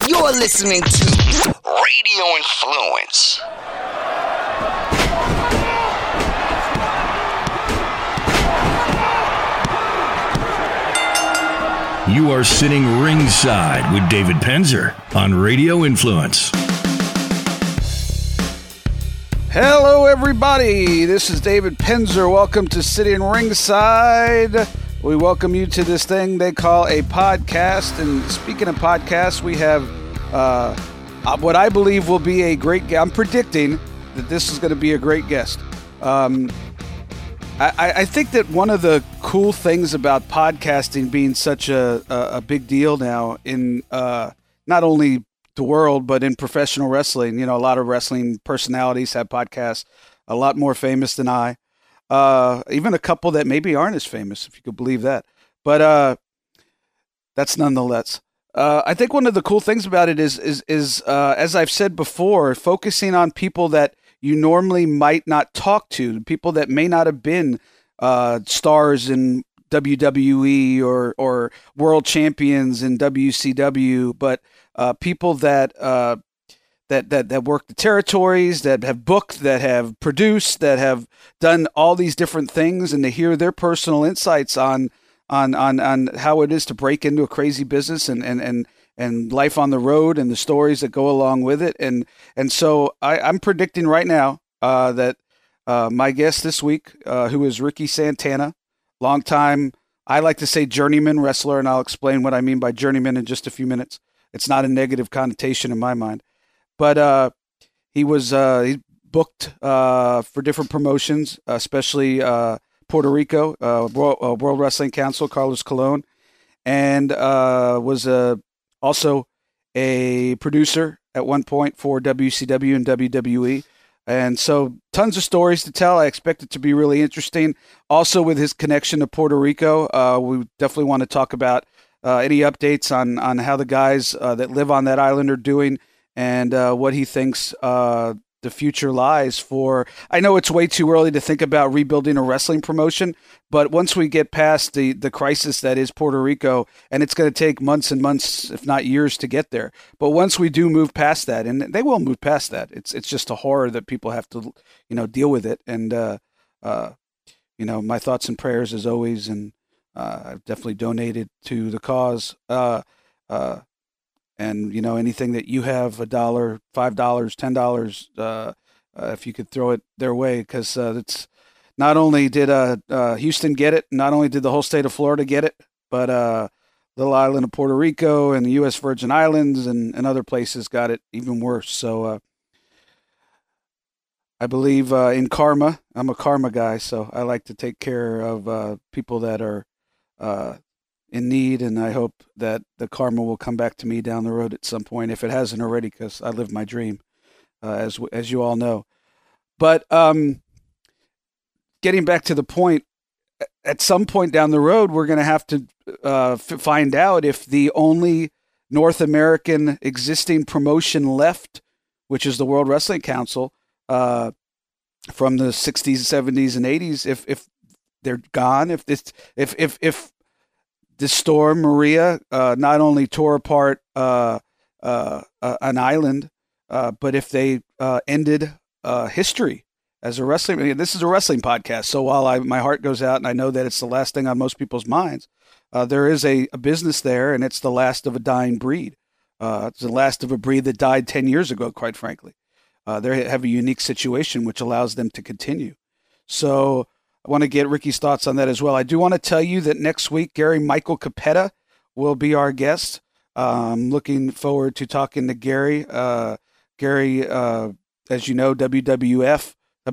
You're listening to Radio Influence. You are sitting ringside with David Penzer on Radio Influence. Hello, everybody. This is David Penzer. Welcome to Sitting Ringside. We welcome you to this thing they call a podcast. And speaking of podcasts, we have what I believe will be a great guest. I'm predicting that this is going to be a great guest. I think that one of the cool things about podcasting being such a big deal now in not only the world, but in professional wrestling, a lot of wrestling personalities have podcasts, a lot more famous than I, even a couple that maybe aren't as famous, if you could believe that. But that's nonetheless. I think one of the cool things about it is as I've said before, focusing on people that you normally might not talk to, people that may not have been stars in WWE or world champions in WCW, but people that work the territories, that have booked, that have produced, that have done all these different things, and to hear their personal insights on how it is to break into a crazy business and life on the road and the stories that go along with it. And so I'm predicting right now that my guest this week, who is Ricky Santana, longtime, I like to say journeyman wrestler, and I'll explain what I mean by journeyman in just a few minutes. It's not a negative connotation in my mind. But he booked for different promotions, especially Puerto Rico, World Wrestling Council, Carlos Colon, and was also a producer at one point for WCW and WWE. And so tons of stories to tell. I expect it to be really interesting. Also with his connection to Puerto Rico, we definitely want to talk about any updates on how the guys that live on that island are doing and what he thinks the future lies for. I know it's way too early to think about rebuilding a wrestling promotion, but once we get past the crisis that is Puerto Rico, and it's going to take months and months, if not years, to get there. But once we do move past that, and they will move past that, it's just a horror that people have to, deal with it. And, my thoughts and prayers as always, and I've definitely donated to the cause. And, anything that you have, $1, $5, $10, if you could throw it their way, because it's not only did Houston get it, not only did the whole state of Florida get it, but little island of Puerto Rico and the U.S. Virgin Islands and other places got it even worse. So I believe in karma. I'm a karma guy, so I like to take care of people that are in need, and I hope that the karma will come back to me down the road at some point, if it hasn't already, because I live my dream, as you all know. But getting back to the point, at some point down the road, we're going to have to find out if the only North American existing promotion left, which is the World Wrestling Council, from the 60s, 70s, and 80s, if they're gone, if the storm Maria not only tore apart an island, but if they ended history as a wrestling. I mean, this is a wrestling podcast, so while my heart goes out and I know that it's the last thing on most people's minds, there is a business there, and it's the last of a dying breed. It's the last of a breed that died 10 years ago, quite frankly. They have a unique situation which allows them to continue. So I want to get Ricky's thoughts on that as well. I do want to tell you that next week, Gary Michael Capetta will be our guest. I'm looking forward to talking to Gary. Gary, as you know, WWF,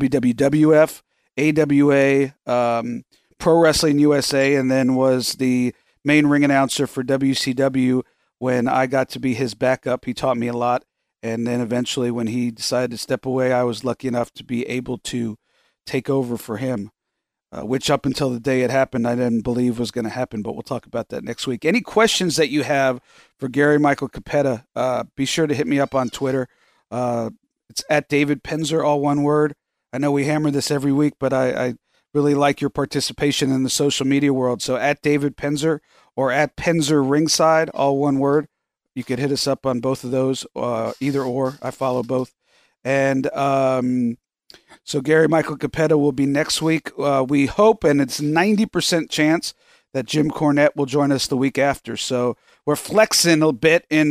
AWA, Pro Wrestling USA, and then was the main ring announcer for WCW when I got to be his backup. He taught me a lot. And then eventually when he decided to step away, I was lucky enough to be able to take over for him. Which up until the day it happened, I didn't believe was going to happen, but we'll talk about that next week. Any questions that you have for Gary Michael Capetta, be sure to hit me up on Twitter. It's at David Penzer, all one word. I know we hammer this every week, but I really like your participation in the social media world. So at David Penzer or at Penzer Ringside, all one word. You could hit us up on both of those, either or. I follow both. And so Gary Michael Cappetta will be next week. We hope, and it's 90% chance that Jim Cornette will join us the week after. So we're flexing a bit in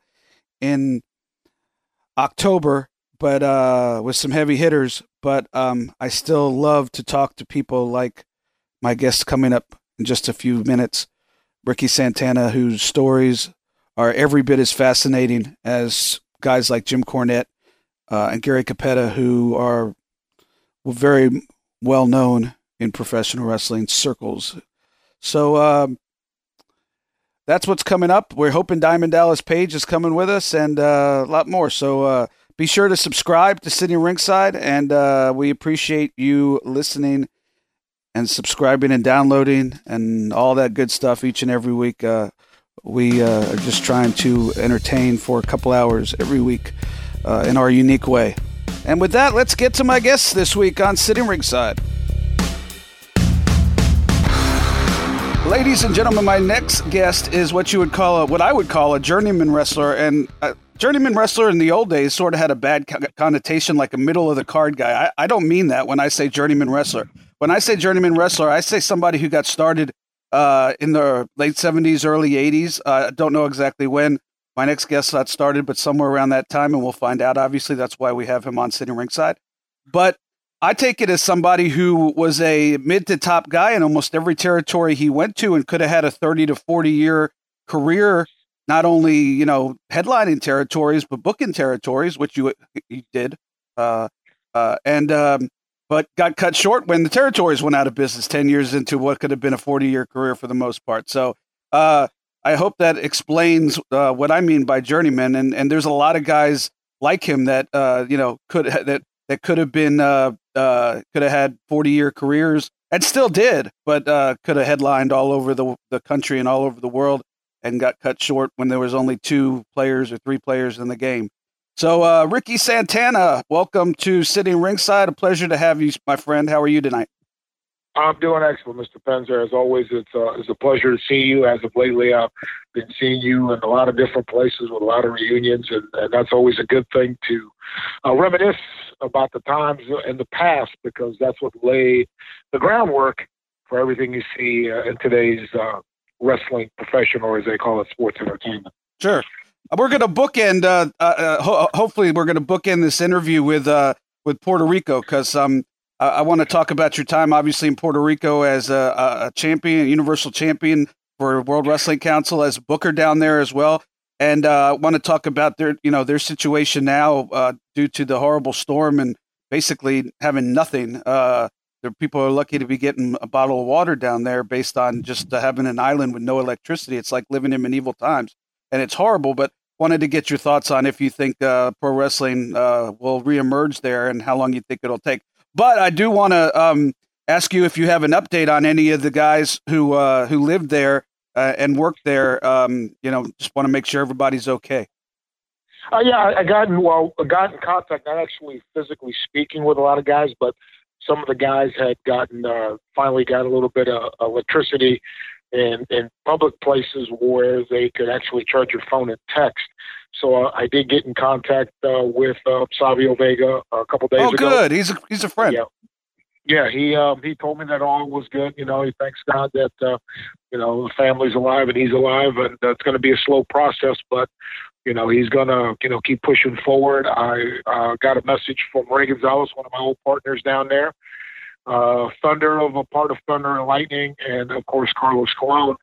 October, but with some heavy hitters. But I still love to talk to people like my guest coming up in just a few minutes, Ricky Santana, whose stories are every bit as fascinating as guys like Jim Cornette and Gary Cappetta, who are very well known in professional wrestling circles. So that's what's coming up. We're hoping Diamond Dallas Page is coming with us, and a lot more. So be sure to subscribe to Sitting Ringside, and we appreciate you listening and subscribing and downloading and all that good stuff each and every week. We are just trying to entertain for a couple hours every week in our unique way. And with that, let's get to my guests this week on Sitting Ringside. Ladies and gentlemen, my next guest is what I would call a journeyman wrestler. And journeyman wrestler in the old days sort of had a bad connotation, like a middle of the card guy. I don't mean that when I say journeyman wrestler. When I say journeyman wrestler, I say somebody who got started in the late 70s, early 80s. I don't know exactly when my next guest got started, but somewhere around that time, and we'll find out. Obviously, that's why we have him on Sitting Ringside. But I take it as somebody who was a mid to top guy in almost every territory he went to, and could have had a 30 to 40 year career, not only, headlining territories, but booking territories, which you did. But got cut short when the territories went out of business 10 years into what could have been a 40-year career for the most part. So I hope that explains what I mean by journeyman. And there's a lot of guys like him that could have been could have had 40-year careers and still did, but could have headlined all over the country and all over the world and got cut short when there was only 2 players or 3 players in the game. So, Ricky Santana, welcome to Sitting Ringside. A pleasure to have you, my friend. How are you tonight? I'm doing excellent, Mr. Penzer. As always, it's a pleasure to see you. As of lately, I've been seeing you in a lot of different places with a lot of reunions, and that's always a good thing to reminisce about the times in the past, because that's what laid the groundwork for everything you see in today's wrestling profession, or as they call it, sports entertainment. Sure. We're going to bookend. Hopefully, we're going to bookend this interview with Puerto Rico, because I want to talk about your time, obviously, in Puerto Rico as a champion, universal champion for World Wrestling Council, as booker down there as well, and I want to talk about their situation now due to the horrible storm and basically having nothing. The people are lucky to be getting a bottle of water down there based on just having an island with no electricity. It's like living in medieval times. And it's horrible, but wanted to get your thoughts on if you think pro wrestling will reemerge there and how long you think it'll take. But I do want to ask you if you have an update on any of the guys who lived there and worked there. Just want to make sure everybody's okay. Yeah, I got in contact, not actually physically speaking with a lot of guys, but some of the guys had finally got a little bit of electricity in public places where they could actually charge your phone and text. So I did get in contact with Savio Vega a couple days ago. Oh, good. He's a friend. Yeah. He told me that all was good. He thanks God that the family's alive and he's alive, and it's going to be a slow process, but he's going to keep pushing forward. I got a message from Ray Gonzalez, one of my old partners down there. Thunder, of a part of Thunder and Lightning, and of course Carlos Colon.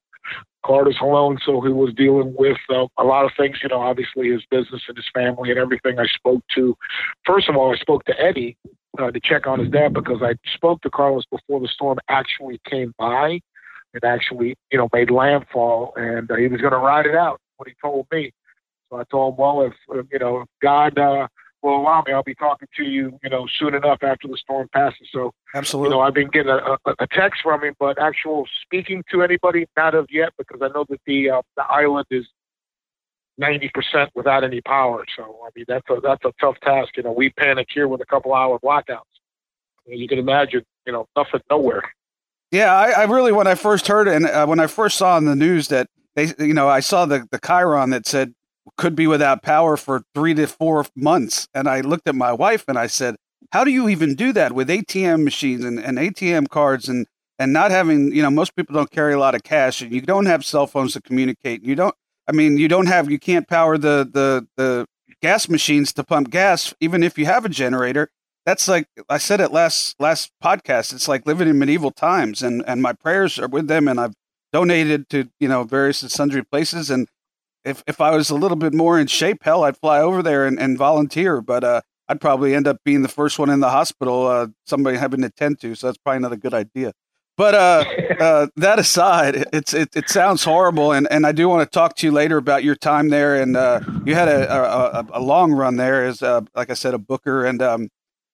So he was dealing with a lot of things, obviously his business and his family and everything. First of all, I spoke to Eddie to check on his dad, because I spoke to Carlos before the storm actually came by and actually, made landfall, and he was going to ride it out, what he told me. So I told him, well, if God will allow me, I'll be talking to you, soon enough after the storm passes. So, absolutely, I've been getting a text from him, but actual speaking to anybody, not of yet, because I know that the island is 90% without any power. So, I mean, that's a tough task. We panic here with a couple hour blackouts. You can imagine, nothing, nowhere. Yeah, I really, when I first heard it, and when I first saw in the news that they, I saw the Chiron that said could be without power for 3 to 4 months. And I looked at my wife and I said, how do you even do that with ATM machines and ATM cards and not having, most people don't carry a lot of cash, and you don't have cell phones to communicate. You can't power the gas machines to pump gas, even if you have a generator. That's like I said it last podcast. It's like living in medieval times, and my prayers are with them, and I've donated to various and sundry places. And if I was a little bit more in shape, hell, I'd fly over there and volunteer. But I'd probably end up being the first one in the hospital, somebody having to tend to. So that's probably not a good idea. But that aside, it sounds horrible, and I do want to talk to you later about your time there. And you had a long run there as, like I said, a booker and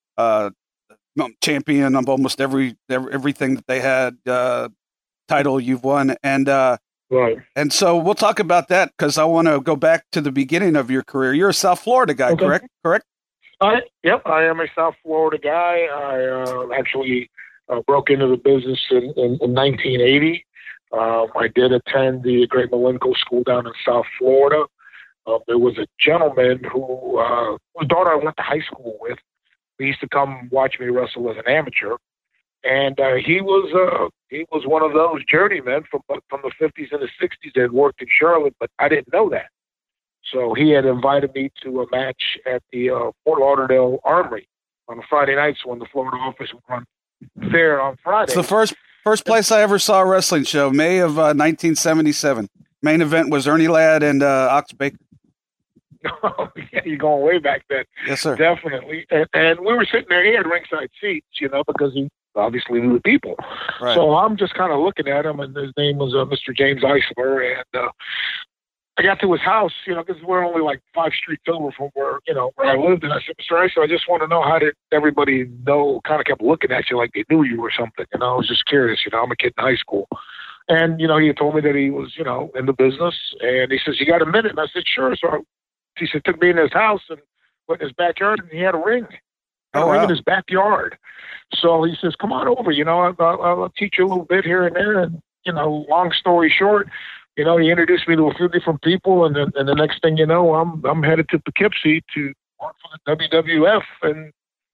champion of almost everything that they had, title you've won, and right. And so we'll talk about that because I want to go back to the beginning of your career. You're a South Florida guy, okay. Correct? Yep, I am a South Florida guy. I actually broke into the business in 1980. I did attend the Great Malenko School down in South Florida. There was a gentleman whose daughter I went to high school with. He used to come watch me wrestle as an amateur, and he was one of those journeymen from the 50s and the 60s that worked in Charlotte, but I didn't know that. So he had invited me to a match at the Fort Lauderdale Armory on a Friday nights when the Florida office would run fair on Friday. It's the first place I ever saw a wrestling show, May of 1977. Main event was Ernie Ladd and Ox Baker. Oh, yeah, you're going way back then. Yes, sir. Definitely. And we were sitting there. He had ringside seats, because he obviously knew the people. Right. So I'm just kind of looking at him, and his name was Mr. James Eisler. And I got to his house, because we're only like 5 streets over from where I lived. And I said, Mr. Eisler, I just want to know, how did everybody know, kind of kept looking at you like they knew you or something. And I was just curious. I'm a kid in high school. And, he had told me that he was, in the business. And he says, you got a minute? And I said, sure. So he said, took me in his house and went in his backyard, and he had a ring. Ring in his backyard. So he says, come on over, I'll teach you a little bit here and there. And, long story short, he introduced me to a few different people. And the next thing you know, I'm headed to Poughkeepsie to work for the WWF and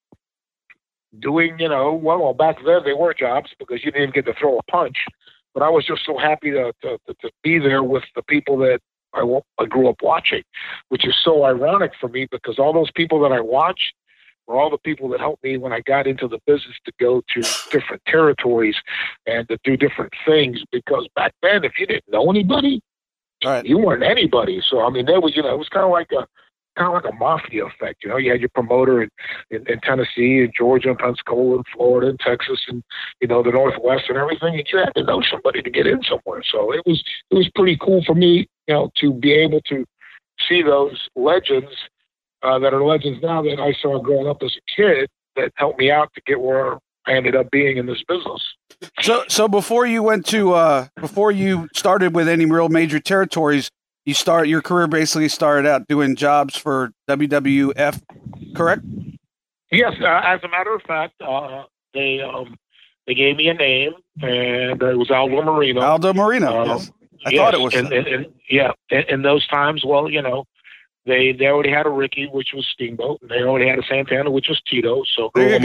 doing, well, back then they were jobs because you didn't get to throw a punch. But I was just so happy to be there with the people that I grew up watching, which is so ironic for me because all those people that I watched were all the people that helped me when I got into the business to go to different territories and to do different things. Because back then, if you didn't know anybody, right, you weren't anybody. So I mean, there was, it was kind of like a mafia effect. You had your promoter in Tennessee and Georgia and Pensacola and Florida and Texas and the Northwest and everything, and you had to know somebody to get in somewhere. So it was pretty cool for me, to be able to see those legends that are legends now that I saw growing up as a kid that helped me out to get where I ended up being in this business. So before you went to before you started with any real major territories, your career basically started out doing jobs for WWF, correct? Yes, as a matter of fact, they gave me a name, and it was Aldo Marino. Aldo Marino, yes. I thought it was. In those times, well, they already had a Ricky, which was Steamboat, and they already had a Santana, which was Tito. So Gorilla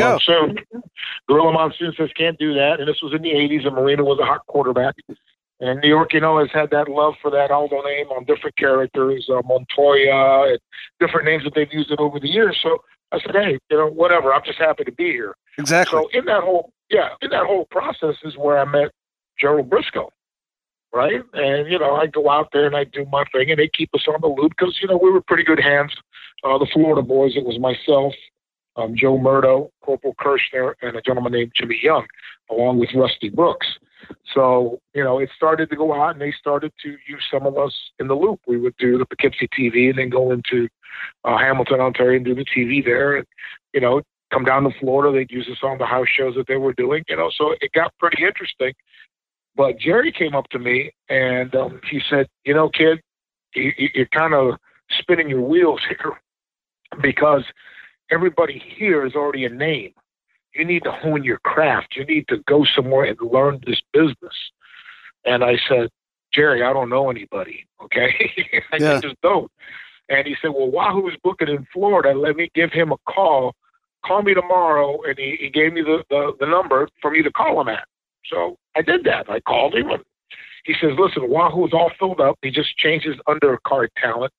Monsoon says can't do that, and this was in the 80s, and Marino was a hot quarterback. And New York, has had that love for that Aldo name on different characters, Montoya, and different names that they've used it over the years. So I said, hey, whatever. I'm just happy to be here. Exactly. So in that whole process is where I met Gerald Briscoe, right? And I go out there and I do my thing, and they keep us on the loop because we were pretty good hands. The Florida boys. It was myself, Joe Murdo, Corporal Kirshner, and a gentleman named Jimmy Young, along with Rusty Brooks. So, it started to go out, and they started to use some of us in the loop. We would do the Poughkeepsie TV and then go into Hamilton, Ontario, and do the TV there. And, come down to Florida. They'd use us on the house shows that they were doing, so it got pretty interesting. But Jerry came up to me, and he said, kid, you're kind of spinning your wheels here because everybody here is already a name. You need to hone your craft. You need to go somewhere and learn this business. And I said, Jerry, I don't know anybody, okay? I just don't. And he said, well, Wahoo is booking in Florida. Let me give him a call. Call me tomorrow. And he gave me the number for me to call him at. So I did that. I called him. And he says, listen, Wahoo's all filled up. He just changed his undercard talent.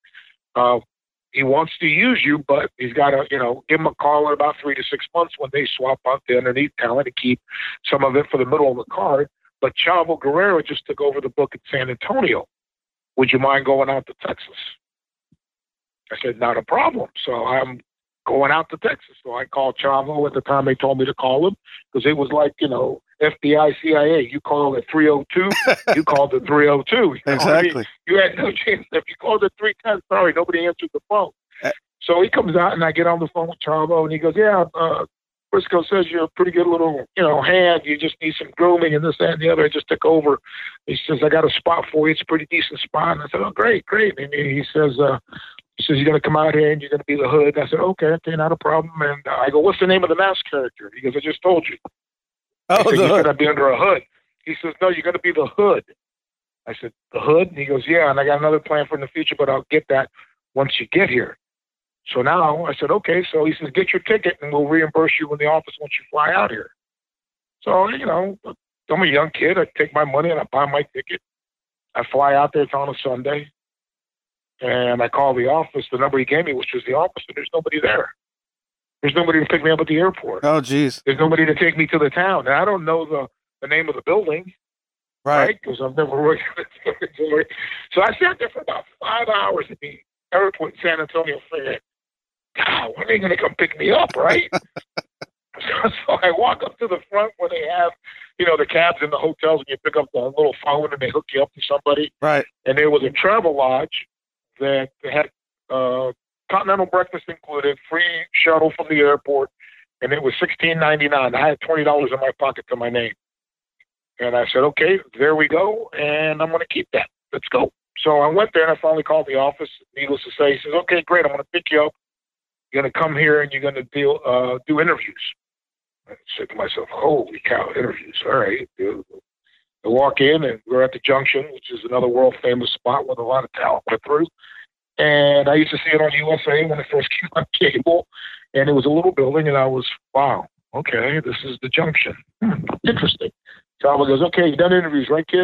He wants to use you, but he's got to, give him a call in about 3 to 6 months when they swap out the underneath talent and keep some of it for the middle of the card. But Chavo Guerrero just took over the book in San Antonio. Would you mind going out to Texas? I said, not a problem. So I'm going out to Texas. So I called Chavo at the time they told me to call him, because it was like, FBI, CIA. You call at 302, you called at 302. Exactly. You had no chance. If you called at 310, sorry, nobody answered the phone. So he comes out, and I get on the phone with Chavo, and he goes, yeah, Briscoe says you're a pretty good little, hand. You just need some grooming and this, that, and the other. I just took over. He says, I got a spot for you. It's a pretty decent spot. And I said, oh, great. And he says, you're going to come out here and you're going to be the Hood. And I said, okay, not a problem. And I go, what's the name of the mask character? He goes, I just told you. I said, you said I'd be under a hood. He says, no, you're going to be the Hood. I said, the Hood? And he goes, yeah, and I got another plan for in the future, but I'll get that once you get here. So now I said, okay. So he says, get your ticket and we'll reimburse you in the office once you fly out here. So, I'm a young kid. I take my money and I buy my ticket. I fly out there. It's on a Sunday. And I call the office. The number he gave me, which was the office, and there's nobody there. There's nobody to pick me up at the airport. Oh, geez. There's nobody to take me to the town. And I don't know the name of the building. Right. Because I've never worked in it. So I sat there for about 5 hours at the airport in San Antonio figuring, God, when are they going to come pick me up, right? So I walk up to the front where they have, the cabs in the hotels, and you pick up the little phone and they hook you up to somebody. Right. And there was a travel lodge that had continental breakfast included, free shuttle from the airport, and it was $16.99. I had $20 in my pocket to my name. And I said, okay, there we go, and I'm going to keep that. Let's go. So I went there, and I finally called the office. Needless to say, he says, okay, great, I'm going to pick you up. You're going to come here, and you're going to do interviews. I said to myself, holy cow, interviews. All right. I walk in, and we're at the Junction, which is another world-famous spot with a lot of talent went through. And I used to see it on USA when it first came on cable. And it was a little building, and I was, wow, okay, this is the Junction. Interesting. Chavo goes, okay, you done interviews, right, kid?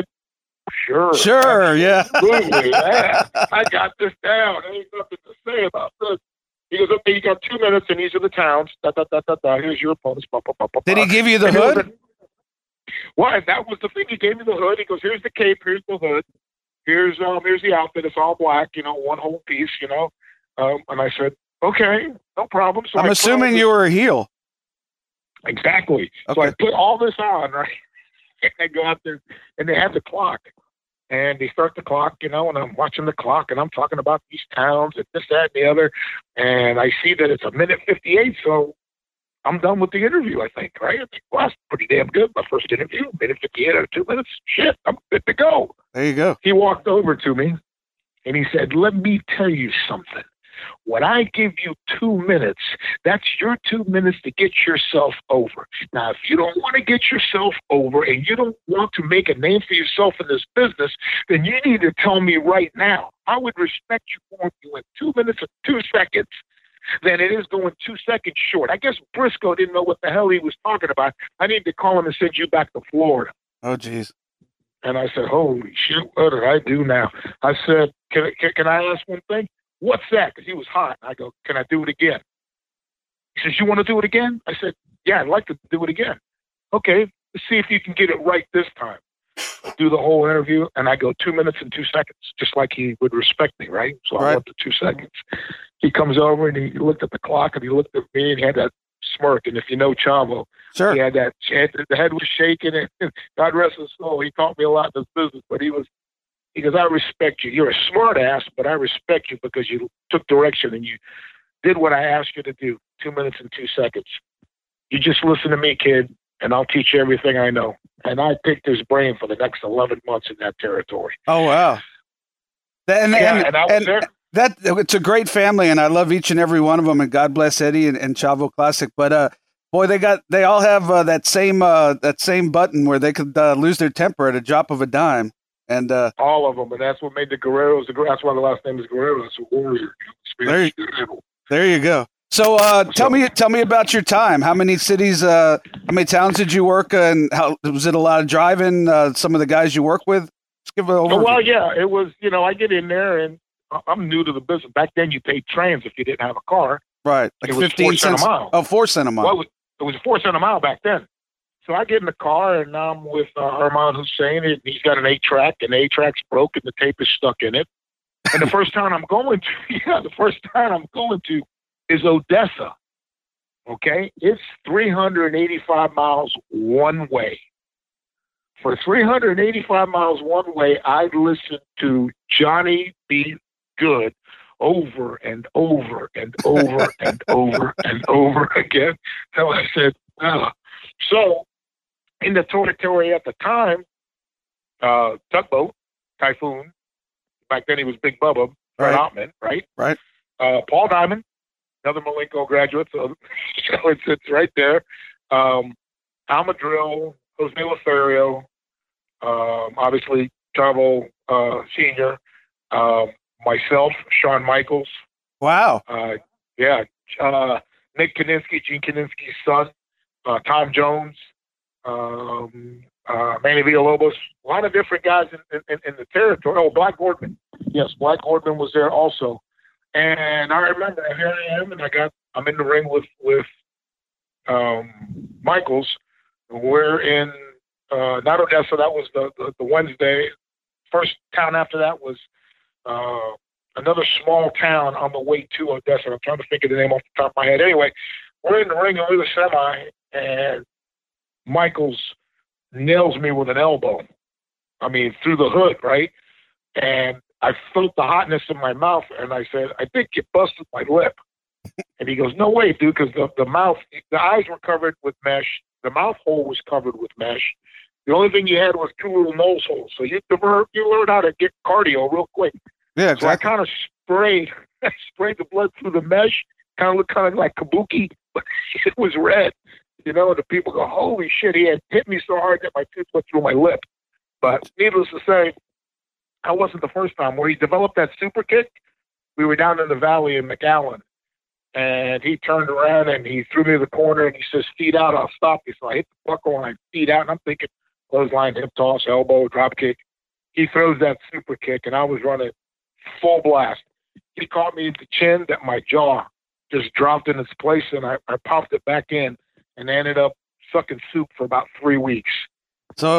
Sure, yeah. Absolutely, yeah. I got this down. There ain't nothing to say about this. He goes, okay, you got 2 minutes, and these are the towns. Here's your opponents. Did he give you the hood? Well, that was the thing. He gave me the hood. He goes, here's the cape, here's the hood. Here's the outfit. It's all black, one whole piece, and I said, okay, no problem. So I'm assuming you were a heel. Exactly. Okay. So I put all this on, right? And I go out there, and they have the clock. And they start the clock, and I'm watching the clock, and I'm talking about these towns and this, that, and the other. And I see that it's 1:58, so I'm done with the interview, I think, right? I think, well, that's pretty damn good. My first interview, 1:58 out of 2 minutes. Shit, I'm good to go. There you go. He walked over to me, and he said, let me tell you something. When I give you 2 minutes, that's your 2 minutes to get yourself over. Now, if you don't want to get yourself over and you don't want to make a name for yourself in this business, then you need to tell me right now. I would respect you more if you went 2 minutes and 2 seconds than it is going 2 seconds short. I guess Briscoe didn't know what the hell he was talking about. I need to call him and send you back to Florida. Oh, geez. And I said, holy shit, what did I do now? I said, can I ask one thing? What's that? Because he was hot. I go, can I do it again? He says, you want to do it again? I said, yeah, I'd like to do it again. Okay, let's see if you can get it right this time. Do the whole interview, and I go 2 minutes and 2 seconds, just like he would respect me, right? So I went to 2 seconds. He comes over, and he looked at the clock, and he looked at me, and he had that smirk. And if you know Chavo, sure. He had that, the head was shaking, and God rest his soul, he taught me a lot in this business, but he goes, I respect you. You're a smart ass, but I respect you because you took direction and you did what I asked you to do. 2 minutes and 2 seconds. You just listen to me, kid, and I'll teach you everything I know. And I picked his brain for the next 11 months in that territory. Oh, wow. And I was there. It's a great family, and I love each and every one of them, and God bless Eddie and Chavo Classic. But, boy, they all have that same button where they could lose their temper at a drop of a dime. And all of them, and that's what made the Guerreros. That's why the last name is Guerrero. It's a warrior. There you go. So tell me about your time. How many cities, how many towns did you work in? How was it? A lot of driving? Some of the guys you work with? Just give an overview. Well, yeah, it was. I get in there, and I'm new to the business. Back then, you paid trans if you didn't have a car. Right, like 15 cents a mile. Oh, 4 cents a mile. Well, it was 4 cents a mile back then. So I get in the car, and I'm with Arman Hussein, and he's got an 8-track, and the 8-track's broke, and the tape is stuck in it. And the first town I'm going to, is Odessa. Okay? It's 385 miles one way. For 385 miles one way, I'd listen to Johnny B. Good over and over and over and over and over again. So I said, So in the territory at the time, Tugboat, Typhoon, back then he was Big Bubba, Fred Ottman, right? Right. Paul Diamond, another Malenko graduate, so it's right there. Almadrill, Jose Lothario, obviously Chavo Sr., myself, Shawn Michaels. Wow. Nick Kaninsky, Gene Kaninsky's son, Tom Jones, Manny Villalobos, a lot of different guys in the territory. Oh, Black Gordman. Yes, Black Gordman was there also. And I remember here I am, and I'm in the ring with Michaels. We're in not Odessa. That was the Wednesday. First town after that was another small town on the way to Odessa. I'm trying to think of the name off the top of my head. Anyway, we're in the ring and we're the semi, and Michaels nails me with an elbow. I mean, through the hood, right? And I felt the hotness in my mouth, and I said, I think you busted my lip. And he goes, no way, dude, because the eyes were covered with mesh. The mouth hole was covered with mesh. The only thing you had was 2 little nose holes. So you learned how to get cardio real quick. Yeah, exactly. So I kind of sprayed the blood through the mesh. Kind of looked like kabuki, but it was red. The people go, holy shit, he had hit me so hard that my tooth went through my lip. But needless to say, that wasn't the first time. Where he developed that super kick, we were down in the valley in McAllen. And he turned around and he threw me to the corner and he says, feet out, I'll stop you. So I hit the buckle and I feet out. And I'm thinking, clothesline, hip toss, elbow, drop kick. He throws that super kick and I was running full blast. He caught me at the chin that my jaw just dropped in its place, and I popped it back in and ended up sucking soup for about 3 weeks. So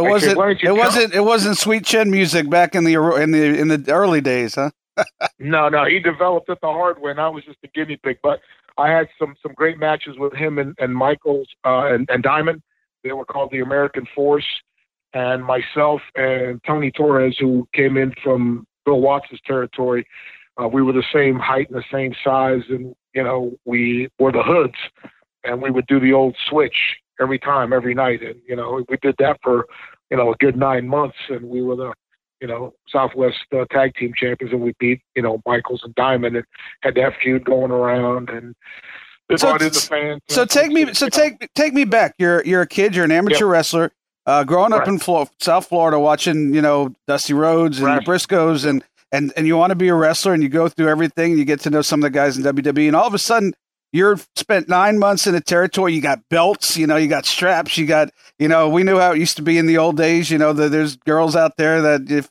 it wasn't sweet chin music back in the early days, huh? No, he developed it the hard way, and I was just a guinea pig. But I had some great matches with him and Michaels and Diamond. They were called the American Force, and myself and Tony Torres, who came in from Bill Watts' territory. We were the same height and the same size, and we were the hoods, and we would do the old switch every night, and we did that for a good 9 months, and we were the Southwest tag team champions, and we beat Michaels and Diamond, and had that feud going around, and it brought in the fans. So take me back. You're a kid. You're an amateur wrestler. Growing up in South Florida, watching Dusty Rhodes and the Briscoes, and you want to be a wrestler, and you go through everything, and you get to know some of the guys in WWE, and all of a sudden you're spent 9 months in a territory. You got belts, you got straps, you got, we knew how it used to be in the old days. There's girls out there that if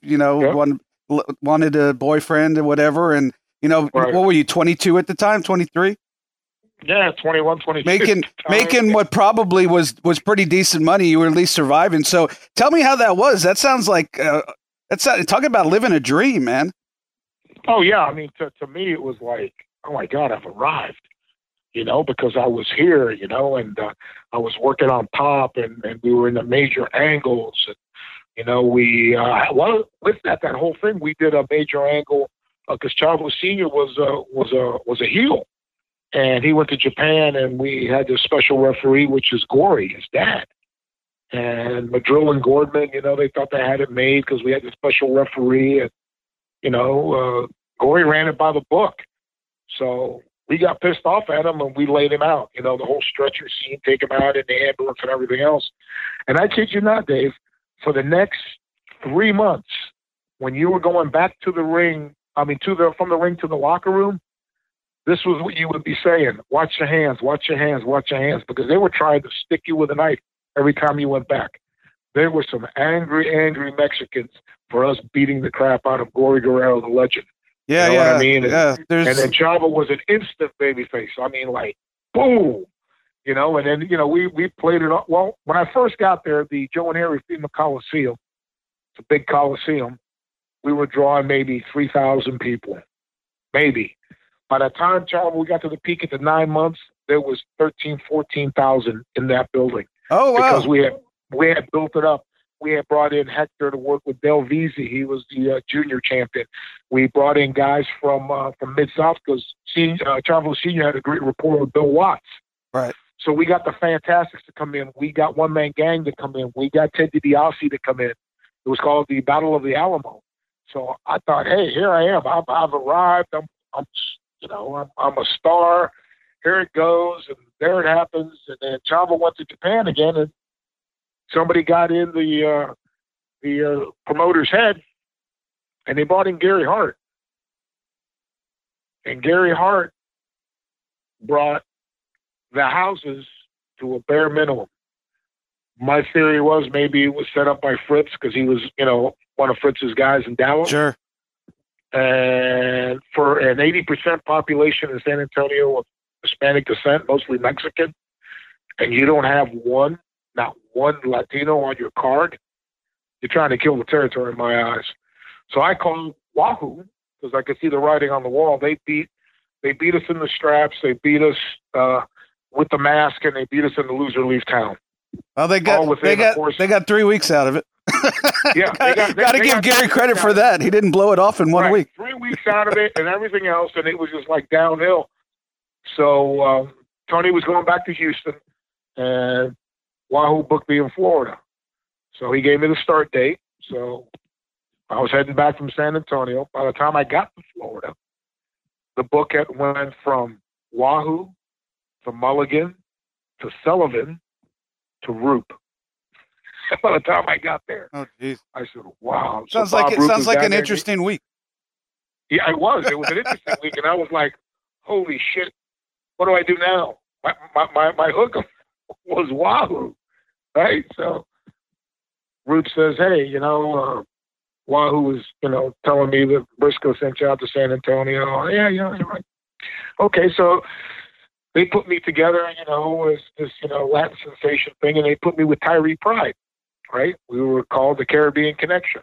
wanted a boyfriend or whatever, and what were you, 22 at the time, 23? Yeah, 21, 22. Making what probably was pretty decent money. You were at least surviving. So tell me how that was. That sounds like talking about living a dream, man. Oh yeah, I mean, to me it was like, oh my God, I've arrived. Because I was here, and I was working on top, and we were in the major angles, and with that whole thing, we did a major angle because Chavo Sr. was a heel. And he went to Japan, and we had this special referee, which is Gory, his dad. And Madrill and Gordman, they thought they had it made because we had the special referee. And, Gory ran it by the book. So we got pissed off at him, and we laid him out. The whole stretcher scene, take him out in the ambulance and everything else. And I kid you not, Dave, for the next 3 months, when you were going back to the ring, from the ring to the locker room, this was what you would be saying. Watch your hands, watch your hands, watch your hands, because they were trying to stick you with a knife every time you went back. There were some angry Mexicans for us beating the crap out of Gory Guerrero, the legend. Yeah, you know yeah, what I mean? yeah. And then Chavo was an instant babyface. I mean, like, boom. You know, and then, you know, we played it up. Well, when I first got there, the Joe and Harry FEMA Coliseum, it's a big coliseum, we were drawing maybe 3,000 people. Maybe. By the time, Chavo, we got to the peak at the 9 months, there was 13,000, 14,000 in that building. Oh, wow. Because we had built it up. We had brought in Hector to work with Del Vizzi. He was the junior champion. We brought in guys from Mid-South because Chavo Sr. had a great rapport with Bill Watts. Right. So we got the Fantastics to come in. We got One Man Gang to come in. We got Ted DiBiase to come in. It was called the Battle of the Alamo. So I thought, hey, here I am. I've arrived. I'm a star. Here it goes, and there it happens. And then Chavo went to Japan again, and somebody got in the promoter's head, and they brought in Gary Hart. And Gary Hart brought the houses to a bare minimum. My theory was maybe it was set up by Fritz because he was, you know, one of Fritz's guys in Dallas. Sure. And for an 80% population in San Antonio of Hispanic descent, mostly Mexican, and you don't have not one Latino on your card, you're trying to kill the territory in my eyes. So I called Wahoo because I could see the writing on the wall. They beat us in the straps. They beat us with the mask, and they beat us in the loser leave town. Well, they got 3 weeks out of it. Yeah, got to give Gary credit for that. He didn't blow it off in 1 week. 3 weeks out of it, and everything else, and it was just like downhill. So Tony was going back to Houston, and Wahoo booked me in Florida. So he gave me the start date. So I was heading back from San Antonio. By the time I got to Florida, the book had went from Wahoo to Mulligan to Sullivan to Roop. By the time I got there, oh jeez, I said, "Wow!" Sounds like an interesting week. Yeah, it was. It was an interesting week, and I was like, "Holy shit! What do I do now?" My hookup was Wahoo, right? So Roop says, "Hey, you know, Wahoo was, you know, telling me that Briscoe sent you out to San Antonio." Yeah, you're right. Okay, so they put me together, you know, as this, you know, Latin sensation thing, and they put me with Tyree Pride, right? We were called the Caribbean Connection.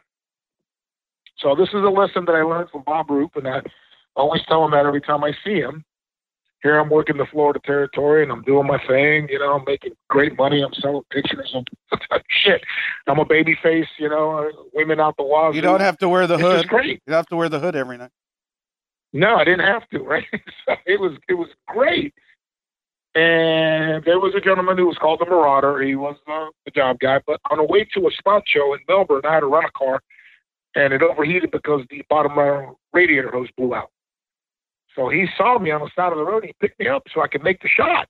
So this is a lesson that I learned from Bob Roop, and I always tell him that every time I see him. Here I'm working the Florida territory, and I'm doing my thing, you know, I'm making great money. I'm selling pictures and shit. I'm a baby face, you know, women out the wazoo. You don't have to wear the hood. It's great. You don't have to wear the hood every night. No, I didn't have to, right? So it was great. And there was a gentleman who was called the Marauder. He was the job guy. But on the way to a spot show in Melbourne, I had to run a car, and it overheated because the bottom radiator hose blew out. So he saw me on the side of the road. And he picked me up so I could make the shot.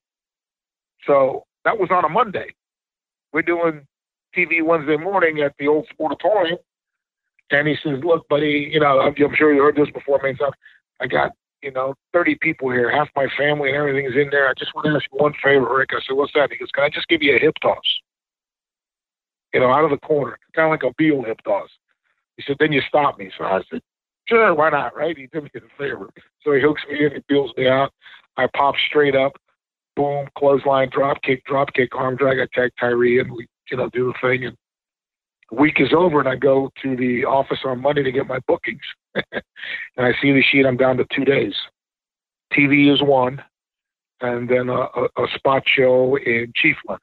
So that was on a Monday. We're doing TV Wednesday morning at the old Sportatorium. And he says, "Look, buddy, you know, I'm sure you heard this before, man. So I got, you know, 30 people here, half my family and everything is in there. I just want to ask you one favor, Rick." I said, "What's that?" He goes, "Can I just give you a hip toss? You know, out of the corner, kind of like a Beal hip toss." He said, "Then you stop me." So I said, "Sure, why not?" Right? He did me a favor. So he hooks me in, he peels me out. I pop straight up, boom, clothesline, drop kick, arm drag. I tag Tyree and we, you know, do the thing. And the week is over and I go to the office on Monday to get my bookings. And I see the sheet, I'm down to 2 days. TV is one, and then a spot show in Chiefland.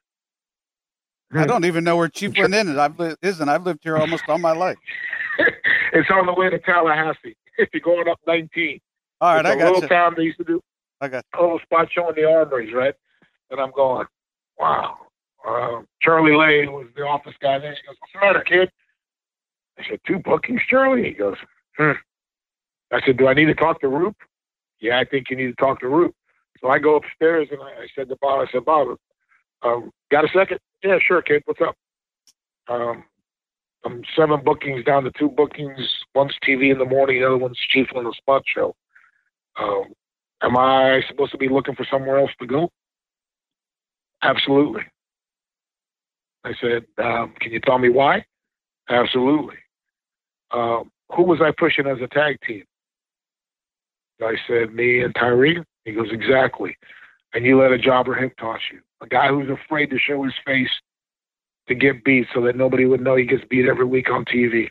I don't even know where Chiefland is. I've lived here almost all my life. It's on the way to Tallahassee. If you're going up 19. All right, I got you. It's a little town they used to do I got a little spot show in the Armories, right? And I'm going, wow. Charlie Lane was the office guy there. He goes, "What's the matter, kid?" I said, "2 bookings, Charlie?" He goes, I said, "Do I need to talk to Roop?" "Yeah, I think you need to talk to Roop." So I go upstairs and I said to Bob, "Bob, got a second?" "Yeah, sure, kid. What's up?" I'm 7 bookings down to 2 bookings. One's TV in the morning, the other one's Chief on the Spot show. Am I supposed to be looking for somewhere else to go? Absolutely. I said, can you tell me why? Absolutely. Who was I pushing as a tag team? I said, me and Tyree. He goes, exactly. And you let a jobber hip toss you. A guy who's afraid to show his face to get beat so that nobody would know he gets beat every week on TV.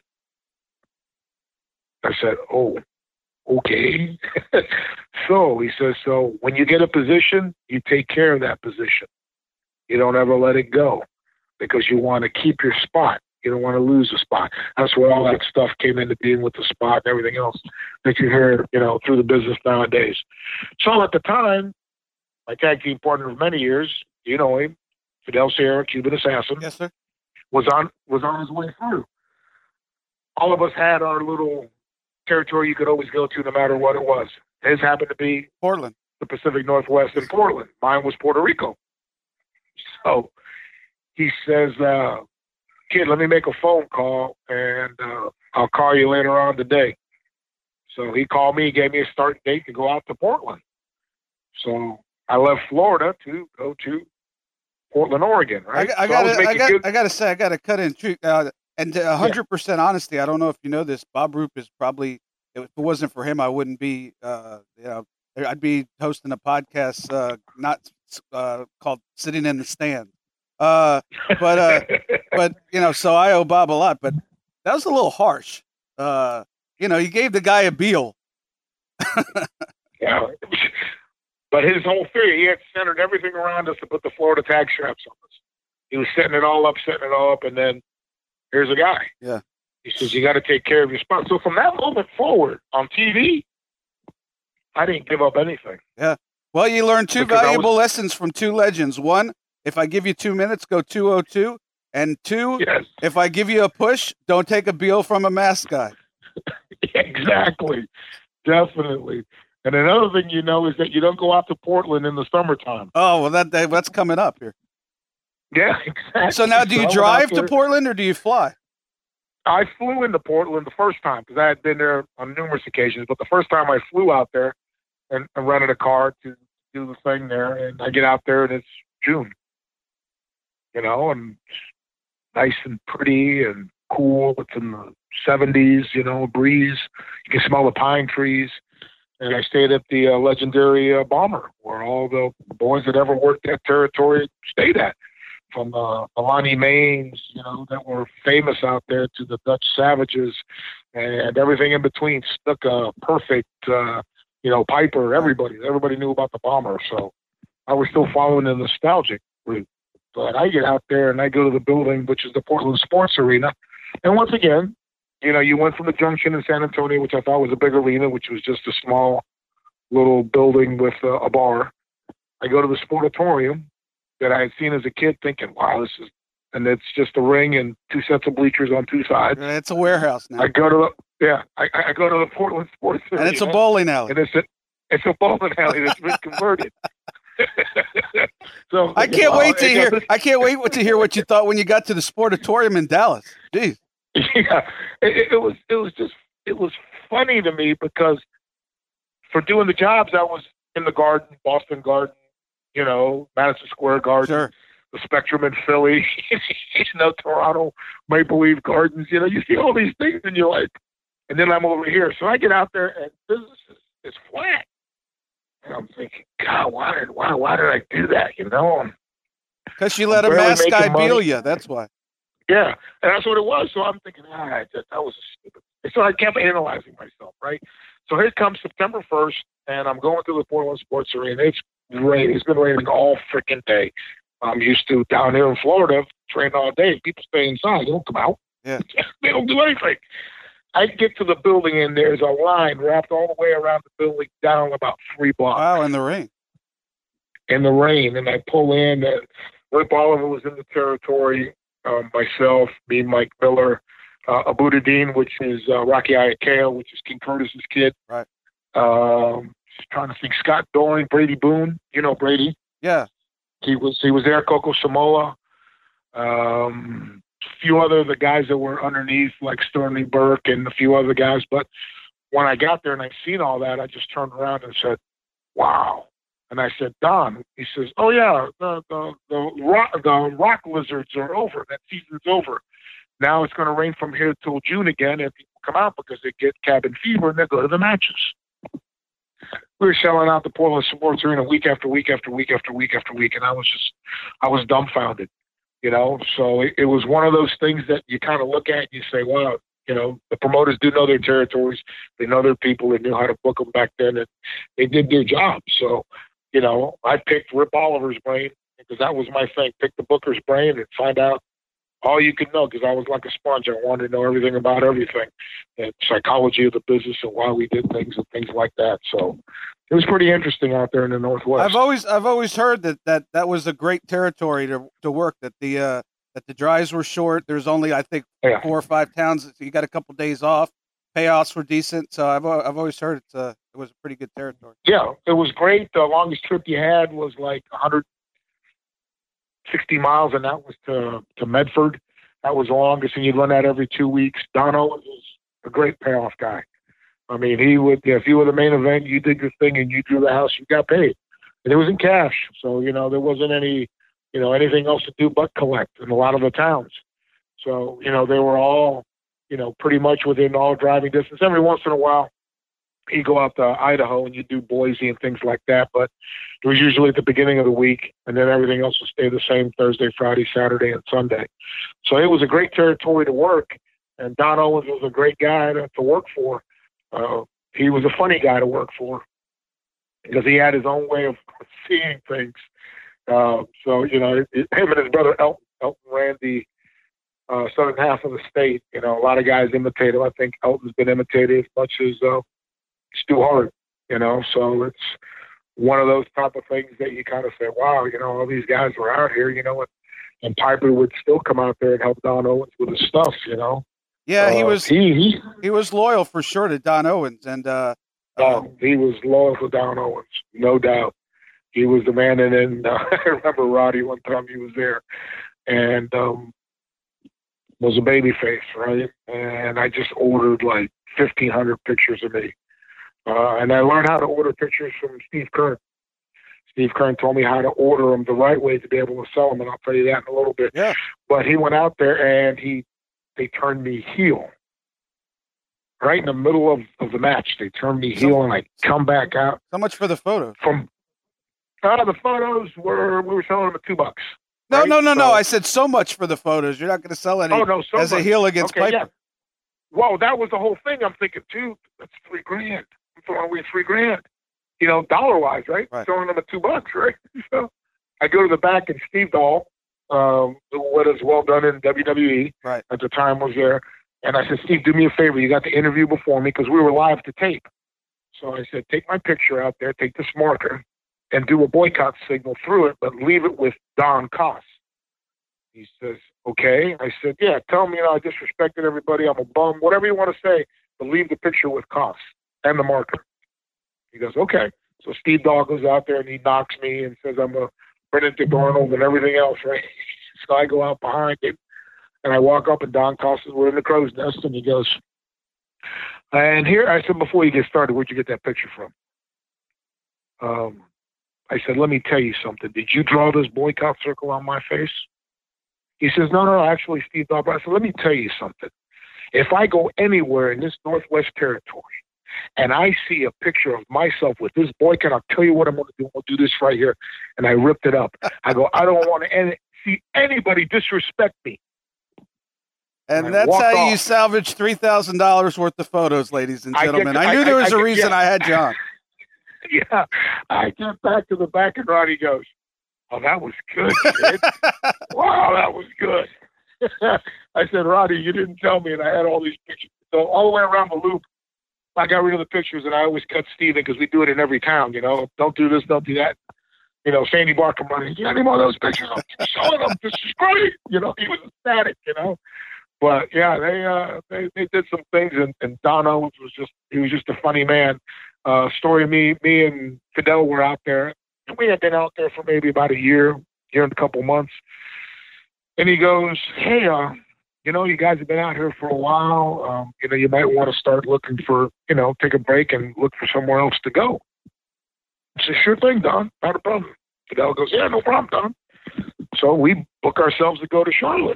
I said, oh, okay. So he says, so when you get a position, you take care of that position. You don't ever let it go because you want to keep your spot. You don't want to lose a spot. That's where all that stuff came into being with the spot and everything else that you hear, through the business nowadays. So at the time, my tag team partner of many years, you know him, Fidel Sierra, Cuban Assassin. Yes, sir. Was on his way through. All of us had our little territory you could always go to no matter what it was. His happened to be Portland, the Pacific Northwest in Portland. Mine was Puerto Rico. So he says, kid, let me make a phone call, and I'll call you later on today. So he called me, gave me a start date to go out to Portland. So I left Florida to go to Portland, Oregon, right? I gotta say, I gotta cut in. And 100% honesty, I don't know if you know this. Bob Roop is probably, if it wasn't for him, I wouldn't be, I'd be hosting a podcast not called Sitting in the Stand. But so I owe Bob a lot. But that was a little harsh. You gave the guy a Beal. Yeah. But his whole theory, he had centered everything around us to put the Florida tag straps on us. He was setting it all up, and then here's a guy. Yeah. He says, you got to take care of your spot. So from that moment forward, on TV, I didn't give up anything. Yeah. Well, you learned two valuable lessons from two legends. One, if I give you 2 minutes, go 2:02. And two, yes. If I give you a push, don't take a Beal from a mask guy. Exactly. Definitely. And another thing is that you don't go out to Portland in the summertime. Oh, well, that's coming up here. Yeah, exactly. So now do you drive to Portland or do you fly? I flew into Portland the first time because I had been there on numerous occasions. But the first time I flew out there and rented a car to do the thing there. And I get out there and it's June, and nice and pretty and cool. It's in the 70s, breeze. You can smell the pine trees. And I stayed at the legendary Bomber, where all the boys that ever worked that territory stayed at. From the Lonnie Mains, that were famous out there, to the Dutch Savages, and everything in between. Snuka, Perfect, Piper, everybody knew about the Bomber. So I was still following the nostalgic route. But I get out there and I go to the building, which is the Portland Sports Arena. And once again, you went from the Junction in San Antonio, which I thought was a big arena, which was just a small little building with a bar. I go to the Sportatorium that I had seen as a kid, thinking, wow, and it's just a ring and 2 sets of bleachers on 2 sides. It's a warehouse now. I go to the Portland Sports Arena. And it's a bowling alley. And it's a bowling alley that's been converted. So I can't wait to hear what you thought when you got to the Sportatorium in Dallas. Jeez. Yeah, it was funny to me because for doing the jobs, I was in the Garden, Boston Garden, Madison Square Garden, sure. The Spectrum in Philly, Toronto Maple Leaf Gardens. You see all these things and you're like, and then I'm over here. So I get out there and business is flat. And I'm thinking, God, why did I do that? Because you let a mask guy Beal you. That's why. Yeah, and that's what it was. So I'm thinking, that was stupid. So I kept analyzing myself, right? So here comes September 1st, and I'm going to the Portland Sports Arena. It's raining. It's been raining all freaking day. I'm used to down here in Florida, training all day. People stay inside. They don't come out. Yeah. They don't do anything. I get to the building, and there's a line wrapped all the way around the building down about 3 blocks. Wow, in the rain. In the rain, and I pull in. Rip Oliver was in the territory. Myself, me, Mike Miller, Abuda Dean, which is Rocky Iakea, which is King Curtis's kid. Right. Trying to think. Scott Doring, Brady Boone. Brady. Yeah. He was there. Coco Samoa. few other the guys that were underneath, like Sterling Burke and a few other guys. But when I got there and I seen all that, I just turned around and said, "Wow." And I said, "Don," he says, "Oh yeah, the rock lizards are over. That season's over. Now it's going to rain from here till June again, and people come out because they get cabin fever and they go to the matches." We were selling out the Portland Sports Arena week after week after week after week after week, and I was dumbfounded, you know. So it was one of those things that you kind of look at and you say, "Wow." You know, the promoters do know their territories. They know their people. They knew how to book them back then, and they did their job. So, you know, I picked Rip Oliver's brain because that was my thing. Pick the booker's brain and find out all you could know, because I was like a sponge. I wanted to know everything about everything, and psychology of the business and why we did things and things like that. So it was pretty interesting out there in the Northwest. I've always heard that was a great territory to work. That the drives were short. There's only, I think, 4 or 5 towns. So you got a couple days off. Payouts were decent. So I've always heard it was a pretty good territory. Yeah, it was great. The longest trip you had was like 160 miles, and that was to Medford. That was the longest, and you'd run that every 2 weeks. Don Owens was a great payoff guy. I mean, he would, if you were the main event, you did your thing, and you drew the house, you got paid. And it was in cash. So, you know, there wasn't anything else to do but collect in a lot of the towns. So, you know, they were all, you know, pretty much within all driving distance. Every once in a while, you go out to Idaho and you do Boise and things like that, but it was usually at the beginning of the week, and then everything else would stay the same Thursday, Friday, Saturday, and Sunday. So it was a great territory to work, and Don Owens was a great guy to work for. He was a funny guy to work for because he had his own way of seeing things. So, you know, him and his brother Elton ran the southern half of the state. You know, a lot of guys imitate him. I think Elton's been imitated as much as Stu Hart, you know. So it's one of those type of things that you kind of say, wow, you know, all these guys were out here, you know, and Piper would still come out there and help Don Owens with his stuff, you know. Yeah, he was loyal for sure to Don Owens, and he was loyal to Don Owens, no doubt. He was the man, and then I remember Roddy one time he was there, and was a baby face, right? And I just ordered like 1,500 pictures of me, and I learned how to order pictures from Steve Kern. Steve Kern told me how to order them the right way to be able to sell them, and I'll tell you that in a little bit. Yeah. But he went out there and they turned me heel. Right in the middle of the match, they turned me heel, and I come back out. So much for the photos. The photos we were selling them at $2. No, right? No. I said so much for the photos. You're not going to sell any as a heel against Piper. Yeah. Well, that was the whole thing. I'm thinking, dude, that's $3,000. I'm throwing away $3,000. You know, dollar-wise, right? Selling them at $2, right? So I go to the back, and Steve Dahl, what is well done in WWE, right, at the time was there. And I said, Steve, do me a favor. You got the interview before me because we were live to tape. So I said, take my picture out there, take this marker, and do a boycott signal through it, but leave it with Don Koss. He says, okay. I said, yeah, tell him, you know, I disrespected everybody. I'm a bum, whatever you want to say, but leave the picture with Koss and the marker. He goes, okay. So Steve Dahl goes out there and he knocks me and says, I'm a Brendan DeGarnold and everything else, right? So I go out behind him and I walk up, and Don Koss is, we're in the crow's nest, and he goes, and here, I said, before you get started, where'd you get that picture from? I said, let me tell you something. Did you draw this boycott circle on my face? He says, no, actually, Steve Dahl. I said, let me tell you something. If I go anywhere in this Northwest Territory and I see a picture of myself with this boycott, I'll tell you what I'm going to do. I'll do this right here. And I ripped it up. I go, I don't want to see anybody disrespect me. And that's how you salvage $3,000 worth of photos, ladies and gentlemen. I knew there was a reason I had John. Yeah, I get back to the back, and Roddy goes, oh, that was good, kid. Wow, that was good. I said, Roddy, you didn't tell me, and I had all these pictures. So all the way around the loop, I got rid of the pictures, and I always cut Steven because we do it in every town, you know. Don't do this, don't do that. You know, Sandy Barker running, you got any more of those pictures? I'm showing them. This is great. You know, he was ecstatic, you know. But, yeah, they did some things, and Don Owens was just a funny man. Story of me and Fidel were out there. And we had been out there for maybe about a year and a couple months. And he goes, hey, you guys have been out here for a while. You might want to start looking for, take a break and look for somewhere else to go. I said, sure thing, Don. Not a problem. Fidel goes, yeah, no problem, Don. So we book ourselves to go to Charlotte.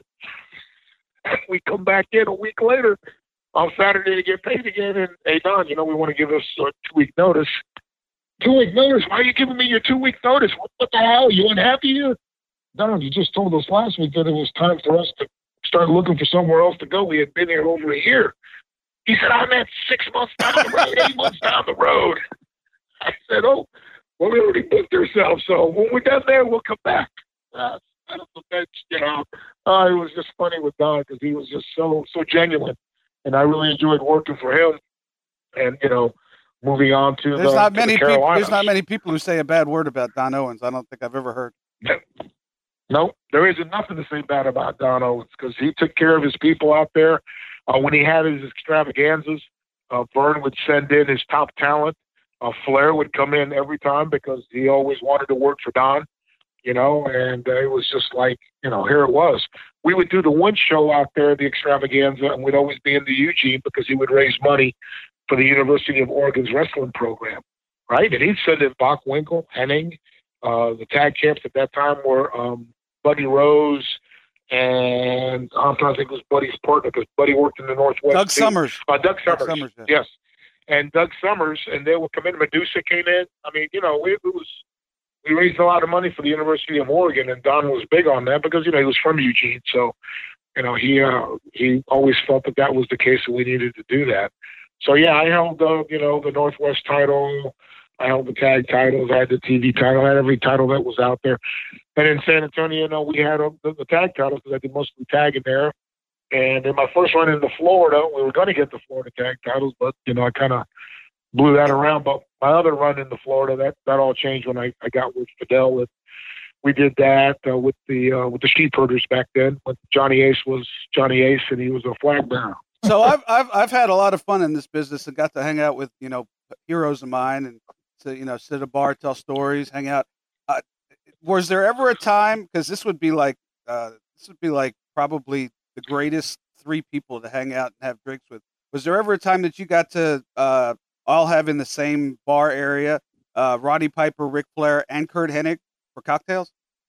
We come back in a week later on Saturday to get paid again. And, hey, Don, we want to give us a 2-week notice. 2-week notice? Why are you giving me your 2-week notice? What the hell? You unhappy here? Don, you just told us last week that it was time for us to start looking for somewhere else to go. We had been here over a year. He said, I'm at 6 months down the road, 8 months down the road. I said, oh, well, we already booked ourselves. So when we're done there, we'll come back. Out of the bench, it was just funny with Don because he was just so genuine. And I really enjoyed working for him. And, moving on to there's not many the people. There's not many people who say a bad word about Don Owens. I don't think I've ever heard. No, there isn't nothing to say bad about Don Owens because he took care of his people out there. When he had his extravaganzas, Vern would send in his top talent. Flair would come in every time because he always wanted to work for Don, and it was just like, here it was. We would do the one show out there, the extravaganza, and we'd always be in the Eugene because he would raise money for the University of Oregon's wrestling program, right? And he'd send in Bockwinkel, Henning. The tag champs at that time were Buddy Rose, and I'm trying to think it was Buddy's partner because Buddy worked in the Northwest. Doug Summers. Doug Summers, yes. And Doug Summers, and they would come in. Medusa came in. I mean, we raised a lot of money for the University of Oregon, and Don was big on that because, he was from Eugene. So, he always felt that was the case and we needed to do that. So, yeah, I held, the Northwest title. I held the tag titles. I had the TV title. I had every title that was out there. And in San Antonio, we had the tag titles because I did most of the tagging there. And in my first run into Florida, we were going to get the Florida tag titles, but, I kind of blew that around. But my other run into Florida, that all changed when I got with Fidel. We did that with the Sheep Herders back then when Johnny Ace was Johnny Ace and he was a flag bearer. So I've had a lot of fun in this business and got to hang out with, heroes of mine and, sit at a bar, tell stories, hang out. Was there ever a time, because this would be like probably the greatest 3 people to hang out and have drinks with. Was there ever a time that you got to all have in the same bar area, Roddy Piper, Ric Flair, and Curt Hennig for cocktails?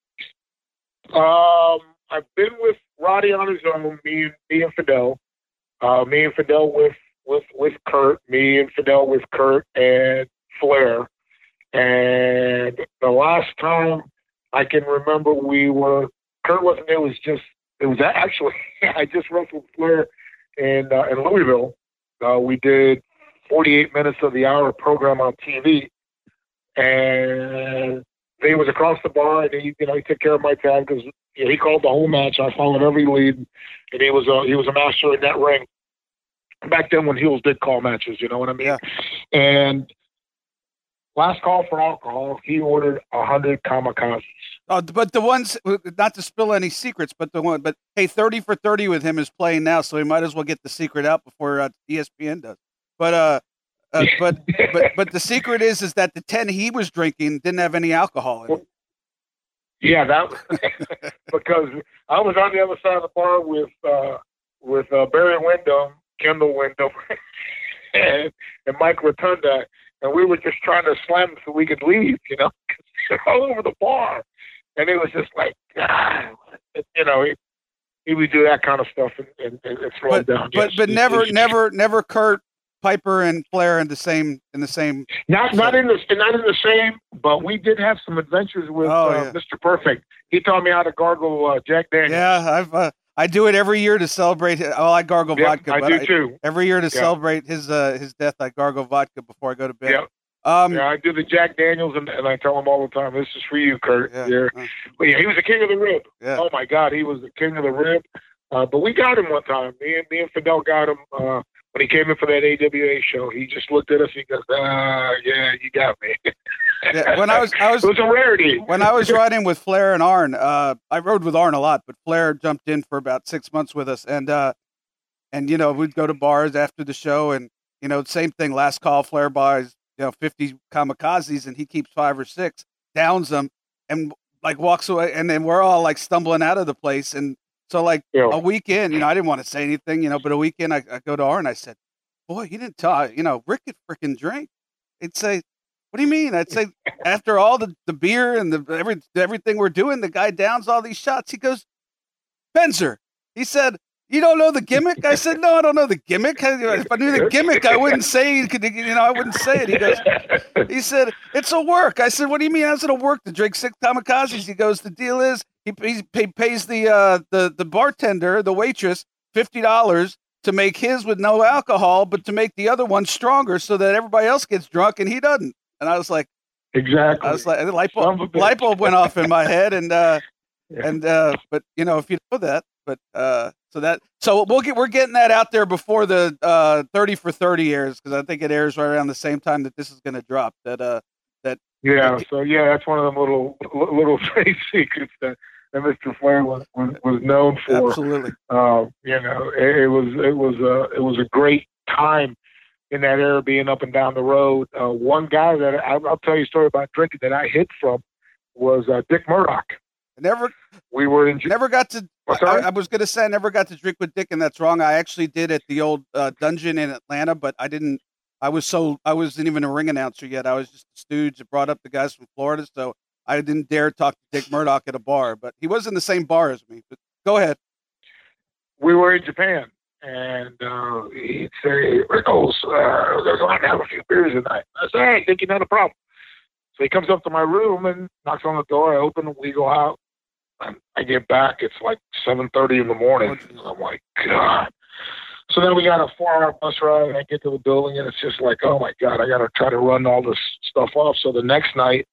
I've been with Roddy on his own, me and Fidel. Me and Fidel with Curt, me and Fidel with Curt and Flair. And the last time I can remember Curt wasn't there, it was actually, I just wrestled Flair in Louisville. We did 48 minutes of the hour program on TV. And he was across the bar and he took care of my tag because he called the whole match. I followed every lead and he was a master in that ring. Back then when heels did call matches, you know what I mean? Yeah. And last call for alcohol, he ordered 100 kamikazes. Oh, but the ones, not to spill any secrets, but hey, 30 for 30 with him is playing now, so he might as well get the secret out before ESPN does. But the secret is that the 10 he was drinking didn't have any alcohol in it. Yeah, that because I was on the other side of the bar with Barry Windham, Kendall Windham, and Mike Rotunda, and we were just trying to slam them so we could leave, all over the bar, and it was just like, he would do that kind of stuff and slow it down. But never Curt, Piper, and Flair in the same. Not in the same, but we did have some adventures with Mr. Perfect. He taught me how to gargle Jack Daniels. Yeah, I do it every year to celebrate. Well, I gargle vodka. I do too. Every year to celebrate his death, I gargle vodka before I go to bed. Yeah. I do the Jack Daniels, and I tell him all the time, "This is for you, Curt." Yeah. But he was the king of the rib. Yeah. Oh my God, he was the king of the rib. But we got him one time. Me and Fidel got him when he came in for that AWA show. He just looked at us. He goes, "Yeah, you got me." Yeah, when I was it was a rarity. When I was riding with Flair and Arn, I rode with Arn a lot, but Flair jumped in for about 6 months with us, and we'd go to bars after the show, and same thing. Last call, Flair buys 50 kamikazes, and he keeps 5 or 6, downs them, and like walks away, and then we're all like stumbling out of the place, and So like Yeah. a weekend, I didn't want to say anything, but a weekend I go to R and I said, boy, he didn't tell, Rick could freaking drink. He'd say, what do you mean? I'd say, after all the beer and everything we're doing, the guy downs all these shots. He goes, Penzer, he said, you don't know the gimmick? I said, no, I don't know the gimmick. If I knew the gimmick, I wouldn't say it. I wouldn't say it. He said, it's a work. I said, what do you mean? How's it a work to drink 6 kamikazes? He goes, the deal is he pays the bartender, the waitress, $50 to make his with no alcohol, but to make the other one stronger so that everybody else gets drunk and he doesn't. And I was like, exactly. I was like, the light bulb went off in my head, and but if you know that, but so we're getting that out there before the 30 for 30 airs, because I think it airs right around the same time that this is going to drop. That's one of them little trade secrets that Mr. Flair was known for. Absolutely. It was a great time in that era, being up and down the road. One guy that I'll tell you a story about drinking that I hid from was Dick Murdoch. Never got to. I was going to say I never got to drink with Dick, and that's wrong. I actually did at the old dungeon in Atlanta, but I didn't. I wasn't even a ring announcer yet. I was just a stooge that brought up the guys from Florida, so I didn't dare talk to Dick Murdoch at a bar. But he was in the same bar as me. But go ahead. We were in Japan, and he'd say, "Rickles, we're going to have a few beers tonight." I said, "Hey, Dickie, not a problem." So he comes up to my room and knocks on the door. I open it. We go out. And I get back. It's like 7:30 in the morning. And I'm like, God. So then we got a 4-hour bus ride, and I get to the building, and it's just like, oh my God, I got to try to run all this stuff off. So the next night,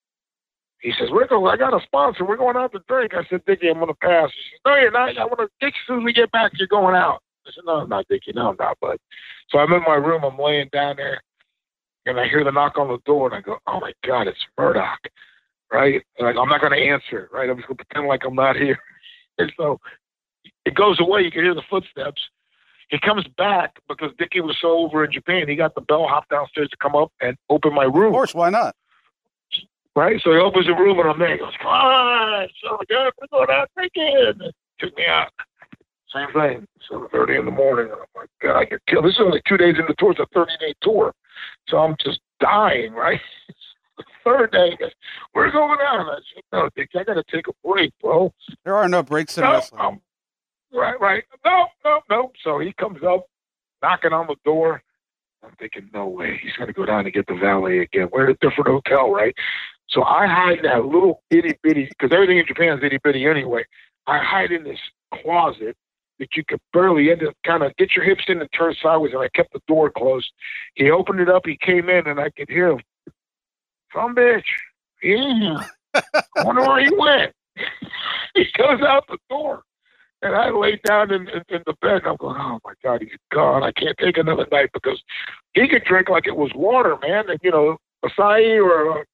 he says, Rickles, I got a sponsor. We're going out to drink. I said, Dickie, I'm going to pass. He says, no, you're not. I want to, Dickie, as soon as we get back, you're going out. I said, no, I'm not, Dickie. No, I'm not, bud. So I'm in my room. I'm laying down there, and I hear the knock on the door, and I go, oh my God, it's Murdoch. Right? Like, I'm not going to answer, right? I'm just going to pretend like I'm not here. And so it goes away. You can hear the footsteps. He comes back because Dickie was so over in Japan. He got the bellhop downstairs to come up and open my room. Of course, why not? Right? So he opens the room, and I'm there. He goes, come on. So I got to go out drinking. And took me out. Same thing. 7:30 in the morning. And I'm like, God, I get killed. This is only 2 days into the tour. It's a 30-day tour. So I'm just dying, right? The third day, we're going out. I said, no, Dick, I got to take a break, bro. There are no breaks in wrestling. Right. No. So he comes up, knocking on the door. I'm thinking, no way. He's going to go down and get the valet again. We're at a different hotel, right? So I hide in that little itty-bitty, because everything in Japan is itty-bitty anyway. I hide in this closet that you could barely kind of get your hips in and turn sideways, and I kept the door closed. He opened it up. He came in, and I could hear him. Some bitch. Yeah. I wonder where he went. He goes out the door. And I lay down in the bed. And I'm going, oh, my God, he's gone. I can't take another night because he could drink like it was water, man. And, Asahi or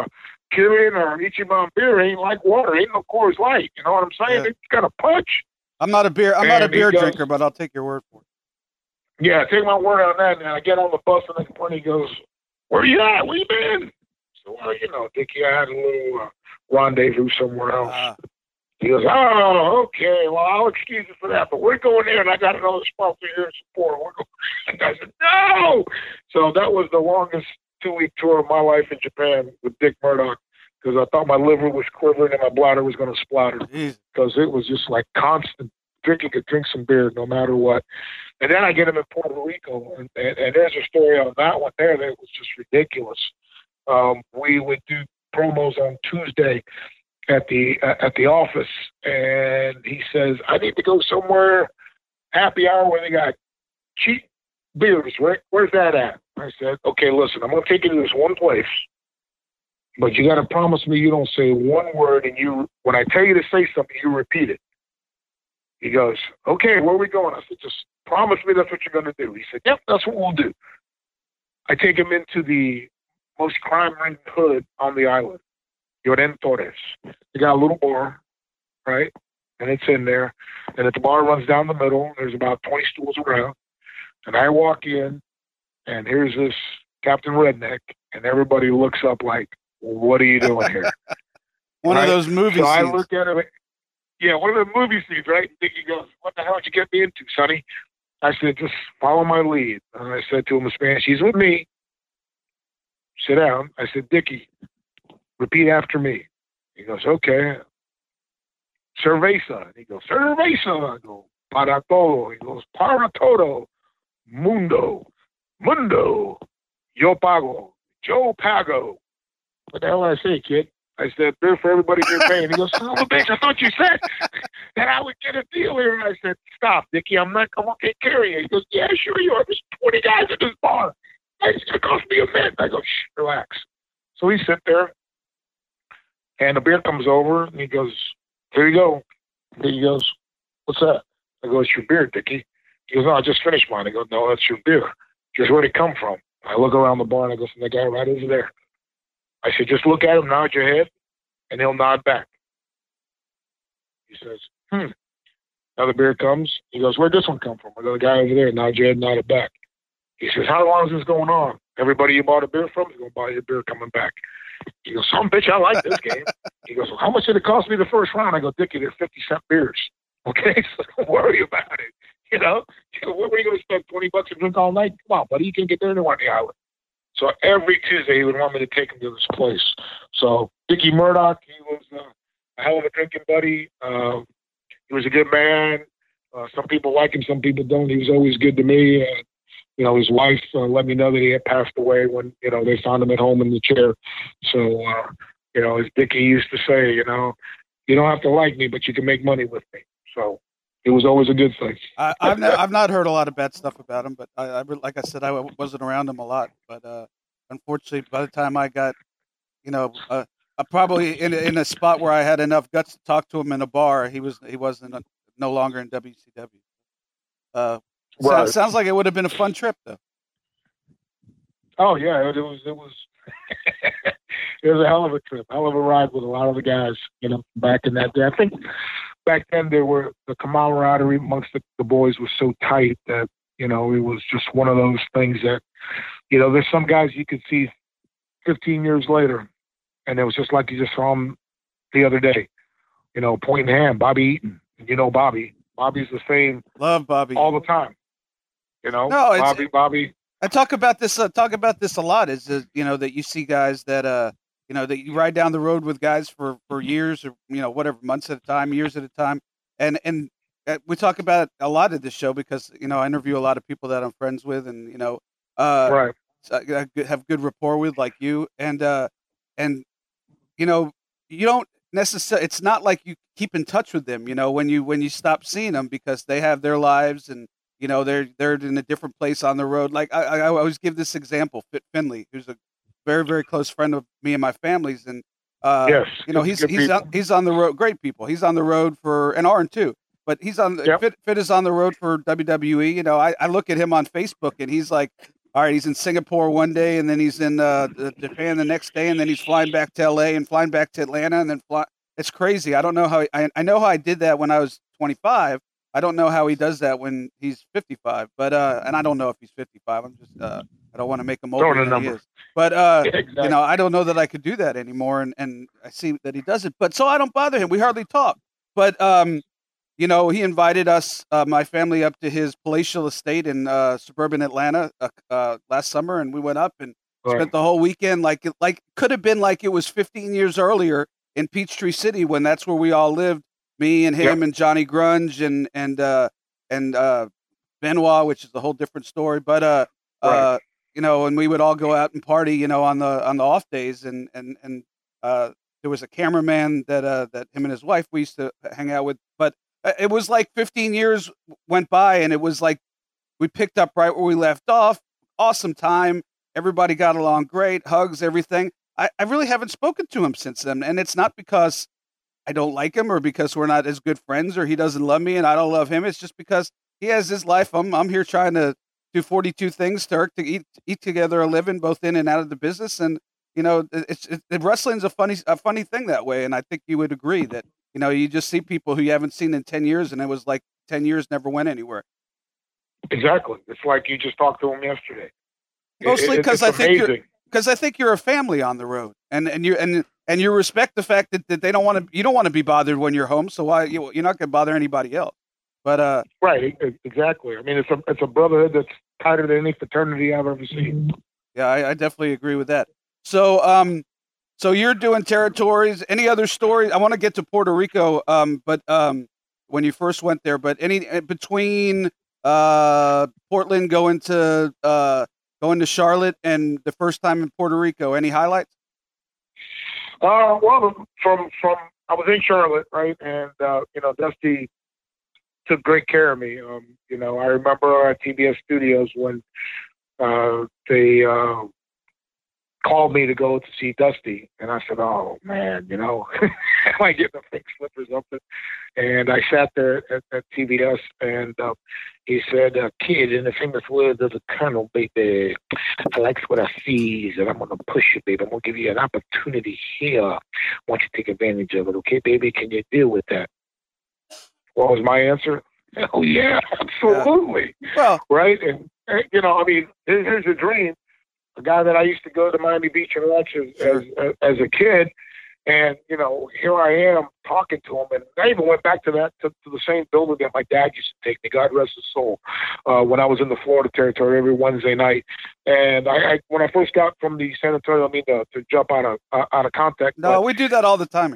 Kirin or Ichiban beer ain't like water. Ain't no Coors Light. You know what I'm saying? Yeah. It's got a punch. I'm not a beer drinker, but I'll take your word for it. Yeah, take my word on that. And I get on the bus, and he goes, where you at? Where you been? So, well, Dickie, I had a little rendezvous somewhere else. He goes, oh, okay. Well, I'll excuse you for that, but we're going there, and I got another spot for here in support. And I said, no! So that was the longest 2-week tour of my life in Japan with Dick Murdoch, because I thought my liver was quivering and my bladder was going to splatter, because it was just like constant drinking. Could drink some beer no matter what. And then I get him in Puerto Rico, and there's a story on that one there that was just ridiculous. We would do promos on Tuesday at the office, and he says, I need to go somewhere happy hour where they got cheap beers. Where's that at? I said, okay, listen, I'm going to take you to this one place, but you got to promise me you don't say one word, and when I tell you to say something, you repeat it. He goes, okay, where are we going? I said, just promise me that's what you're going to do. He said, yep, that's what we'll do. I take him into the most crime-ridden hood on the island, Lloren Torres. They got a little bar, right? And it's in there. And the bar runs down the middle. There's about 20 stools around. And I walk in, and here's this Captain Redneck, and everybody looks up like, what are you doing here? One of those movie scenes. I look at him. yeah, one of the movie scenes, right? And Dickie goes, what the hell did you get me into, Sonny? I said, just follow my lead. And I said to him in Spanish, he's with me. Sit down. I said, Dickie, repeat after me. He goes, okay. Cerveza. And he goes, cerveza. I go, para todo. He goes, para todo. Mundo. Mundo. Yo pago. Yo pago. What the hell did I say, kid? I said, beer for everybody you're paying. He goes, son of a bitch, I thought you said that I would get a deal here. And I said, stop, Dickie, I won't take care of you. He goes, yeah, sure you are. There's 20 guys at this bar. It's going to cost me a mint. I go, shh, relax. So we sit there, and the beer comes over, and he goes, here you go. And he goes, what's that? I go, it's your beer, Dickie. He goes, no, I just finished mine. I go, no, that's your beer. He goes, where'd it come from? I look around the bar, and I go, from the guy right over there. I said, just look at him, nod your head, and he'll nod back. He says, Another beer comes. He goes, where'd this one come from? I go, the guy over there, nod your head, nod it back. He says, how long is this going on? Everybody you bought a beer from is going to buy your beer coming back. He goes, some bitch, I like this game. He goes, well, how much did it cost me the first round? I go, Dickie, they're 50-cent beers. Okay, so don't worry about it. You know, what were you going to spend $20 to drink all night? Come on, buddy, you can get there anywhere on the island. So every Tuesday he would want me to take him to this place. So Dickie Murdoch, he was a hell of a drinking buddy. He was a good man. Some people like him, some people don't. He was always good to me. You know, his wife let me know that he had passed away when, you know, they found him at home in the chair. So, you know, as Dickie used to say, you know, you don't have to like me, but you can make money with me. So it was always a good thing. I've not heard a lot of bad stuff about him, but I like I said, I wasn't around him a lot. But unfortunately, by the time I got, you know, probably in a spot where I had enough guts to talk to him in a bar, he wasn't no longer in WCW. Right. Sounds like it would have been a fun trip, though. Oh yeah, it was. It was a hell of a trip, hell of a ride with a lot of the guys. You know, back in that day, I think back then the camaraderie amongst the boys was so tight that, you know, it was just one of those things that, you know, there's some guys you could see 15 years later, and it was just like you just saw him the other day. You know, point in hand, Bobby Eaton. You know, Bobby's the same. Love Bobby all the time. You know, no, Bobby. I talk about this a lot. Is you know, that you see guys that you know, that you ride down the road with guys for years, or, you know, whatever, months at a time, years at a time, and we talk about a lot of this show because, you know, I interview a lot of people that I'm friends with, and, you know, right, I have good rapport with, like you, and you know, you don't necessarily. It's not like you keep in touch with them, you know, when you stop seeing them, because they have their lives, and, you know, they're in a different place on the road. Like I always give this example, Fit Finley, who's a very, very close friend of me and my family's, and yes, you know, he's on the road. Great people. He's on the road for, and Arn too, but he's on. Yep. Fit is on the road for WWE. You know, I look at him on Facebook, and he's like, all right, he's in Singapore one day, and then he's in Japan the next day, and then he's flying back to LA and flying back to Atlanta, and then It's crazy. I don't know how. I know how I did that when I was 25. I don't know how he does that when he's 55. But and I don't know if he's 55. I'm just I don't want to make him older than he is. But exactly. You know, I don't know that I could do that anymore. And I see that he does it. But so I don't bother him. We hardly talk. But you know, he invited us, my family, up to his palatial estate in suburban Atlanta last summer, and we went up and spent the whole weekend like could have been like it was 15 years earlier in Peachtree City, when that's where we all lived. Me and him and Johnny Grunge and Benoit, which is a whole different story. But you know, and we would all go out and party, you know, on the off days, and there was a cameraman that him and his wife we used to hang out with. But it was like 15 years went by, and it was like we picked up right where we left off. Awesome time. Everybody got along great. Hugs, everything. I really haven't spoken to him since then, and it's not because I don't like him or because we're not as good friends or he doesn't love me and I don't love him. It's just because he has his life. I'm here trying to do 42 things to eat together a living, both in and out of the business. And, you know, wrestling's a funny thing that way. And I think you would agree that, you know, you just see people who you haven't seen in 10 years and it was like 10 years never went anywhere. Exactly. It's like you just talked to him yesterday. Mostly because I think you're a family on the road, and and you respect the fact that they don't want to. You don't want to be bothered when you're home, so why you're not going to bother anybody else. But right, exactly. I mean, it's a brotherhood that's tighter than any fraternity I've ever seen. Yeah, I definitely agree with that. So, so you're doing territories. Any other stories? I want to get to Puerto Rico, but when you first went there, but any between Portland going to Charlotte and the first time in Puerto Rico, any highlights? Well, from I was in Charlotte, right, and Dusty took great care of me. I remember at TBS Studios when they called me to go to see Dusty, and I said, "Oh man, am I getting a fake slip or something?" And I sat there at TBS, and he said, "Kid, in the famous words of the Colonel, baby, I likes what I see, and I'm gonna push you, baby. I'm gonna give you an opportunity here. I want you to take advantage of it, okay, baby? Can you deal with that?" What was my answer? Oh yeah, absolutely. Yeah. Well, right, and here's a dream. A guy that I used to go to Miami Beach and watch as a kid, and here I am talking to him, and I even went back to the same building that my dad used to take me, God rest his soul, when I was in the Florida territory every Wednesday night. And I when I first got from the San Antonio, to jump out of contact. No, we do that all the time.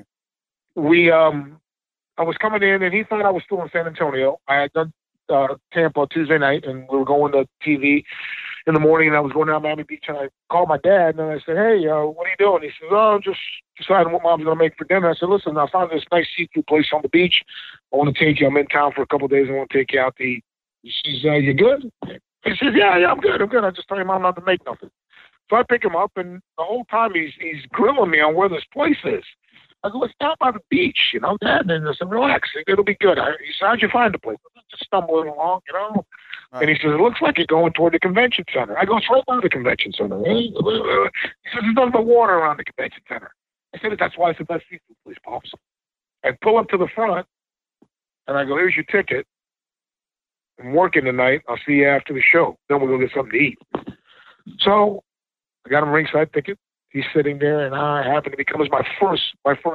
I was coming in, and he thought I was still in San Antonio. I had done Tampa Tuesday night, and we were going to TV in the morning, and I was going down Miami Beach, and I called my dad, and I said, "Hey, what are you doing?" He says, "Oh, I'm just deciding what Mom's going to make for dinner." I said, "Listen, I found this nice seafood place on the beach. I want to take you. I'm in town for a couple of days. I want to take you out to eat." He says, "You good?" He says, "Yeah, I'm good. I just told your Mom not to make nothing." So I pick him up, and the whole time he's grilling me on where this place is. I go, "It's down by the beach, Dad." And I said, "Relax, it'll be good." He said, "How'd you find the place?" I'm just stumbling along, Right. And he says, "It looks like you're going toward the convention center." I go, "It's right by the convention center." He says, "There's nothing but water around the convention center." I said, "That's why it's the best seafood place, Pops." I pull up to the front, and I go, "Here's your ticket. I'm working tonight. I'll see you after the show. Then we'll go get something to eat." So I got him a ringside ticket. He's sitting there, and I happen to become my first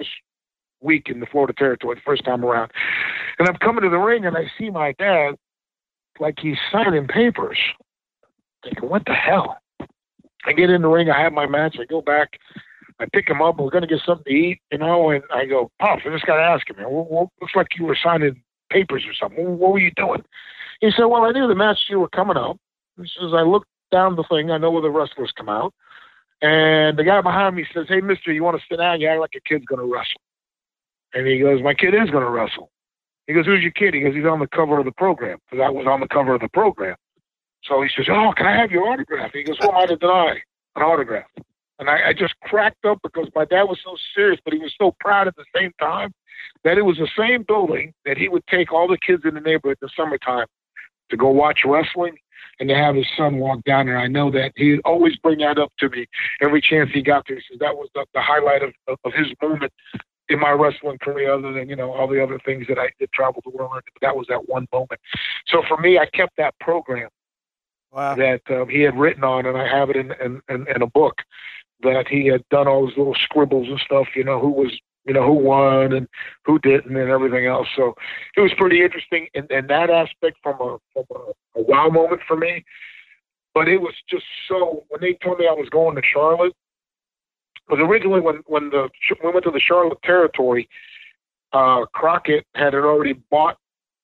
week in the Florida territory, the first time around. And I'm coming to the ring, and I see my dad like he's signing papers. Thinking, what the hell? I get in the ring, I have my match, I go back, I pick him up, we're going to get something to eat, and I go, "Pops, I just got to ask him, looks like you were signing papers or something. What were you doing?" He said, "Well, I knew the match you were coming up." He says, "I looked down the thing, I know where the wrestlers come out. And the guy behind me says, 'Hey, mister, you want to sit down? You act like your kid's going to wrestle.'" And he goes, "My kid is going to wrestle." He goes, "Who's your kid?" He goes, "He's on the cover of the program," because I was on the cover of the program. So he says, "Oh, can I have your autograph?" He goes, "Who am I to deny an autograph?" And I just cracked up because my dad was so serious, but he was so proud at the same time that it was the same building that he would take all the kids in the neighborhood in the summertime to go watch wrestling and to have his son walk down there. I know that he'd always bring that up to me every chance he got there. He says that was the highlight of his moment in my wrestling career, other than, all the other things that I did travel the world. But that was that one moment. So for me, I kept that program. Wow. That he had written on, and I have it in a book that he had done all those little scribbles and stuff, who won and who didn't and everything else. So it was pretty interesting in that aspect from a wow moment for me. But it was just so, when they told me I was going to Charlotte, because originally when we went to the Charlotte territory, Crockett had already bought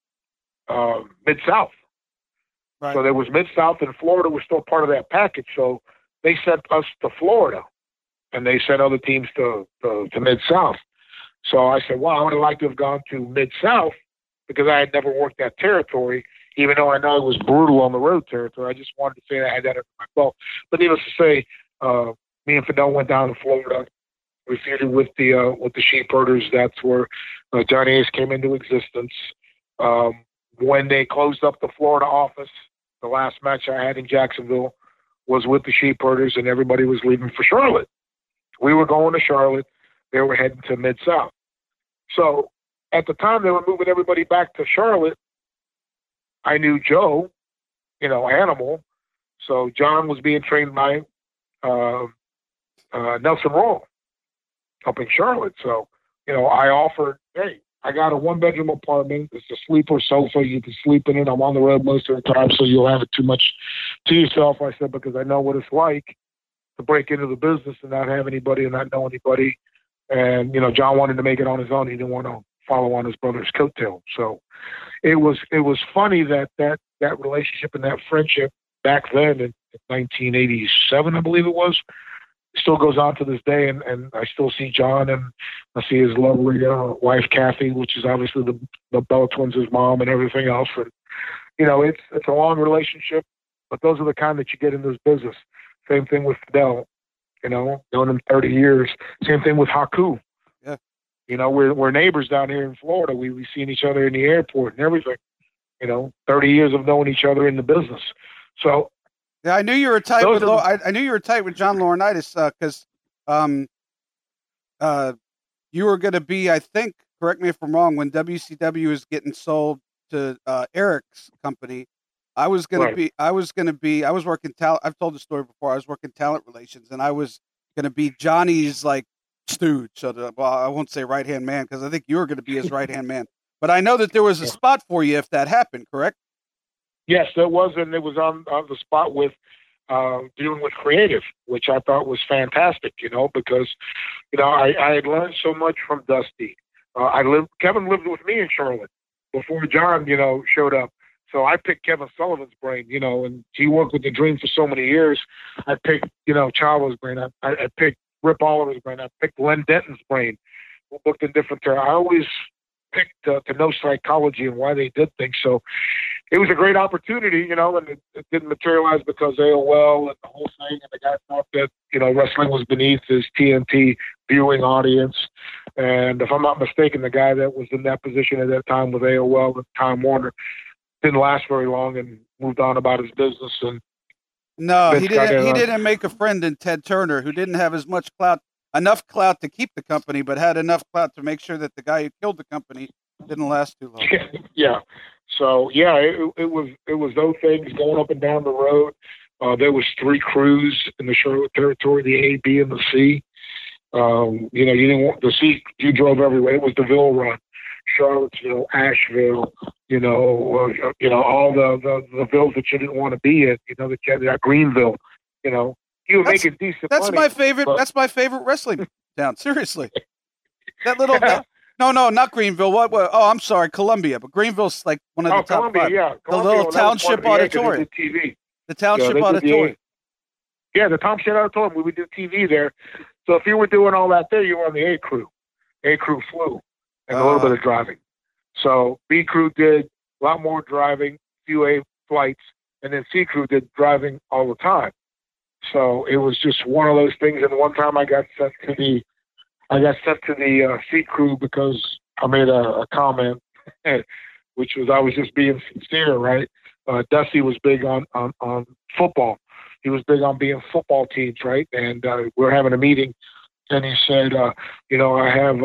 Mid-South. Right. So there was Mid-South, and Florida was still part of that package. So they sent us to Florida, and they sent other teams to Mid-South. So I said, "Well, I would have liked to have gone to Mid-South because I had never worked that territory, even though I know it was brutal on the road territory. I just wanted to say I had that under my belt." But needless to say, me and Fidel went down to Florida. We feuded with the Sheep Herders. That's where Johnny Ace came into existence. When they closed up the Florida office, the last match I had in Jacksonville was with the Sheep Herders, and everybody was leaving for Charlotte. We were going to Charlotte. They were heading to Mid-South. So at the time they were moving everybody back to Charlotte, I knew Joe, Animal. So John was being trained by Nelson Roll. up in Charlotte. So, I offered, hey, I got a 1-bedroom apartment. It's a sleeper sofa. You can sleep in it. I'm on the road most of the time, so you'll have it too much to yourself. I said, because I know what it's like to break into the business and not have anybody and not know anybody. And, John wanted to make it on his own. He didn't want to follow on his brother's coattail. So it was funny that relationship and that friendship back then in 1987, I believe it was, still goes on to this day. And I still see John, and I see his lovely wife, Kathy, which is obviously the Bella twins' mom and everything else. And, it's a long relationship, but those are the kind that you get in this business. Same thing with Fidel, known him 30 years. Same thing with Haku. Yeah. We're neighbors down here in Florida. We've seen each other in the airport and everything. 30 years of knowing each other in the business. So yeah, I knew you were tight with I knew you were tight with John Laurinaitis because you were going to be, I think, correct me if I'm wrong, when WCW was getting sold to Eric's company. I was going to be. I was working talent. I've told the story before. I was working talent relations, and I was going to be Johnny's stooge. So, I won't say right hand man because I think you were going to be his right hand man. But I know that there was a spot for you if that happened. Correct? Yes, there was, and it was on the spot with dealing with creative, which I thought was fantastic. Because I had learned so much from Dusty. Kevin lived with me in Charlotte before John showed up. So I picked Kevin Sullivan's brain, and he worked with the Dream for so many years. I picked, Chavo's brain. I picked Rip Oliver's brain. I picked Len Denton's brain, who looked in different terms. I always picked to know psychology and why they did things. So it was a great opportunity, and it didn't materialize because AOL and the whole thing, and the guy thought that, wrestling was beneath his TNT viewing audience. And if I'm not mistaken, the guy that was in that position at that time with AOL and Time Warner didn't last very long and moved on about his business. And no, he didn't. He didn't make a friend in Ted Turner, who didn't have as much clout, enough clout to keep the company, but had enough clout to make sure that the guy who killed the company didn't last too long. Yeah. So it was those things going up and down the road. There was 3 crews in the Charlotte territory: the A, B, and the C. You didn't want the C. You drove everywhere. It was the Ville run. Charlottesville, Asheville, all the villes that you didn't want to be in, that you had Greenville, you were making decent money. My favorite. That's my favorite wrestling town. Seriously, that little. No, not Greenville. What? Oh, I'm sorry, Columbia. But Greenville's like one of the top Columbia, 5. Yeah, the little township auditorium. TV. The township auditorium. The township auditorium. We would do TV there. So if you were doing all that there, you were on the A crew. A crew flew. And a little bit of driving. So B crew did a lot more driving, few A flights, and then C crew did driving all the time. So it was just one of those things. And one time I got sent to the C crew because I made a comment, which was I was just being sincere, right? Dusty was big on football. He was big on being football teams, right? And we were having a meeting. And he said, I have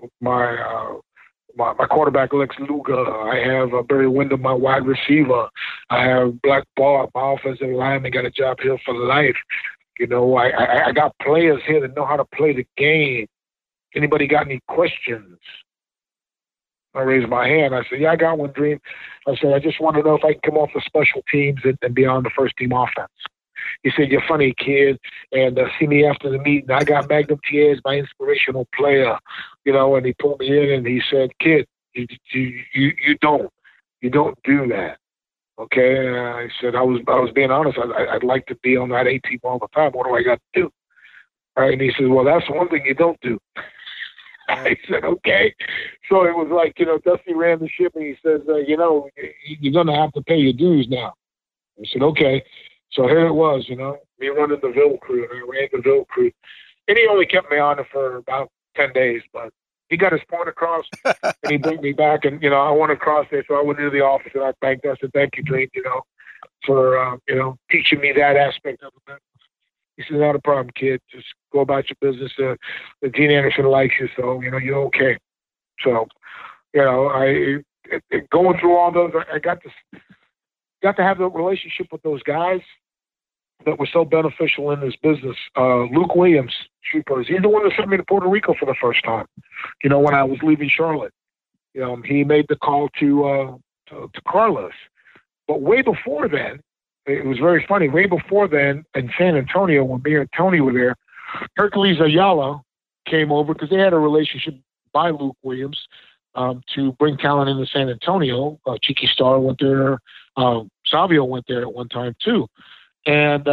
my quarterback, Lex Luger. I have Barry Windham, my wide receiver. I have Black Bart, my offensive lineman, got a job here for life. I got players here that know how to play the game. Anybody got any questions? I raised my hand. I said, yeah, I got one, Dream. I said, I just want to know if I can come off the special teams and be on the first team offense. He said, you're funny, kid, and see me after the meeting. I got Magnum TA as my inspirational player, and he pulled me in and he said, kid, you don't do that. Okay. And I said, I was being honest. I'd like to be on that A team all the time. What do I got to do? All right. And he said, well, that's one thing you don't do. I said, okay. So it was like, Dusty ran the ship and he says, you're going to have to pay your dues now. I said, okay. So here it was, me running the Ville crew, and I ran the Ville crew. And he only kept me on it for about 10 days, but he got his point across, and he brought me back. And, I went across there, so I went into the office, and I thanked us, and thank you, Dream, for, teaching me that aspect of it. He said, not a problem, kid. Just go about your business. Dean Anderson likes you, so, you're okay. So, going through all those, I got to have the relationship with those guys. that was so beneficial in this business. Luke Williams, he's the one that sent me to Puerto Rico for the first time. You know, when I was leaving Charlotte, he made the call to Carlos. But way before then, it was very funny. Way before then, in San Antonio, when me and Tony were there, Hercules Ayala came over because they had a relationship by Luke Williams to bring talent into San Antonio. Cheeky Star went there. Savio went there at one time too. And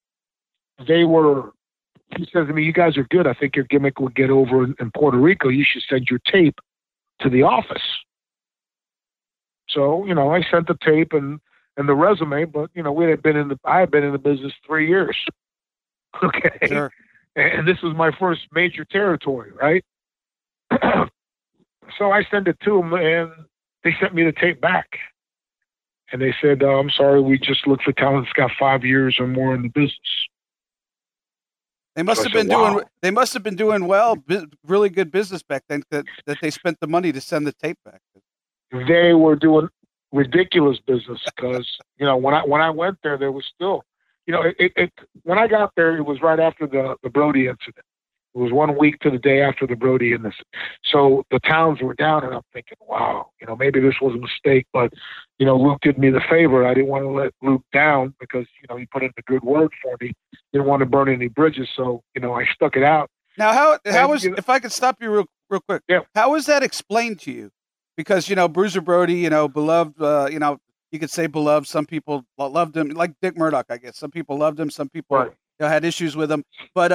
he says to me, "You guys are good. I think your gimmick will get over in Puerto Rico. You should send your tape to the office." So, I sent the tape and the resume, but, I had been in the business 3 years. Okay. Sure. And this was my first major territory, right? So I sent it to them, and they sent me the tape back. And they said, "I'm sorry, we just look for talent that's got 5 years or more in the business." They must have been doing well, really good business back then that they spent the money to send the tape back. They were doing ridiculous business because, when I went there was still, when I got there, it was right after the Brody incident. It was 1 week to the day after the Brody incident. So the towns were down, and I'm thinking, wow, maybe this was a mistake, but, Luke did me the favor. I didn't want to let Luke down because, he put in a good word for me. Didn't want to burn any bridges. So, I stuck it out. Now, how was, if I could stop you real quick, yeah. How was that explained to you? Because, Bruiser Brody, beloved, you could say beloved. Some people loved him, like Dick Murdoch, I guess. Some people loved him. Some people had issues with him. But,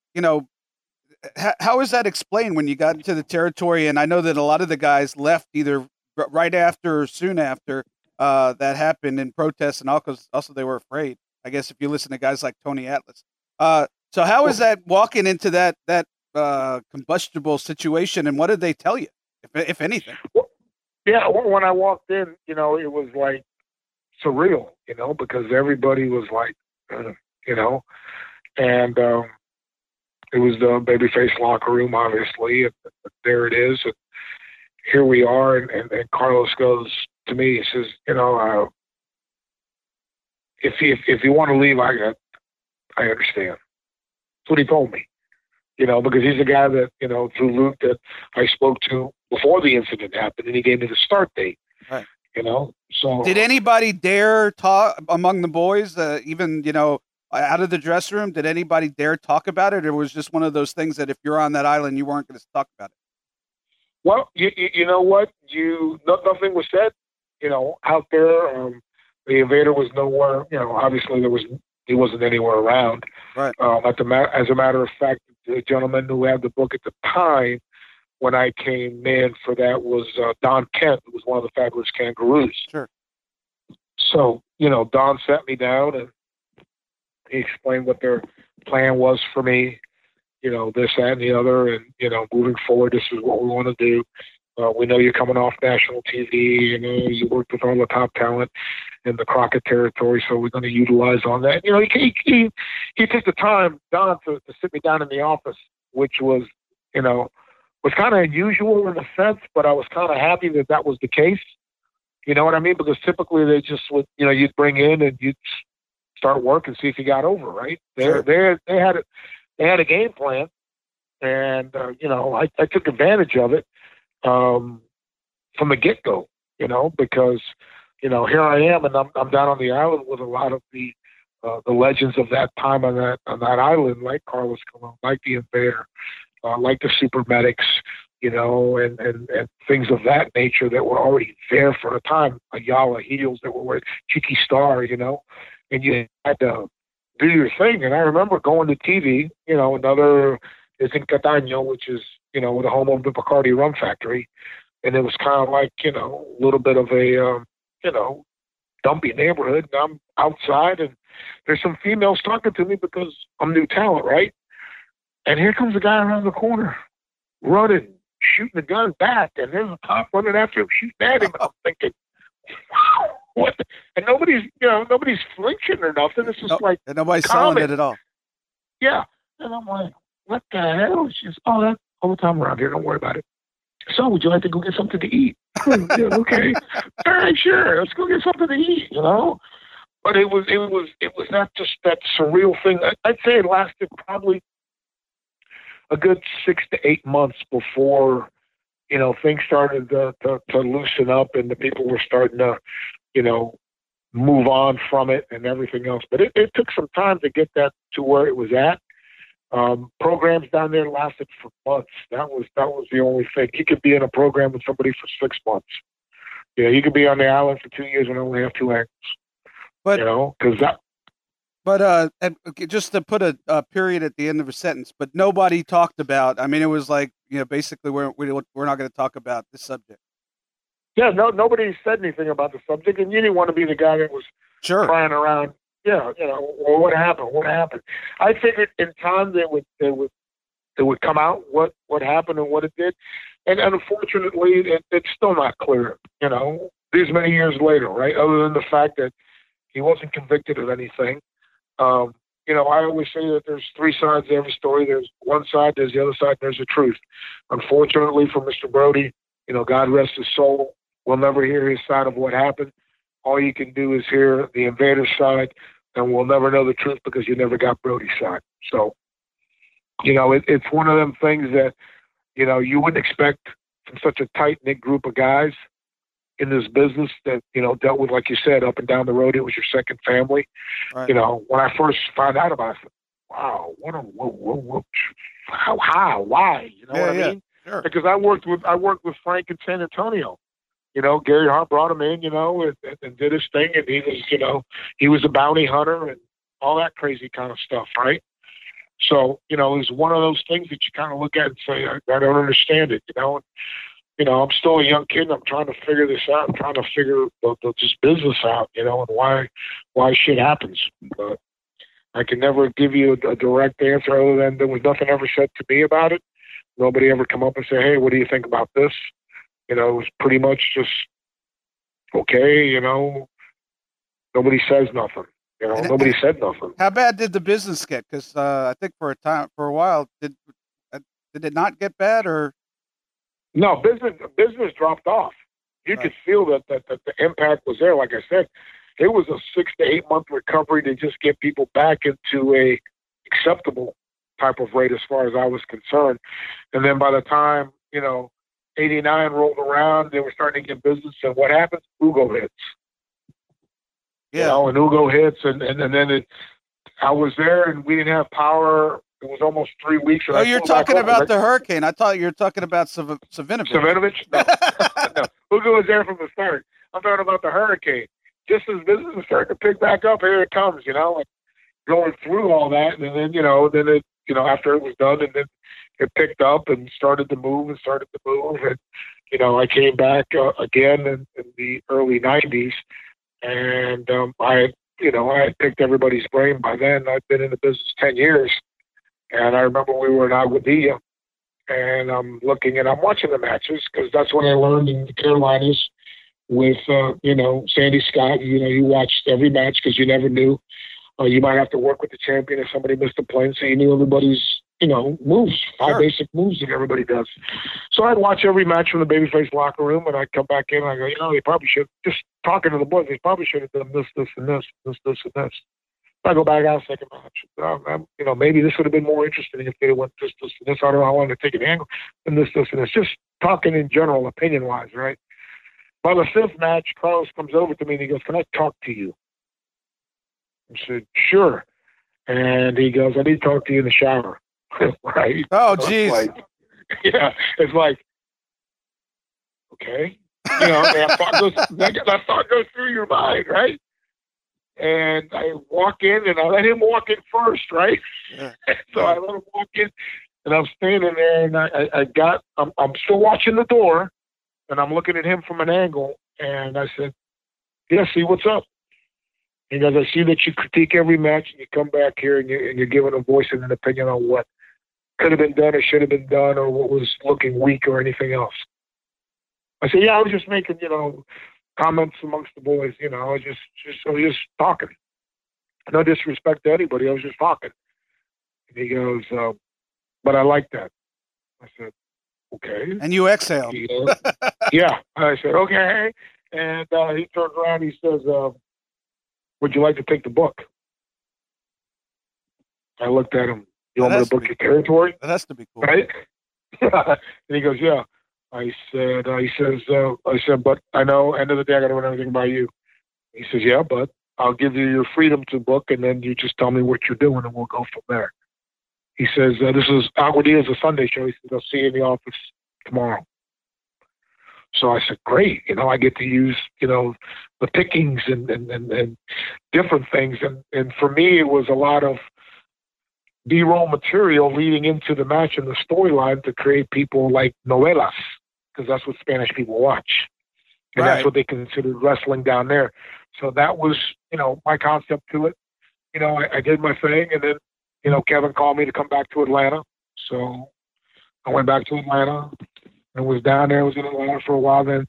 how is that explained when you got into the territory? And I know that a lot of the guys left either right after or soon after that happened in protest, and also they were afraid. I guess if you listen to guys like Tony Atlas. So how is that walking into that combustible situation, and what did they tell you, if anything? Yeah, when I walked in, it was like surreal, because everybody was like, and it was the babyface locker room, obviously, and there it is. And here we are, and Carlos goes to me, he says, if you want to leave, I understand. That's what he told me, because he's a guy that, through Luke, that I spoke to before the incident happened, and he gave me the start date. Right. So did anybody dare talk among the boys, even, out of the dressing room? Did anybody dare talk about it, or was just one of those things that if you're on that island, you weren't going to talk about it? Well, you know what? Nothing was said, out there. The Invader was nowhere, obviously he wasn't anywhere around. Right. As a matter of fact, the gentleman who had the book at the time when I came in for that was Don Kent, who was one of the Fabulous Kangaroos. Sure. So, Don sat me down and he explained what their plan was for me, this, that, and the other. And, moving forward, this is what we want to do. We know you're coming off national TV. You worked with all the top talent in the Crockett territory, so we're going to utilize on that. He took the time, Don, to sit me down in the office, which was, was kind of unusual in a sense, but I was kind of happy that was the case. You know what I mean? Because typically they just would, you'd bring in and you'd start work and see if you got over, right? They had a game plan, and I took advantage of it from the get-go, because here I am, and I'm down on the island with a lot of the legends of that time on that island, like Carlos Colon, like the Invader, like the Super Medics, and things of that nature that were already there for the time. Ayala Heels that were with Cheeky Star, and you had to do your thing. And I remember going to TV, another is in Cataño, which is, the home of the Bacardi Rum Factory. And it was kind of like, a little bit of a, dumpy neighborhood. And I'm outside and there's some females talking to me because I'm new talent, right? And here comes a guy around the corner running, shooting the gun back. And there's a cop running after him, shooting at him. And I'm thinking, wow, what? And nobody's flinching or nothing. It's just like, and nobody's selling it at all. Yeah. And I'm like, what the hell? She's, that's all the time around here. Don't worry about it. So would you like to go get something to eat? Yeah, okay. All right, sure. Let's go get something to eat, But it was not just that surreal thing. I'd say it lasted probably a good 6 to 8 months before, things started to loosen up and the people were starting to, move on from it and everything else. But it took some time to get that to where it was at. Programs down there lasted for months. That was the only thing. You could be in a program with somebody for 6 months. You could be on the island for 2 years and only have 2 angles. But because that. But just to put a period at the end of a sentence, but nobody talked about. I mean, it was like, basically we're not going to talk about this subject. Yeah, nobody said anything about the subject, and you didn't want to be the guy that was crying around. Yeah, well, what happened? What happened? I figured in time they would come out what happened and what it did, and unfortunately, it's still not clear. These many years later, right? Other than the fact that he wasn't convicted of anything. I always say that there's 3 sides to every story. There's one side, there's the other side, there's the truth. Unfortunately for Mr. Brody, God rest his soul, we'll never hear his side of what happened. All you can do is hear the invader's side, and we'll never know the truth because you never got Brody's side. So, it's one of them things that, you wouldn't expect from such a tight-knit group of guys in this business that, dealt with, like you said, up and down the road. It was your second family. Right. When I first found out about it, I said, wow, how, why? You know what I mean? Sure. Because I worked with Frank in San Antonio. Gary Hart brought him in, and did his thing. And he was a bounty hunter and all that crazy kind of stuff. Right. So, it's one of those things that you kind of look at and say, I don't understand it, I'm still a young kid and I'm trying to figure this out. I'm trying to figure this business out, and why shit happens. But I can never give you a direct answer other than there was nothing ever said to me about it. Nobody ever come up and say, hey, what do you think about this? It was pretty much just, okay, nobody says nothing. Nobody said nothing. How bad did the business get? Because I think for a while, did it not get bad or? No, business dropped off. You could feel that the impact was there. Like I said, it was a 6 to 8 month recovery to just get people back into a acceptable type of rate as far as I was concerned. And then by the time, 89 rolled around, they were starting to get business. And what happens? Ugo hits. Yeah. And Ugo hits. And then I was there and we didn't have power. It was almost 3 weeks. Oh, you're talking about the hurricane. I thought you were talking about Savinovich. Savinovich? No. No. Ugo was there from the start. I'm talking about the hurricane. Just as business is starting to pick back up, here it comes, and going through all that. And then, after it was done, and then it picked up and started to move. And, I came back again in the early 90s. And I had picked everybody's brain by then. I'd been in the business 10 years. And I remember we were in Aguadilla, and I'm watching the matches because that's what I learned in the Carolinas with, Sandy Scott. You watched every match because you never knew. You might have to work with the champion if somebody missed a plane, so you knew everybody's, moves, 5 basic moves that everybody does. So I'd watch every match from the babyface locker room, and I'd come back in and I go, they probably should, just talking to the boys, they probably should have done this, this, and this, this, this, and this. I go back out second match. Maybe this would have been more interesting if they went this, and this. I don't know. I wanted to take an angle and this, and this. Just talking in general, opinion-wise, right? By the 5th match, Carlos comes over to me and he goes, "Can I talk to you?" I said, "Sure." And he goes, "I need to talk to you in the shower." Right? Oh, geez. It's like, okay. That thought goes through your mind, right? And I walk in, and I let him walk in first, right? Yeah. So I let him walk in, and I'm standing there, and I'm still watching the door, and I'm looking at him from an angle, and I said, "Yeah, see, what's up?" He goes, "I see that you critique every match, and you come back here, and you're giving a voice and an opinion on what could have been done or should have been done or what was looking weak or anything else." I said, "Yeah, I was just making, comments amongst the boys, I was just talking. No disrespect to anybody, I was just talking." And he goes, "But I like that." I said, "Okay." And you exhaled. Yeah. I said, "Okay." And he turns around, he says, would you like to take the book? I looked at him. You want me to book your territory? That has to be cool. Right? And he goes, yeah. I said, but I know, end of the day, I got to run everything by you. He says, yeah, but I'll give you your freedom to book, and then you just tell me what you're doing, and we'll go from there. He says, this is Agua Diaz, a Sunday show. He says, I'll see you in the office tomorrow. So I said, great. I get to use, the pickings and different things. And for me, it was a lot of B-roll material leading into the match and the storyline to create people like novelas, because that's what Spanish people watch. And that's what they considered wrestling down there. So that was, my concept to it. I did my thing, and then, Kevin called me to come back to Atlanta. So I went back to Atlanta and was down there. I was in Atlanta for a while. Then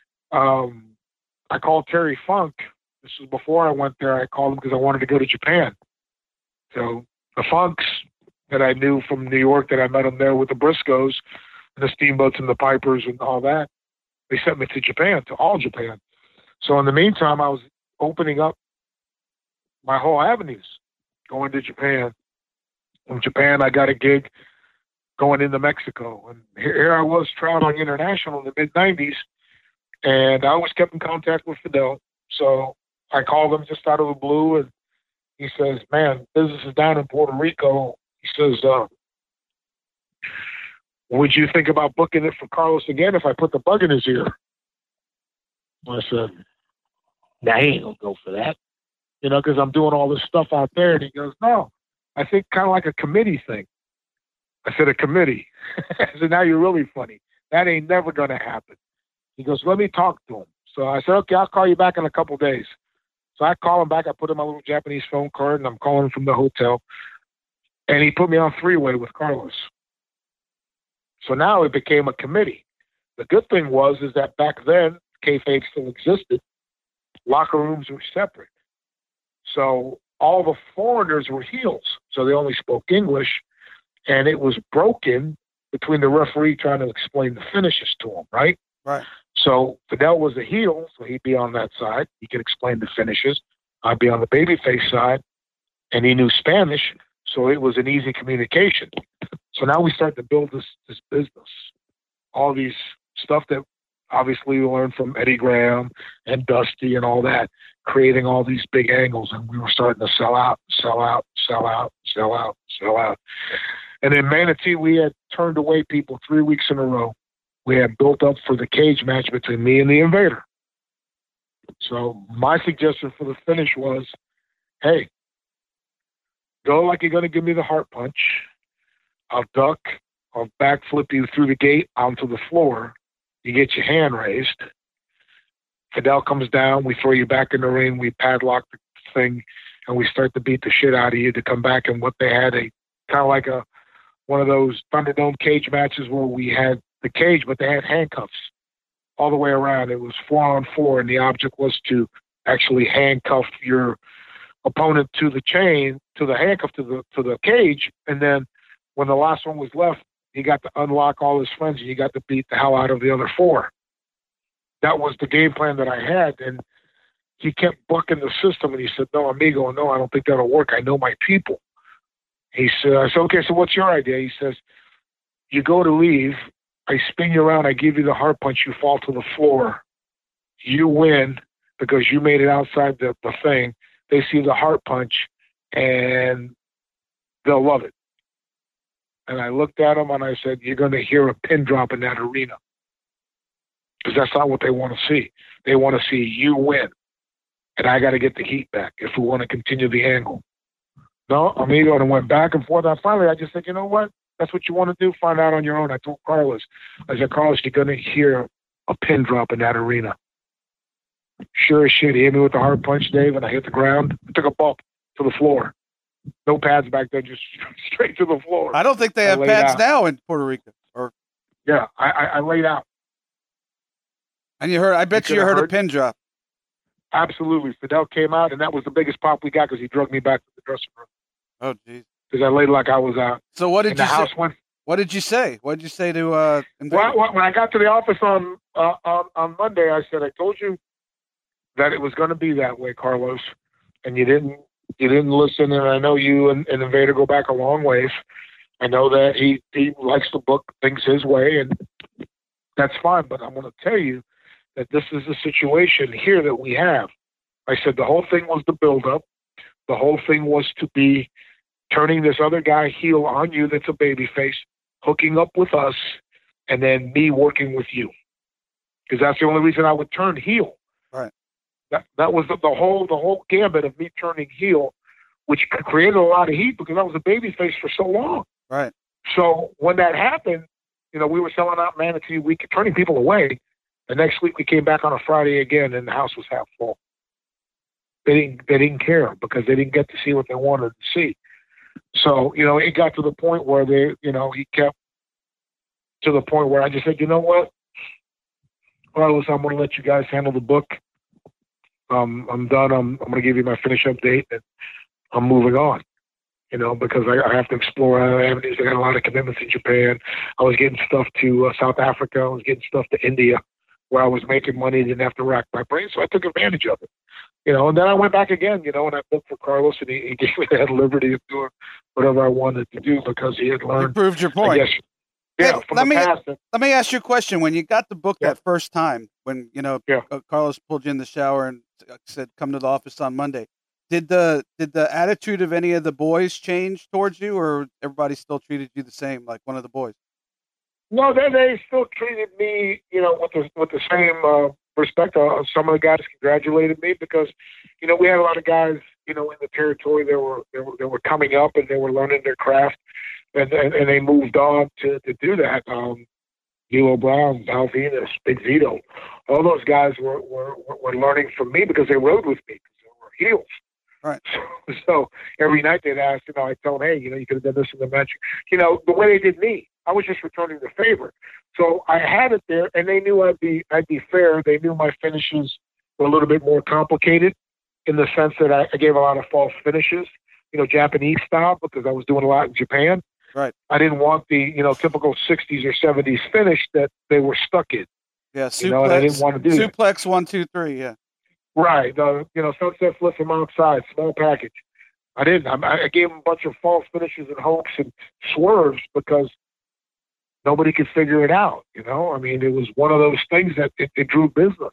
I called Terry Funk. This was before I went there. I called him because I wanted to go to Japan. So the Funks that I knew from New York, that I met them there with the Briscoes and the Steamboats and the Pipers and all that, they sent me to Japan, to all Japan. So in the meantime, I was opening up my whole avenues, going to Japan. From Japan, I got a gig going into Mexico. And here I was traveling international in the mid-'90s, and I always kept in contact with Fidel. So I called him just out of the blue, and he says, man, business is down in Puerto Rico. He says, would you think about booking it for Carlos again if I put the bug in his ear? I said, nah, I ain't going to go for that, because I'm doing all this stuff out there. And he goes, no, I think kind of like a committee thing. I said, a committee? I said, now you're really funny. That ain't never going to happen. He goes, let me talk to him. So I said, okay, I'll call you back in a couple of days. So I call him back. I put him on my little Japanese phone card, and I'm calling him from the hotel. And he put me on three-way with Carlos. So now it became a committee. The good thing is that back then, kayfabe still existed. Locker rooms were separate. So all the foreigners were heels. So they only spoke English. And it was broken between the referee trying to explain the finishes to him, right? Right. So Fidel was a heel, so he'd be on that side. He could explain the finishes. I'd be on the babyface side, and he knew Spanish, so it was an easy communication. So now we start to build this business. All these stuff that obviously we learned from Eddie Graham and Dusty and all that, creating all these big angles, and we were starting to sell out. And in Manatee, we had turned away people 3 weeks in a row. We had built up for the cage match between me and the Invader. So my suggestion for the finish was, hey, go like you're going to give me the heart punch. I'll duck. I'll backflip you through the gate onto the floor. You get your hand raised. Fidel comes down. We throw you back in the ring. We padlock the thing, and we start to beat the shit out of you to come back. And what they had, kind of like one of those Thunderdome cage matches where we had the cage, but they had handcuffs all the way around. It was 4-on-4, and the object was to actually handcuff your opponent to the chain, to the handcuff, to the cage, and then when the last one was left, he got to unlock all his friends, and you got to beat the hell out of the other four. That was the game plan that I had, and he kept bucking the system, and he said, no, amigo, no, I don't think that'll work. I know my people. I said, okay, so what's your idea? He says, you go to leave, I spin you around, I give you the heart punch, you fall to the floor. You win because you made it outside the thing. They see the heart punch, and they'll love it. And I looked at him, and I said, you're going to hear a pin drop in that arena. Because that's not what they want to see. They want to see you win. And I got to get the heat back if we want to continue the angle. No, amigo, and went back and forth. And finally, I just said, you know what? That's what you want to do? Find out on your own. I told Carlos. I said, Carlos, you're going to hear a pin drop in that arena. Sure as shit. He hit me with the hard punch, Dave, and I hit the ground. I took a bump to the floor. No pads back then, just straight to the floor. I don't think they have pads now in Puerto Rico. Yeah, I laid out. And I bet you heard a pin drop. Absolutely. Fidel came out, and that was the biggest pop we got because he drugged me back to the dressing room. Oh, jeez. Because I laid like I was out. So what did you say? What did you say? What did you say to Well, when I got to the office on Monday, I said, I told you that it was going to be that way, Carlos. and you didn't listen. And I know you and Invader go back a long ways. I know that he likes to book things his way, and that's fine. But I'm going to tell you that this is the situation here that we have. I said the whole thing was the build-up. The whole thing was to be turning this other guy heel on you that's a babyface, hooking up with us, and then me working with you. Because that's the only reason I would turn heel. Right. That was the whole gambit of me turning heel, which created a lot of heat because I was a babyface for so long. Right. So when that happened, we were selling out Manatee Week, turning people away. The next week we came back on a Friday again, and the house was half full. They didn't care because they didn't get to see what they wanted to see. So, it got to the point where he kept to the point where I just said, you know what? Carlos, I'm going to let you guys handle the book. I'm done. I'm going to give you my finish up date, and I'm moving on. Because I have to explore other avenues. I got a lot of commitments in Japan. I was getting stuff to South Africa. I was getting stuff to India, where I was making money, didn't have to rack my brain. So I took advantage of it. And then I went back again, and I booked for Carlos, and he gave me that liberty of doing whatever I wanted to do because he had learned. You proved your point. Yeah, hey, let me ask you a question. When you got the book that first time, when Carlos pulled you in the shower and said, "Come to the office on Monday," did the attitude of any of the boys change towards you, or everybody still treated you the same, like one of the boys? No, they still treated me, with the same respect. Some of the guys congratulated me because, we had a lot of guys, in the territory that were coming up and they were learning their craft. And they moved on to do that. D'Lo Brown, Val Venus, Big Vito, all those guys were learning from me because they rode with me because they were heels. Right. So every night they'd ask, I tell them, hey, you could have done this in the match. The way they did me, I was just returning the favor. So I had it there, and they knew I'd be fair. They knew my finishes were a little bit more complicated in the sense that I gave a lot of false finishes, Japanese style, because I was doing a lot in Japan. Right. I didn't want the, typical 60s or 70s finish that they were stuck in. Yeah, suplex, and I didn't want to do suplex 1, 2, 3, yeah. Right. Sunset flip from outside, small package. I didn't. I gave them a bunch of false finishes and hooks and swerves because nobody could figure it out, it was one of those things that it drew business,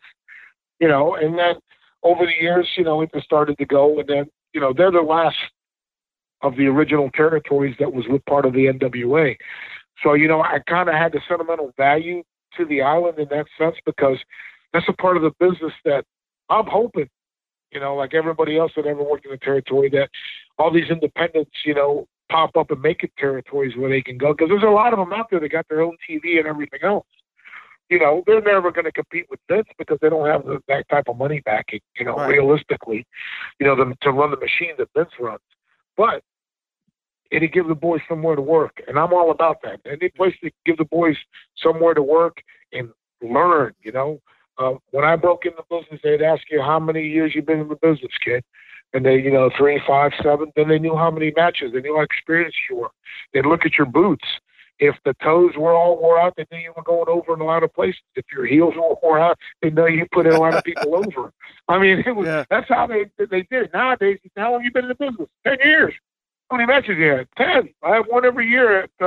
and then over the years, it just started to go, and then, they're the last of the original territories that was with part of the NWA. So, I kind of had the sentimental value to the island in that sense because that's a part of the business that I'm hoping, like everybody else that ever worked in the territory, that all these independents, pop up and make it territories where they can go. Because there's a lot of them out there that got their own TV and everything else. They're never going to compete with Vince because they don't have that type of money backing, right. Realistically, to run the machine that Vince runs. But it'd give the boys somewhere to work, and I'm all about that. Any place to give the boys somewhere to work and learn, When I broke in the business, they'd ask you how many years you've been in the business, kid. And they, 3, 5, 7. Then they knew how many matches. They knew how experienced you were. They'd look at your boots. If the toes were all wore out, they knew you were going over in a lot of places. If your heels were wore out, they know you put in a lot of people over. I mean, that's how they did it. Nowadays, how long have you been in the business? 10 years. How many matches you had? 10. I have one every year at,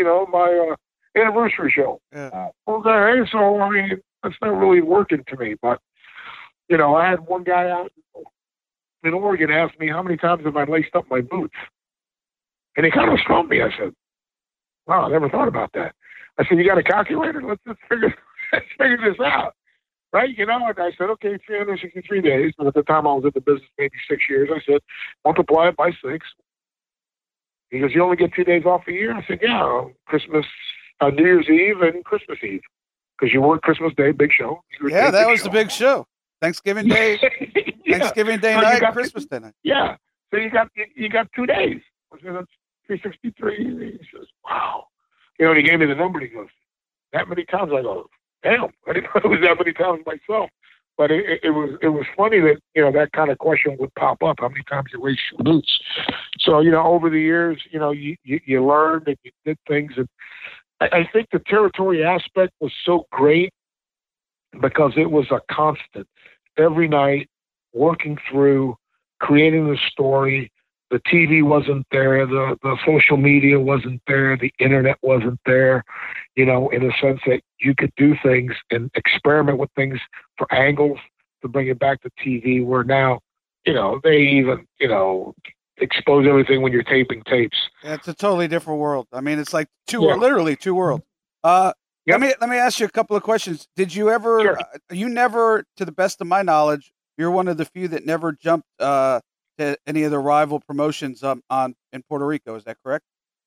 my anniversary show. Yeah. Okay, so, I mean, that's not really working to me. But, I had one guy out in Oregon ask me how many times have I laced up my boots. And he kind of stumped me. I said, wow, I never thought about that. I said, you got a calculator? Let's figure this out. Right? And I said, okay, 363 days. And at the time I was in the business maybe 6 years. I said, multiply it by 6. He goes, you only get 2 days off a year? I said, yeah, Christmas, New Year's Eve and Christmas Eve. Because you work Christmas Day, big show. Yeah, that was the big show. Thanksgiving Day, yeah. Thanksgiving Day night, Christmas Day night. Yeah. So you got 2 days. I said, that's 363. And he says, wow. And he gave me the number. And he goes, that many times? I go, damn. I didn't know it was that many times myself. But it was funny that, that kind of question would pop up. How many times you lace your boots? So, over the years, you learned and you did things. And I think the territory aspect was so great because it was a constant. Every night, working through, creating the story. The TV wasn't there. The social media wasn't there. The internet wasn't there, in a sense that you could do things and experiment with things for angles to bring it back to TV, where now, they even, expose everything when you're taping tapes. Yeah, it's a totally different world. I mean, it's like literally two worlds. Yep. Let me ask you a couple of questions. Did you ever, Sure. You never, to the best of my knowledge, you're one of the few that never jumped to any of the rival promotions in Puerto Rico. Is that correct?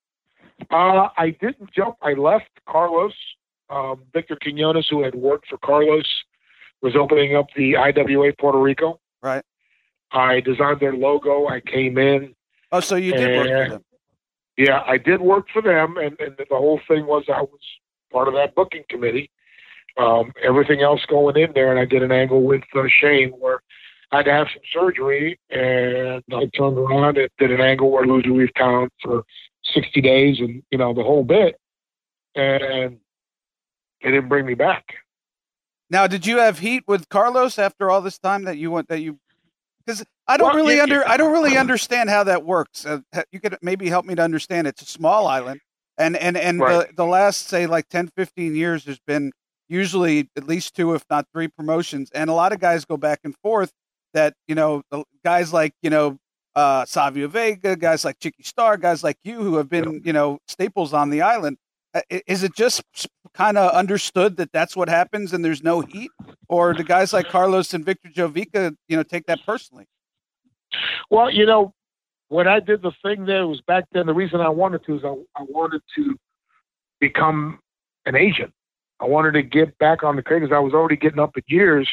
I didn't jump. I left. Carlos, Victor Quinones, who had worked for Carlos, was opening up the IWA Puerto Rico. Right. I designed their logo. I came in. Oh, so you did work for them? Yeah, I did work for them, and the whole thing was I was part of that booking committee. Everything else going in there, and I did an angle with Shane where I had to have some surgery, and I turned around and did an angle where Loser Leave Town for 60 days and, the whole bit, and they didn't bring me back. Now, did you have heat with Carlos after all this time because I don't really understand how that works. You could maybe help me to understand. It's a small island, and right. the last, say, like 10, 15 years, there's been usually at least 2, if not 3 promotions, and a lot of guys go back and forth. That the guys like Savio Vega, guys like Chicky Star, guys like you who have been staples on the island. Is it just kind of understood that that's what happens and there's no heat, or do guys like Carlos and Victor Jovica take that personally? Well, when I did the thing there, it was back then. The reason I wanted to is I wanted to become an agent. I wanted to get back on the card because I was already getting up in years,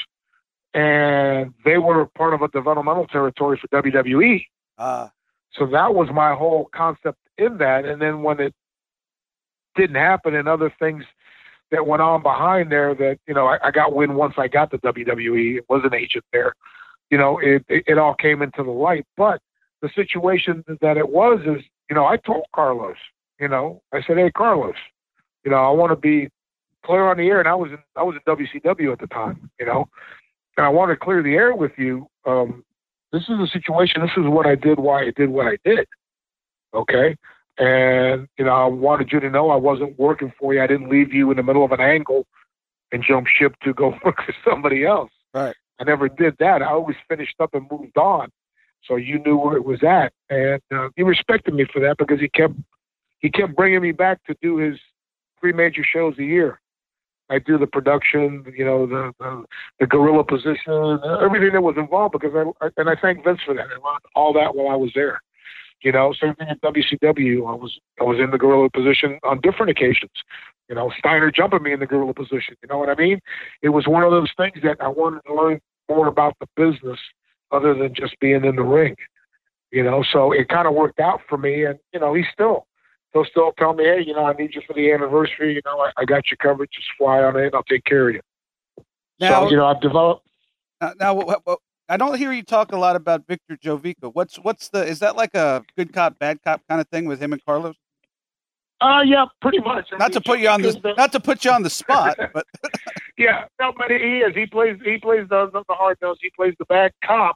and they were part of a developmental territory for WWE. So that was my whole concept in that. And then when it didn't happen and other things that went on behind there that, I got wind once I got to WWE, it was an agent there, it all came into the light. But the situation that it was is, I told Carlos, I said, hey, Carlos, I want to be clear on the air. And I was in WCW at the time, and I want to clear the air with you. This is the situation. This is what I did, why I did what I did. Okay. And, I wanted you to know I wasn't working for you. I didn't leave you in the middle of an angle and jump ship to go work for somebody else. Right. I never did that. I always finished up and moved on. So you knew where it was at. And he respected me for that because he kept bringing me back to do his 3 major shows a year. I do the production, the gorilla position, everything that was involved because I thank Vince for that. I learned all that while I was there. Same thing at WCW. I was in the gorilla position on different occasions. Steiner jumping me in the gorilla position. You know what I mean? It was one of those things that I wanted to learn more about the business other than just being in the ring. So it kind of worked out for me. And, he'll still tell me, hey, I need you for the anniversary. I got you covered. Just fly on in. I'll take care of you. Now, so, I've developed. Now, I don't hear you talk a lot about Victor Jovica. Is that like a good cop, bad cop kind of thing with him and Carlos? Yeah, pretty much. Not to put you on the spot, but yeah, no, but he is. He plays the hard nose. He plays the bad cop.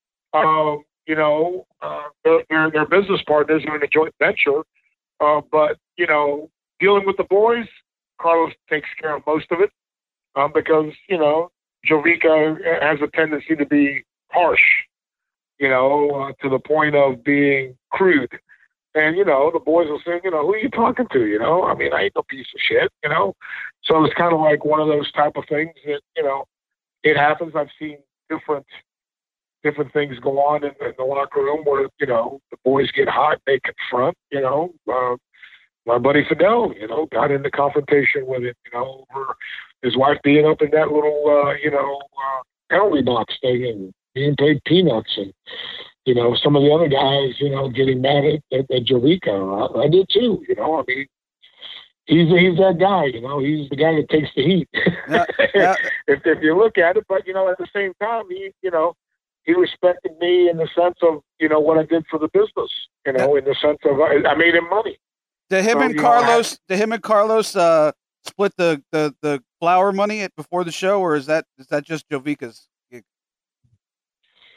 They're business partners. They're in a joint venture. But dealing with the boys, Carlos takes care of most of it because Jovica has a tendency to be harsh, to the point of being crude. And, the boys will say, who are you talking to? I mean, I ain't no piece of shit, So it's kind of like one of those type of things that, it happens. I've seen different things go on in the locker room where, the boys get hot, they confront, my buddy Fidel, got into confrontation with him, over his wife being up in that little, penalty box thing and being paid peanuts and, some of the other guys, getting mad at Jovica. I did too, I mean, he's that guy, he's the guy that takes the heat. Yeah. if you look at it, but, at the same time, he respected me in the sense of, what I did for the business, in the sense of I made him money. Did him and Carlos split the flower money before the show, or is that just Jovica's gig?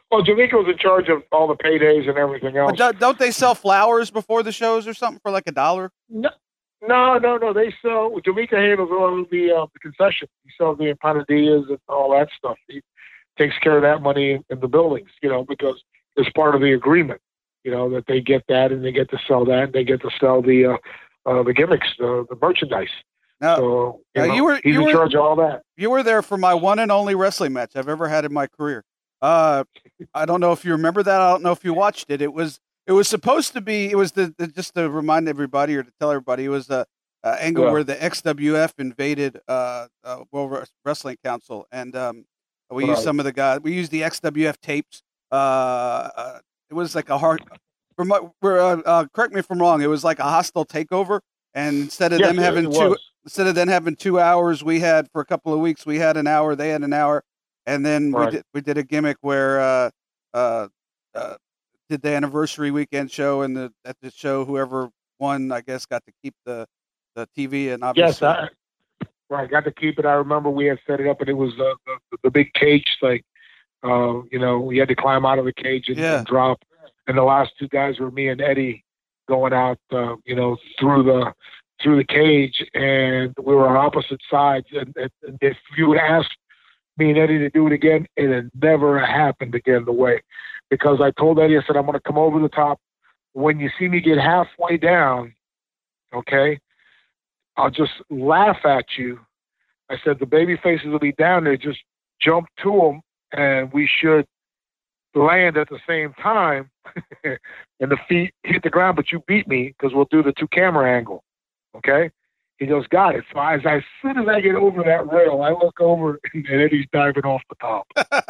Well, Jamaica was in charge of all the paydays and everything else. But don't they sell flowers before the shows or something for like $1? No. They sell. Jamaica handles all of the concessions. He sells the empanadillas and all that stuff. He takes care of that money in the buildings, because it's part of the agreement, that they get that and they get to sell that and they get to sell the gimmicks, the merchandise. Now, so he's in charge of all that. You were there for my one and only wrestling match I've ever had in my career. I don't know if you remember that. I don't know if you watched it. It was supposed to be. It was just to remind everybody or to tell everybody. It was the angle where the XWF invaded World Wrestling Council, and we used some of the guys. We used the XWF tapes. It was like a hard. Correct me if I'm wrong. It was like a hostile takeover, and instead of them having 2 hours, we had for a couple of weeks. We had an hour. They had an hour, and then we did a gimmick where did the anniversary weekend show, and at the show, whoever won, I guess, got to keep the TV, and obviously, got to keep it. I remember we had set it up, and it was the big cage, like, we had to climb out of the cage and drop, and the last two guys were me and Eddie going out, through the cage, and we were on opposite sides, and if you would ask me and Eddie to do it again, it had never happened again the way. Because I told Eddie, I said, I'm going to come over the top. When you see me get halfway down, okay, I'll just laugh at you. I said, the baby faces will be down there. Just jump to them, and we should land at the same time, and the feet hit the ground, but you beat me because we'll do the 2-camera angle, okay? He goes, got it. So as soon as I get over that rail, I look over, and Eddie's diving off the top.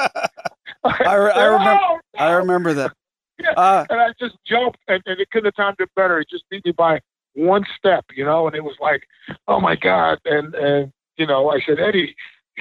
I remember that. Yeah, and I just jumped, and it couldn't have timed it better. It just beat me by one step, and it was like, oh my God. And I said, Eddie,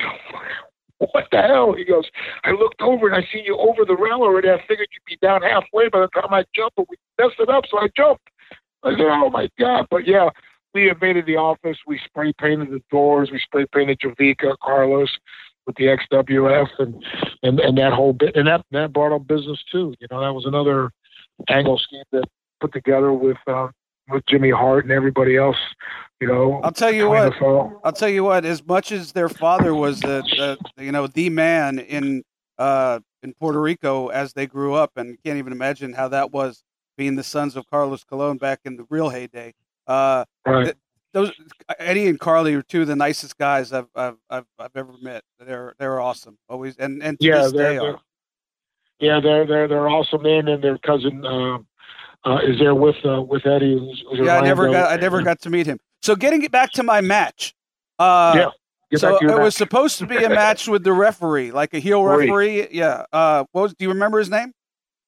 what the hell? He goes, I looked over and I see you over the rail already. I figured you'd be down halfway by the time I jumped, but we messed it up, so I jumped. I said, oh my God. But yeah, we invaded the office. We spray painted the doors. We spray painted Javica, Carlos, with the XWF and that whole bit, and that brought up business too. That was another angle scheme that put together with Jimmy Hart and everybody else. I'll tell you what. As much as their father was the man in Puerto Rico as they grew up, and you can't even imagine how that was being the sons of Carlos Colon back in the real heyday. Those Eddie and Carly are two of the nicest guys I've ever met. They're awesome, always, and to this day are. Yeah, they're awesome, man, and their cousin is there with Eddie. I never got to meet him. So getting back to my match. So it was supposed to be a match with the referee, like a heel referee. Yeah. Do you remember his name?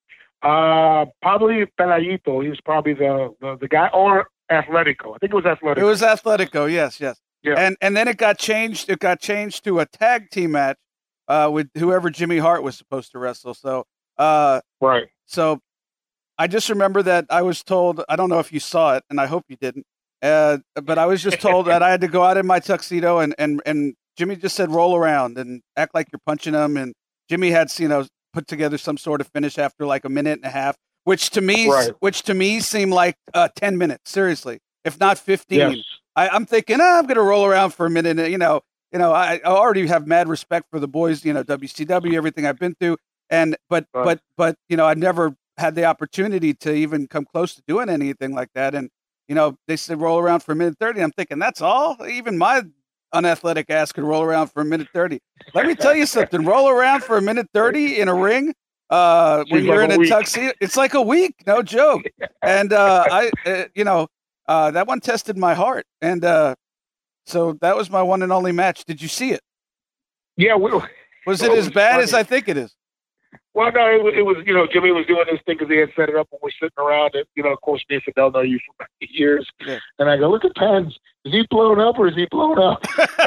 Probably Pelayito. He was probably the guy, or Atletico. I think it was Atletico. It was Atletico. Yes. Yeah. And then it got changed. It got changed to a tag team match with whoever Jimmy Hart was supposed to wrestle. So right. So I just remember that I was told. I don't know if you saw it, and I hope you didn't. But I was just told that I had to go out in my tuxedo, and Jimmy just said roll around and act like you're punching him. And Jimmy had put together some sort of finish after like a minute and a half. Which to me seemed like 10 minutes, seriously, if not 15. Yes. I'm thinking, I'm going to roll around for a minute. And, I already have mad respect for the boys, WCW, everything I've been through. But I never had the opportunity to even come close to doing anything like that. And, they said roll around for a minute 30. I'm thinking, that's all? Even my unathletic ass could roll around for a minute 30. Let me tell you something. Roll around for a minute 30 in a ring. When you're in a tuxedo, it's like a week, no joke. And that one tested my heart, and so that was my one and only match. Did you see it? Yeah, was it as bad as I think it is? Well, no, it was. Jimmy was doing this thing because he had set it up, and we're sitting around, and of course, me and Fidel know you for years, and I go, look at Pens. Is he blown up or is he blown up?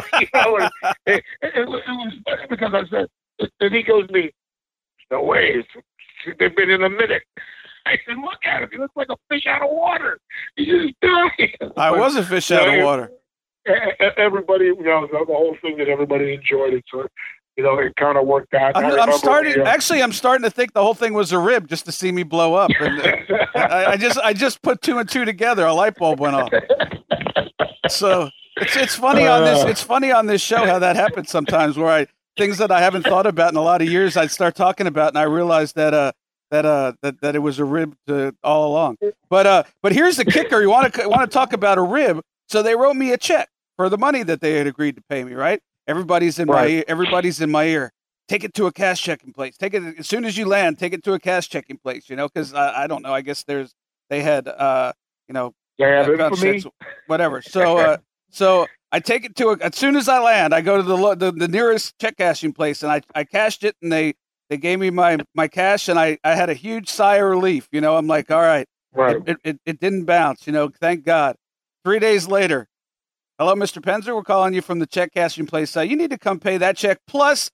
It was funny because I said, and he goes to me, no way. They've been in a minute. I said, look at him. He looks like a fish out of water. He's just dying. I was a fish out of water. Everybody, the whole thing that everybody enjoyed it. So it kind of worked out. I'm starting to think the whole thing was a rib just to see me blow up. And I just put two and two together. A light bulb went off. So it's funny on this. It's funny on this show how that happens sometimes, where things that I haven't thought about in a lot of years, I'd start talking about, and I realized that it was a rib all along. But here's the kicker: you want to talk about a rib? So they wrote me a check for the money that they had agreed to pay me. Right? Everybody's in my ear. Take it to a cash checking place. Take it as soon as you land. Take it to a cash checking place. Because I don't know. I guess they had infamy, whatever. So I take it as soon as I land. I go to the nearest check cashing place, and I cashed it, and they gave me my cash, and I had a huge sigh of relief. I'm like, all right. It didn't bounce. Thank God. 3 days later. Hello, Mr. Penzer. We're calling you from the check cashing place. You need to come pay that check plus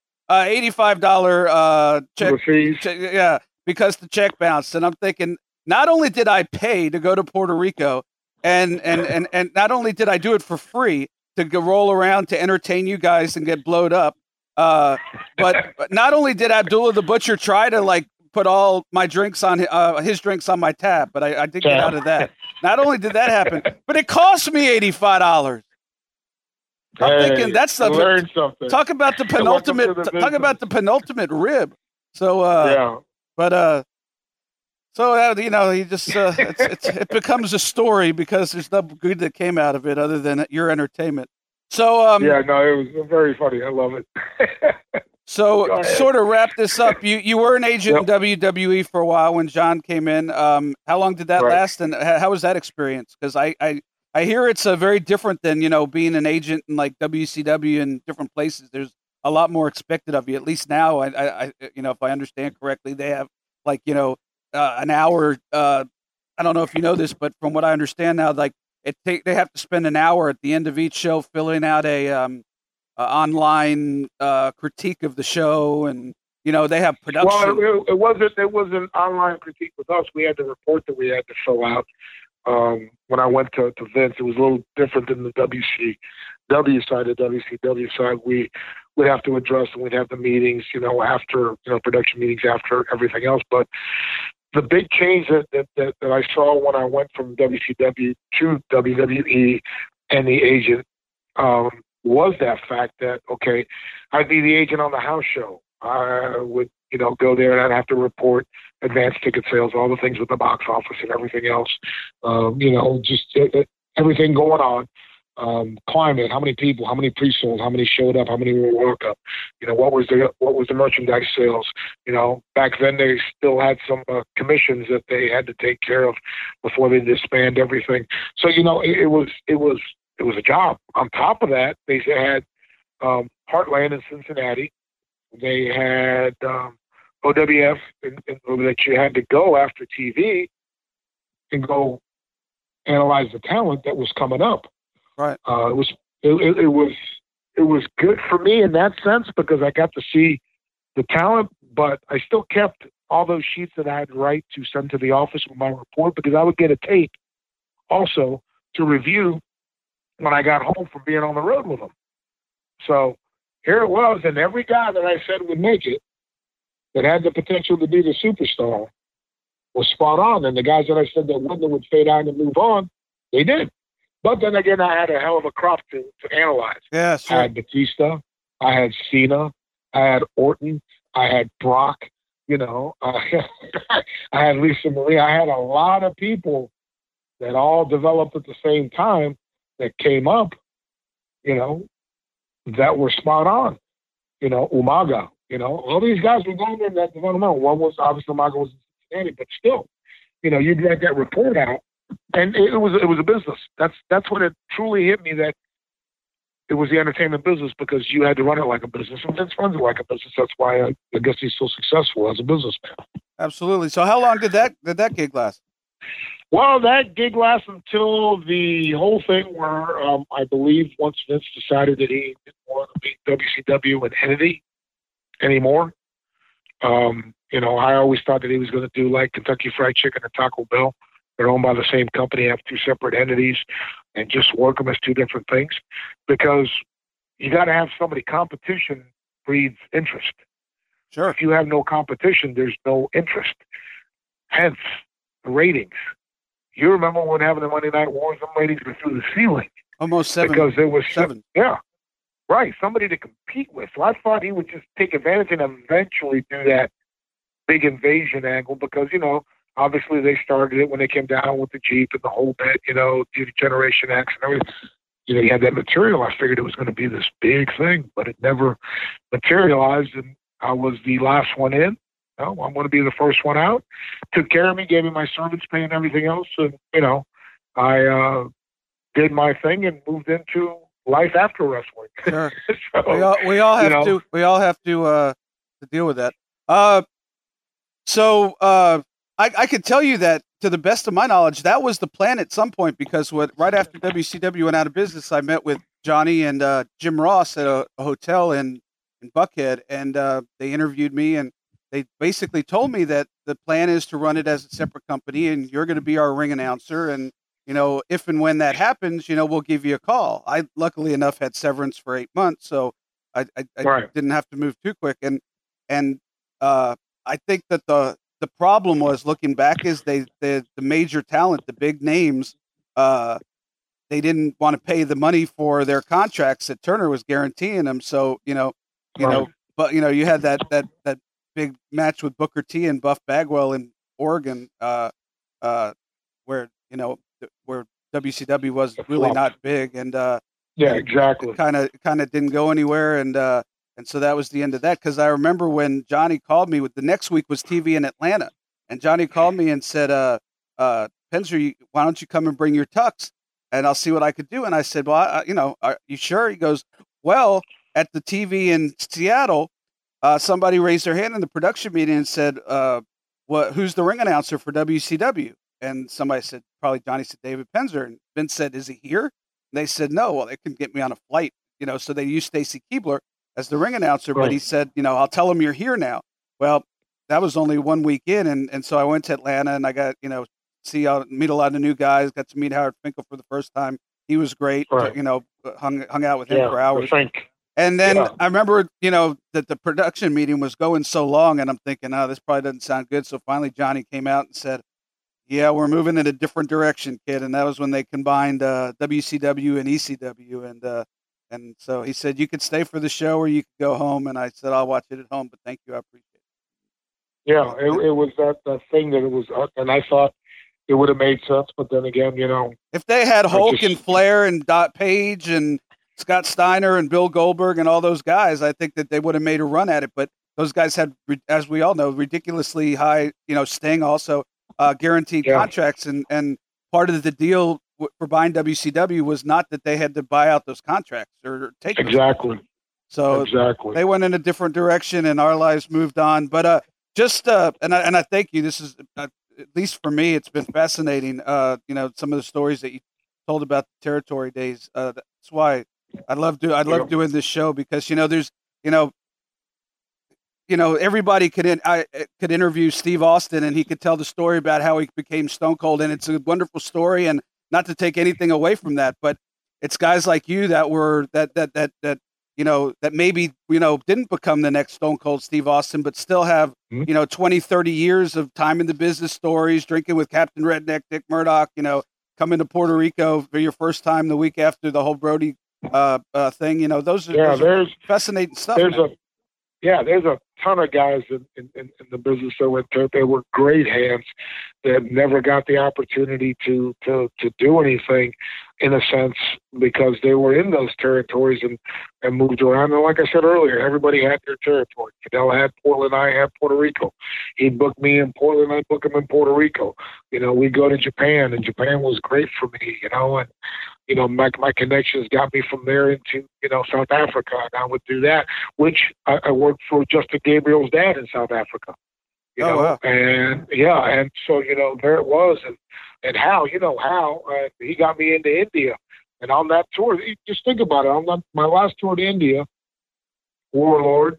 $85 check. Because the check bounced. And I'm thinking, not only did I pay to go to Puerto Rico, and not only did I do it for free to go roll around to entertain you guys and get blowed up, but not only did Abdullah the Butcher try to put all my drinks on his drinks on my tab, but I did get out of that. Not only did that happen, but it cost me $85. I'm thinking that's something. Talk about the penultimate. Talk about the penultimate rib. So he just it becomes a story because there's nothing good that came out of it other than your entertainment. So it was very funny. I love it. So sort of wrap this up. You were an agent in WWE for a while when John came in. How long did that last, and how was that experience? Because I hear it's very different than being an agent in WCW and different places. There's a lot more expected of you. At least now, I if I understand correctly, they have an hour. I don't know if you know this, but from what I understand now, they have to spend an hour at the end of each show filling out a online critique of the show, and they have production. Well, it was an online critique with us. We had the report that we had to fill out. When I went to Vince, it was a little different than the WCW side. The WCW side, we would have to address, and we'd have the meetings, after production meetings after everything else. But the big change that I saw when I went from WCW to WWE and the agent was that fact that, I'd be the agent on the house show. I would, go there and I'd have to report advanced ticket sales, all the things with the box office and everything else. Just everything going on. Climate, how many people, how many pre-sold, how many showed up, how many were walk up, what was the merchandise sales. Back then they still had some commissions that they had to take care of before they disband everything. So, it was a job. On top of that, they had Heartland in Cincinnati. They had OWF, that you had to go after TV and go analyze the talent that was coming up. Right. It was good for me in that sense because I got to see the talent, but I still kept all those sheets that I had to write to send to the office with my report because I would get a tape also to review when I got home from being on the road with them. So here it was, and every guy that I said would make it, that had the potential to be the superstar, was spot on. And the guys that I said that wouldn't, would fade out and move on, they did. But then again, I had a hell of a crop to analyze. Yeah, sure. I had Batista, I had Cena, I had Orton, I had Brock, I had Lisa Marie. I had a lot of people that all developed at the same time that came up, that were spot on. Umaga, all these guys were going in that developmental. One was obviously Umaga was in Cincinnati, but still, you'd get that report out, and it was a business. That's when it truly hit me that it was the entertainment business because you had to run it like a business, and Vince runs it like a business. That's why I guess he's so successful as a businessman. Absolutely. So how long did that gig last? Well, that gig lasted until the whole thing where I believe once Vince decided that he didn't want to be WCW an entity anymore. I always thought that he was going to do like Kentucky Fried Chicken and Taco Bell. They're owned by the same company, have two separate entities, and just work them as two different things. Because you got to have somebody competition breeds interest. Sure. If you have no competition, there's no interest. Hence, the ratings. You remember when having the Monday Night Wars, the ratings were through the ceiling. Almost 7. Because there was 7. Yeah. Right. Somebody to compete with. So I thought he would just take advantage and eventually do that big invasion angle because, obviously they started it when they came down with the Jeep and the whole bit, Generation X and everything. You had that material. I figured it was going to be this big thing, but it never materialized. And I was the last one in. I'm going to be the first one out. Took care of me, gave me my servants pay and everything else. And, I did my thing and moved into life after wrestling. Sure. So, we all have to deal with that. I could tell you that to the best of my knowledge, that was the plan at some point because right after WCW went out of business, I met with Johnny and Jim Ross at a hotel in Buckhead, and they interviewed me, and they basically told me that the plan is to run it as a separate company, and you're going to be our ring announcer, and if and when that happens, we'll give you a call. I luckily enough had severance for 8 months, so I didn't have to move too quick, and I think that the problem was looking back is the major talent, the big names, they didn't want to pay the money for their contracts that Turner was guaranteeing them. So, but you had that big match with Booker T and Buff Bagwell in Oregon, where WCW was really not big and exactly. Kind of didn't go anywhere. And so that was the end of that. Cause I remember when Johnny called me the next week was TV in Atlanta, and Johnny called me and said, Penzer, why don't you come and bring your tux and I'll see what I could do. And I said, well, are you sure? He goes, well, at the TV in Seattle, somebody raised their hand in the production meeting and said, who's the ring announcer for WCW? And somebody said, probably Johnny said, David Penzer. And Vince said, is he here? And they said, no. Well, they couldn't get me on a flight, so they used Stacy Keibler as the ring announcer, but he said, I'll tell him you're here now. Well, that was only 1 week in. And so I went to Atlanta and I got, meet a lot of new guys, got to meet Howard Finkel for the first time. He was great, right. Hung out with him for hours. And then I remember, that the production meeting was going so long and I'm thinking, this probably doesn't sound good. So finally Johnny came out and said, yeah, we're moving in a different direction, kid. And that was when they combined WCW and ECW. And so he said, you could stay for the show or you could go home. And I said, I'll watch it at home, but thank you. I appreciate it. Yeah, it was that thing that it was, and I thought it would have made sense. But then again, if they had Hulk and Flair and Dot Page and Scott Steiner and Bill Goldberg and all those guys, I think that they would have made a run at it. But those guys had, as we all know, ridiculously high, Sting also guaranteed contracts. And part of the deal for buying WCW was not that they had to buy out those contracts or take exactly. So they went in a different direction, and our lives moved on. But and I thank you. This is at least for me, it's been fascinating. Some of the stories that you told about the territory days. That's why I love doing this show because there's everybody could interview Steve Austin and he could tell the story about how he became Stone Cold, and it's a wonderful story. And not to take anything away from that, but it's guys like you that were that maybe, didn't become the next Stone Cold Steve Austin, but still have, 20, 30 years of time in the business, stories, drinking with Captain Redneck, Dick Murdoch, coming to Puerto Rico for your first time the week after the whole Brody thing. Those are fascinating stuff. There's a ton of guys in the business that went to. They were great hands that never got the opportunity to do anything, in a sense, because they were in those territories and moved around. And like I said earlier, everybody had their territory. Fidel had Portland, I had Puerto Rico. He booked me in Portland, I booked him in Puerto Rico. We go to Japan, and Japan was great for me, and my connections got me from there into, South Africa. And I would do that, which I worked for Justin Gabriel's dad in South Africa. Wow. And so, there it was. And Hal, he got me into India. And on that tour, just think about it. On my last tour to India, Warlord,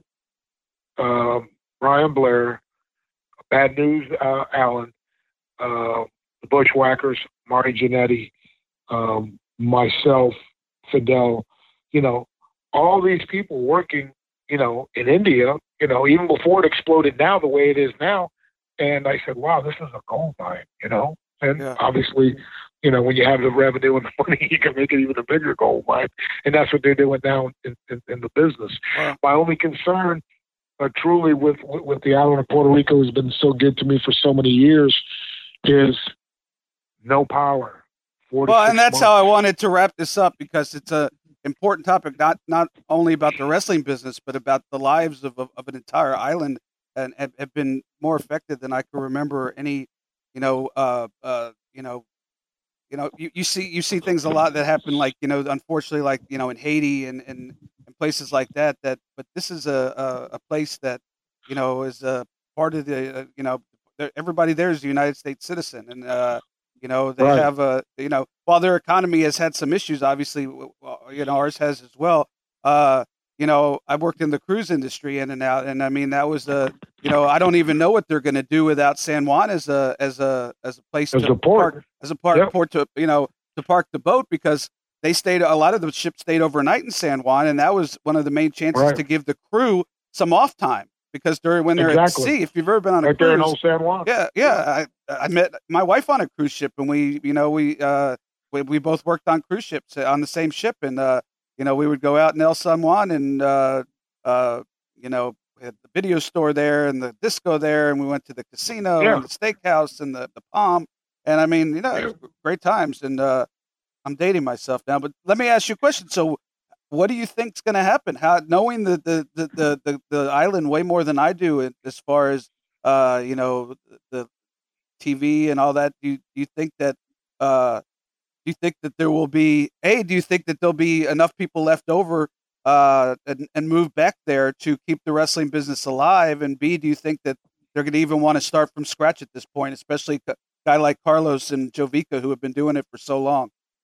Brian Blair, Bad News Allen, the Bushwhackers, Marty Jannetty, myself, Fidel, all these people working in India, even before it exploded now the way it is now. And I said, wow, this is a gold mine, and obviously, when you have the revenue and the money, you can make it even a bigger gold mine. And that's what they're doing now in the business. Wow. My only concern, truly, with the island of Puerto Rico has been so good to me for so many years, is no power. Well, and that's how I wanted to wrap this up, because it's a important topic, not only about the wrestling business, but about the lives of an entire island, and have been more affected than I can remember any. You see things a lot that happen, like, unfortunately, like, in Haiti and places like that. But this is a place that, is a part of the, everybody there is a United States citizen, and they right. have while their economy has had some issues, obviously, ours has as well. I worked in the cruise industry in and out, and I mean, that was I don't even know what they're going to do without San Juan as a place to park, yep. port to park the boat, because a lot of the ships stayed overnight in San Juan, and that was one of the main chances right. to give the crew some off time, because when they're exactly. at sea, if you've ever been on a right cruise, there in Old San Juan. Yeah. I met my wife on a cruise ship, and we both worked on cruise ships on the same ship, and we would go out in El San Juan, and we had the video store there and the disco there, and we went to the casino and the steakhouse and the Palm, and I mean, it was great times. And I'm dating myself now, but let me ask you a question. So, what do you think's going to happen? Knowing the island way more than I do, as far as the TV and all that, do you think that there will be do you think that there'll be enough people left over and move back there to keep the wrestling business alive? And B, do you think that they're going to even want to start from scratch at this point, especially a guy like Carlos and Jovica, who have been doing it for so long?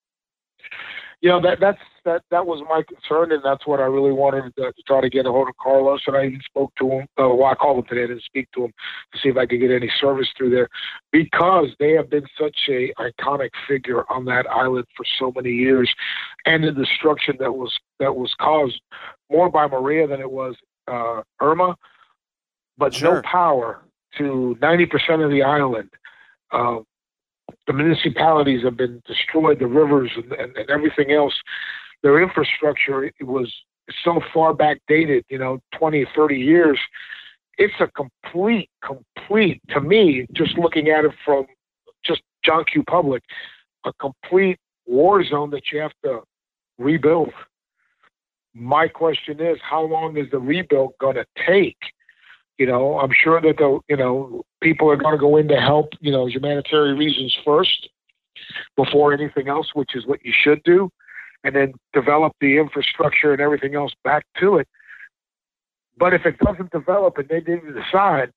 That was my concern, and that's what I really wanted to try to get a hold of Carlos. And I even spoke to him. I called him today. I didn't speak to him to see if I could get any service through there, because they have been such a iconic figure on that island for so many years, and the destruction that was caused more by Maria than it was Irma, but sure. No power to 90% of the island. The municipalities have been destroyed, the rivers and everything else. Their infrastructure was so far backdated, 20, 30 years. It's a complete, to me, just looking at it from just John Q. Public, a complete war zone that you have to rebuild. My question is, how long is the rebuild going to take? I'm sure that people are going to go in to help, humanitarian reasons first before anything else, which is what you should do, and then develop the infrastructure and everything else back to it. But if it doesn't develop and they didn't decide,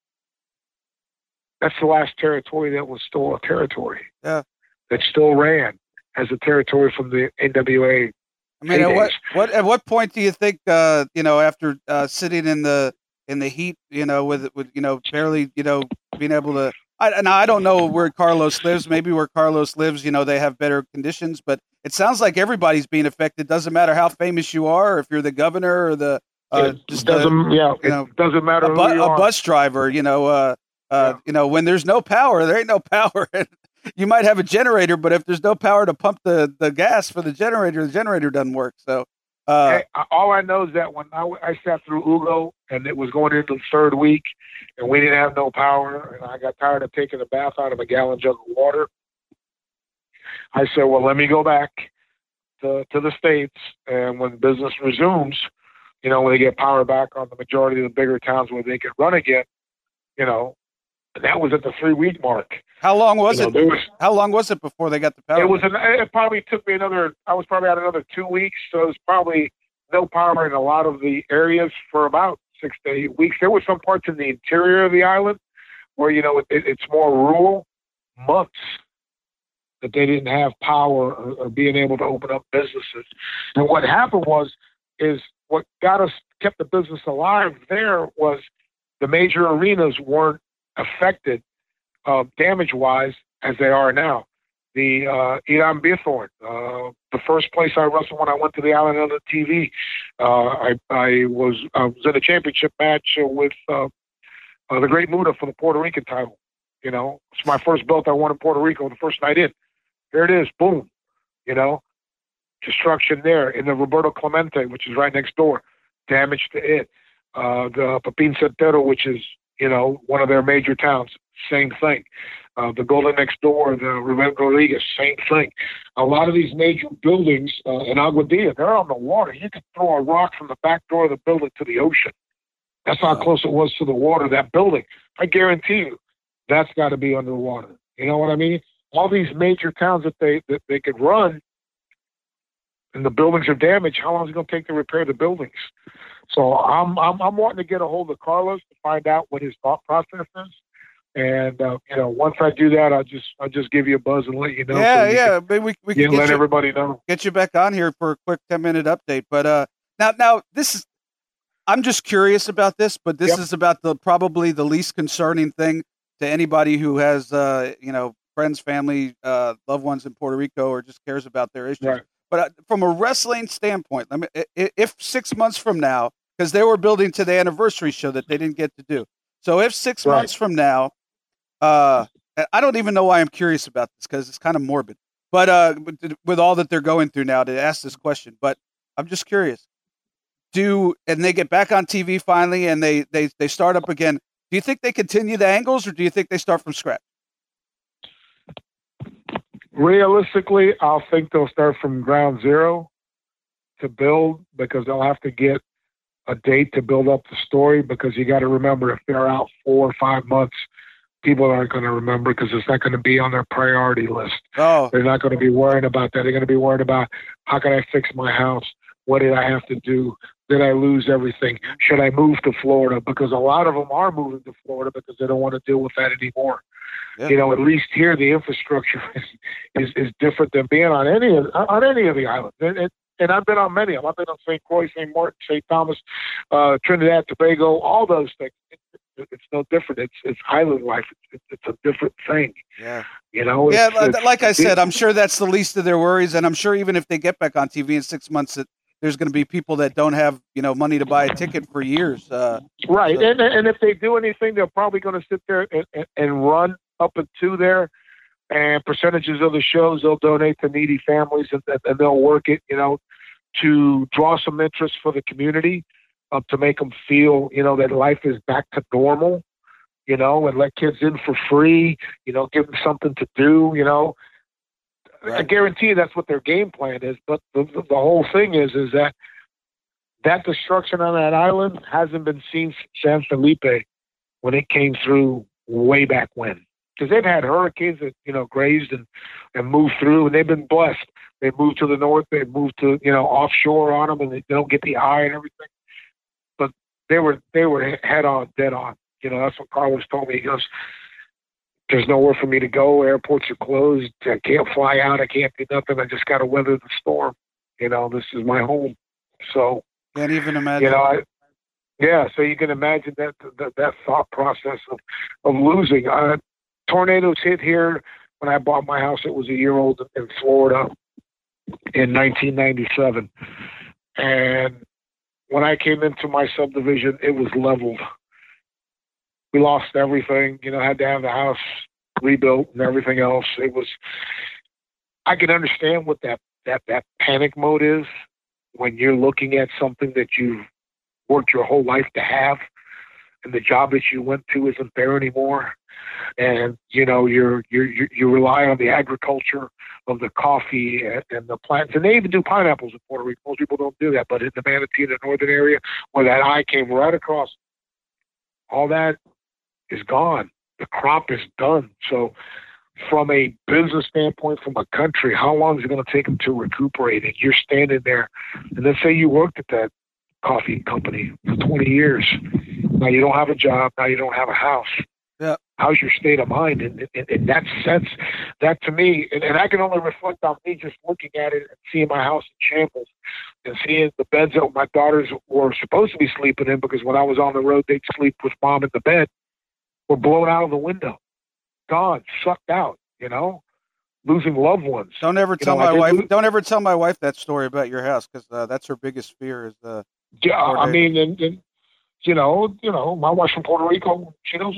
that's the last territory that was still a territory. Yeah. That still ran as a territory from the NWA. I mean, at what point do you think, after sitting in the heat, with barely, being able to. I don't know where Carlos lives. Maybe where Carlos lives, they have better conditions. But it sounds like everybody's being affected. Doesn't matter how famous you are, or if you're the governor or the it doesn't matter. A bus driver, when there's no power, there ain't no power. You might have a generator, but if there's no power to pump the gas for the generator doesn't work. So. All I know is that when I sat through Ugo and it was going into the third week and we didn't have no power, and I got tired of taking a bath out of a gallon jug of water, I said, well, let me go back to the States, and when business resumes, when they get power back on the majority of the bigger towns where they can run again, and that was at the 3-week mark. How long was it? How long was it before they got the power? It probably took me I was probably out another 2 weeks, so it was probably no power in a lot of the areas for about 6 to 8 weeks. There were some parts in the interior of the island where, it's more rural, months that they didn't have power or being able to open up businesses. And what happened is what kept the business alive there was the major arenas weren't affected damage-wise as they are now. the Iran Bithorn. The first place I wrestled when I went to the island on the TV, I was in a championship match with the Great Muta for the Puerto Rican title. You know, it's my first belt I won in Puerto Rico the first night in. Here it is, boom. You know, destruction there. In the Roberto Clemente, which is right next door, damage to it. The Pepin Centero, which is, you know, one of their major towns, same thing. The Golden next door, the Ruben Rodriguez, same thing. A lot of these major buildings in Aguadilla, they're on the water. You could throw a rock from the back door of the building to the ocean. That's how close it was to the water, that building. I guarantee you, that's got to be underwater. You know what I mean? All these major towns that they could run, and the buildings are damaged. How long is it going to take to repair the buildings? So I'm wanting to get a hold of Carlos to find out what his thought process is. And you know, once I do that, I'll just give you a buzz and let you know. Yeah. Maybe we can let everybody know. Get you back on here for a quick 10-minute update. But now this is. I'm just curious about this, but this is about probably the least concerning thing to anybody who has you know, friends, family, loved ones in Puerto Rico, or just cares about their issues. Right. But from a wrestling standpoint, I mean, if 6 months from now, because they were building to the anniversary show that they didn't get to do, so if 6 months from now. I don't even know why I'm curious about this, because it's kind of morbid, but with all that they're going through now, to ask this question, but I'm just curious. And they get back on TV finally, and they start up again. Do you think they continue the angles, or do you think they start from scratch? Realistically, I'll think they'll start from ground zero to build, because they'll have to get a date to build up the story, because you got to remember, if they're out 4 or 5 months, people aren't going to remember, because it's not going to be on their priority list. Oh. They're not going to be worrying about that. They're going to be worried about, how can I fix my house? What did I have to do? Did I lose everything? Should I move to Florida? Because a lot of them are moving to Florida because they don't want to deal with that anymore. Yeah. You know, at least here the infrastructure is different than being on any of the islands. And I've been on many of them. I've been on St. Croix, St. Martin, St. Thomas, Trinidad, Tobago, all those things. It's no different. It's island life. It's a different thing. Yeah. You know. Yeah, like I said, I'm sure that's the least of their worries, and I'm sure even if they get back on TV in 6 months, that there's going to be people that don't have, you know, money to buy a ticket for years. Right, so. And if they do anything, they're probably going to sit there and run up into there, and percentages of the shows they'll donate to needy families, and they'll work it, you know, to draw some interest for the community, to make them feel, you know, that life is back to normal, you know, and let kids in for free, you know, give them something to do, you know. Right. I guarantee you that's what their game plan is. But the whole thing is that destruction on that island hasn't been seen since San Felipe when it came through way back when. Because they've had hurricanes that, you know, grazed and moved through, and they've been blessed. They moved to the north, they moved to, you know, offshore on them, and they don't get the eye and everything. But they were head on, dead on. You know, that's what Carlos told me. He goes, there's nowhere for me to go. Airports are closed. I can't fly out. I can't do nothing. I just got to weather the storm. You know, this is my home. So can't even imagine. You know, so you can imagine that thought process of losing. Tornadoes hit here when I bought my house. It was a year old in Florida in 1997, and when I came into my subdivision, it was leveled. We lost everything, you know, had to have the house rebuilt and everything else. It was, I can understand what that panic mode is when you're looking at something that you've worked your whole life to have, and the job that you went to isn't there anymore. And, you know, you rely on the agriculture of the coffee and the plants. And they even do pineapples in Puerto Rico. Most people don't do that. But in the Manatee, the northern area, where that eye came right across, all that is gone. The crop is done. So from a business standpoint, from a country, how long is it going to take them to recuperate? And you're standing there, and let's say you worked at that coffee company for 20 years. Now you don't have a job. Now you don't have a house. Yeah. How's your state of mind? In that sense, that to me, and I can only reflect on me just looking at it and seeing my house in shambles and seeing the beds that my daughters were supposed to be sleeping in, because when I was on the road, they'd sleep with mom in the bed, were blown out of the window, gone, sucked out, you know? losing loved ones. Don't ever tell my wife. Don't ever tell my wife that story about your house, because that's her biggest fear. Is the I mean, and my wife's from Puerto Rico. She knows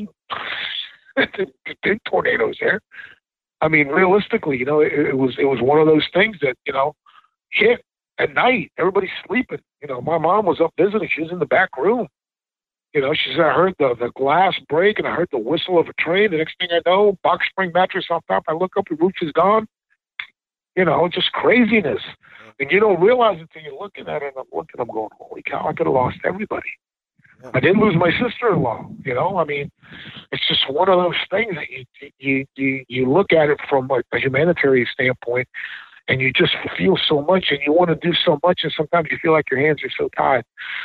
big tornadoes there. I mean, realistically, it was one of those things that hit at night. Everybody's sleeping. My mom was up visiting. She was in the back room. She said, I heard the glass break and I heard the whistle of a train. The next thing I know, box spring mattress on top. I look up, the roof is gone. Just craziness. And you don't realize it until you're looking at it. And I'm going, holy cow, I could have lost everybody. Yeah. I didn't lose my sister-in-law. I mean, it's just one of those things that you look at it from a humanitarian standpoint, and you just feel so much, and you want to do so much, and sometimes you feel like your hands are so tied.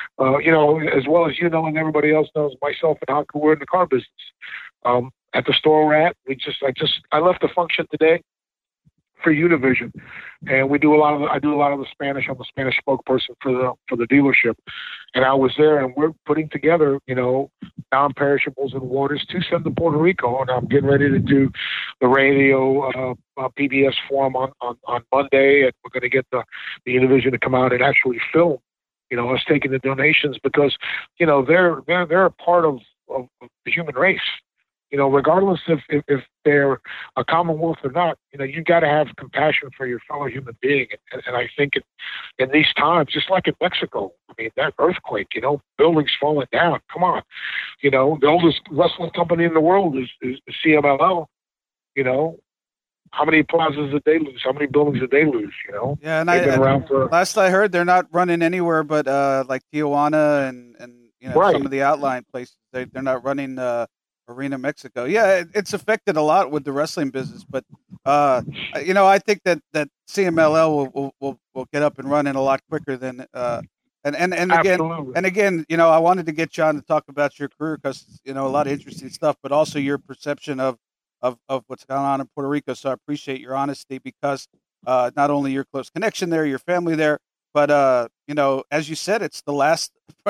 As well as and everybody else knows, myself and Haku, we're in the car business. At the store we're at, I left the function today for Univision, and I do a lot of the Spanish. I'm a Spanish spokesperson for the dealership, and I was there, and we're putting together, non-perishables and waters to send to Puerto Rico, and I'm getting ready to do the radio PBS forum on Monday, and we're going to get the Univision to come out and actually film, us taking the donations, because they're a part of the human race. Regardless if they're a Commonwealth or not, you got to have compassion for your fellow human being. And I think in these times, just like in Mexico, I mean, that earthquake, buildings falling down. Come on. The oldest wrestling company in the world is CMLL. How many plazas did they lose? How many buildings did they lose? Yeah, and last I heard, they're not running anywhere but like Tijuana and right. Some of the outlying places. They're not running Arena Mexico. Yeah, it's affected a lot with the wrestling business, but I think that CMLL will get up and running a lot quicker than and again, I wanted to get you on to talk about your career, because a lot of interesting stuff, but also your perception of what's going on in Puerto Rico. So I appreciate your honesty, because not only your close connection there, your family there, but as you said, it's the last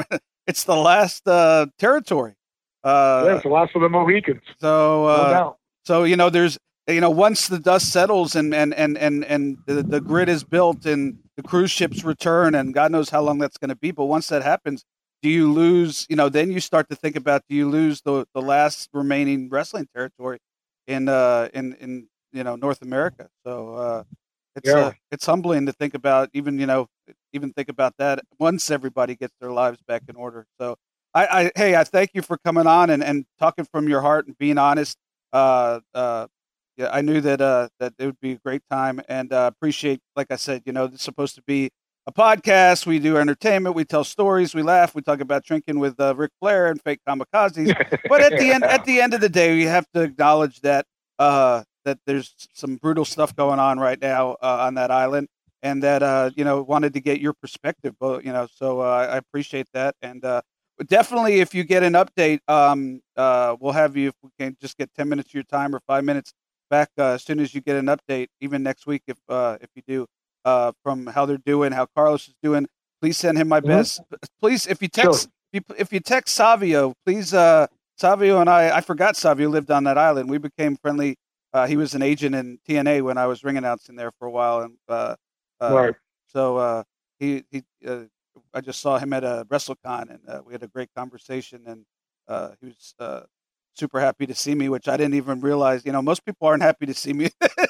territory. It's the last of the Mohicans. So, no doubt. So there's once the dust settles and the grid is built and the cruise ships return, and God knows how long that's going to be. But once that happens, do you lose? Then you start to think about, do you lose the last remaining wrestling territory in North America? So it's humbling to think about, even think about that once everybody gets their lives back in order. So. I thank you for coming on and talking from your heart and being honest. I knew that it would be a great time, and appreciate, like I said, this is supposed to be a podcast. We do entertainment, we tell stories, we laugh, we talk about drinking with Ric Flair and fake kamikazes. But at the end of the day, we have to acknowledge that that there's some brutal stuff going on right now on that island, and that wanted to get your perspective. So I appreciate that, and. Definitely, if you get an update, we'll have you, if we can just get 10 minutes of your time or 5 minutes back as soon as you get an update, even next week if you do, from how they're doing, how Carlos is doing. Please send him my best. Please, if you text if you text Savio, please, Savio and I forgot Savio lived on that island. We became friendly. He was an agent in TNA when I was ring announcing there for a while, and right. So he I just saw him at a WrestleCon, and we had a great conversation, and he was super happy to see me, which I didn't even realize. Most people aren't happy to see me.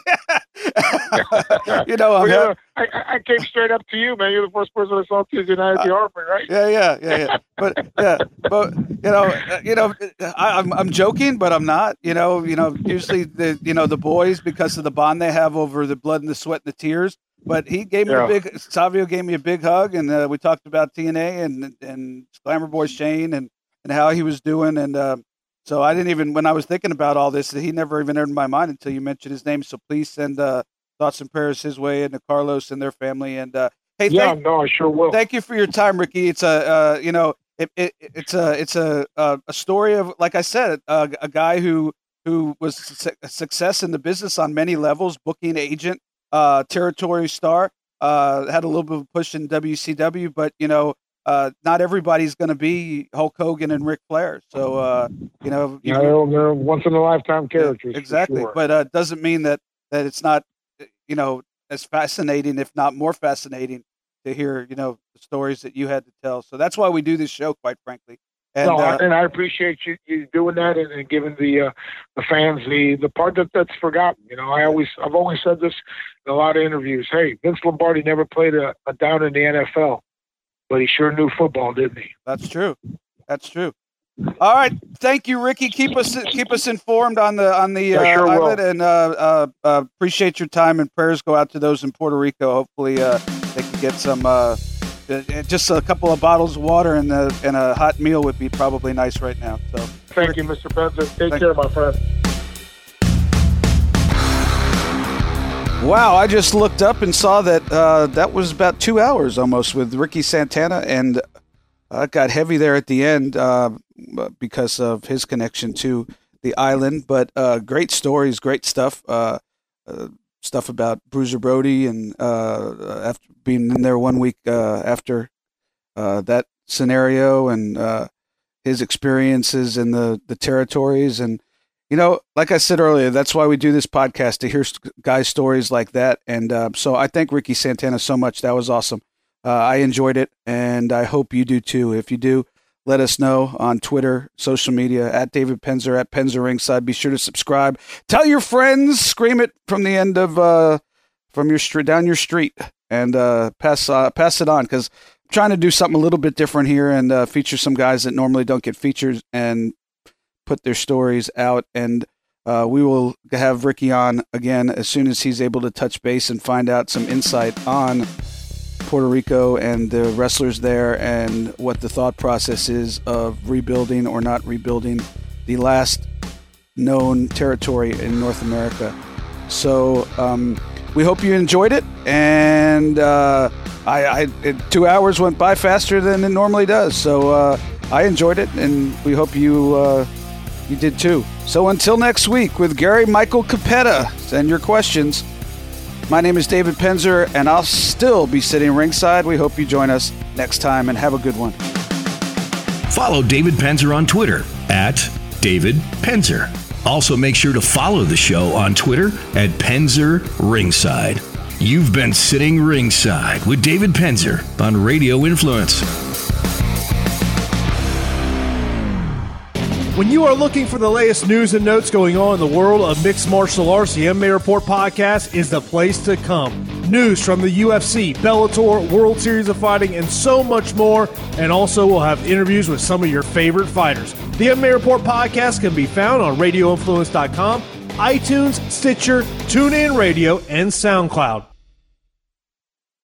I came straight up to you, man. You're the first person I saw Tuesday night at the Arbor, right? Yeah. But I'm joking, but I'm not. Usually the boys, because of the bond they have over the blood and the sweat and the tears. But he gave me Savio gave me a big hug, and we talked about TNA and Glamour Boy Shane and how he was doing, and so I didn't even, when I was thinking about all this, he never even entered my mind until you mentioned his name. So please send thoughts and prayers his way, and to Carlos and their family. And hey, I sure will. Thank you for your time, Ricky. It's it's a story of, like I said, a guy who was a success in the business on many levels, booking agent. Territory star, had a little bit of a push in WCW, but not everybody's going to be Hulk Hogan and Ric Flair. So they're once in a lifetime characters. Exactly, sure. But doesn't mean that that it's not, as fascinating, if not more fascinating, to hear, the stories that you had to tell. So that's why we do this show, quite frankly. And, and I appreciate you doing that and giving the fans the part that's forgotten. I've always said this in a lot of interviews. Hey, Vince Lombardi never played a down in the NFL, but he sure knew football, didn't he? That's true. All right, thank you, Ricky. Keep us informed on the island, and appreciate your time. And prayers go out to those in Puerto Rico. Hopefully, they can get some. Just a couple of bottles of water and a hot meal would be probably nice right now. So, thank you, Mr. Penzer. Take care, my friend. Wow, I just looked up and saw that that was about 2 hours almost with Ricky Santana, and it got heavy there at the end because of his connection to the island. But great stories, great stuff. Stuff about Bruiser Brody and after being in there 1 week after that scenario, and his experiences in the territories. And, like I said earlier, that's why we do this podcast, to hear guys' stories like that. And so I thank Ricky Santana so much. That was awesome. I enjoyed it, and I hope you do too. If you do, let us know on Twitter, social media, at David Penzer, at Penzer Ringside. Be sure to subscribe. Tell your friends. Scream it from the end of from your street, down your street, and pass it on, because I'm trying to do something a little bit different here and feature some guys that normally don't get featured and put their stories out. And we will have Ricky on again as soon as he's able to touch base and find out some insight on Puerto Rico and the wrestlers there, and what the thought process is of rebuilding or not rebuilding the last known territory in North America. So we hope you enjoyed it, and 2 hours went by faster than it normally does. So I enjoyed it, and we hope you did too. So until next week with Gary Michael Capetta, send your questions. My name is David Penzer, and I'll still be sitting ringside. We hope you join us next time, and have a good one. Follow David Penzer on Twitter at David Penzer. Also, make sure to follow the show on Twitter at Penzer Ringside. You've been sitting ringside with David Penzer on Radio Influence. When you are looking for the latest news and notes going on in the world of mixed martial arts, the MMA Report podcast is the place to come. News from the UFC, Bellator, World Series of Fighting, and so much more. And also we'll have interviews with some of your favorite fighters. The MMA Report podcast can be found on RadioInfluence.com, iTunes, Stitcher, TuneIn Radio, and SoundCloud.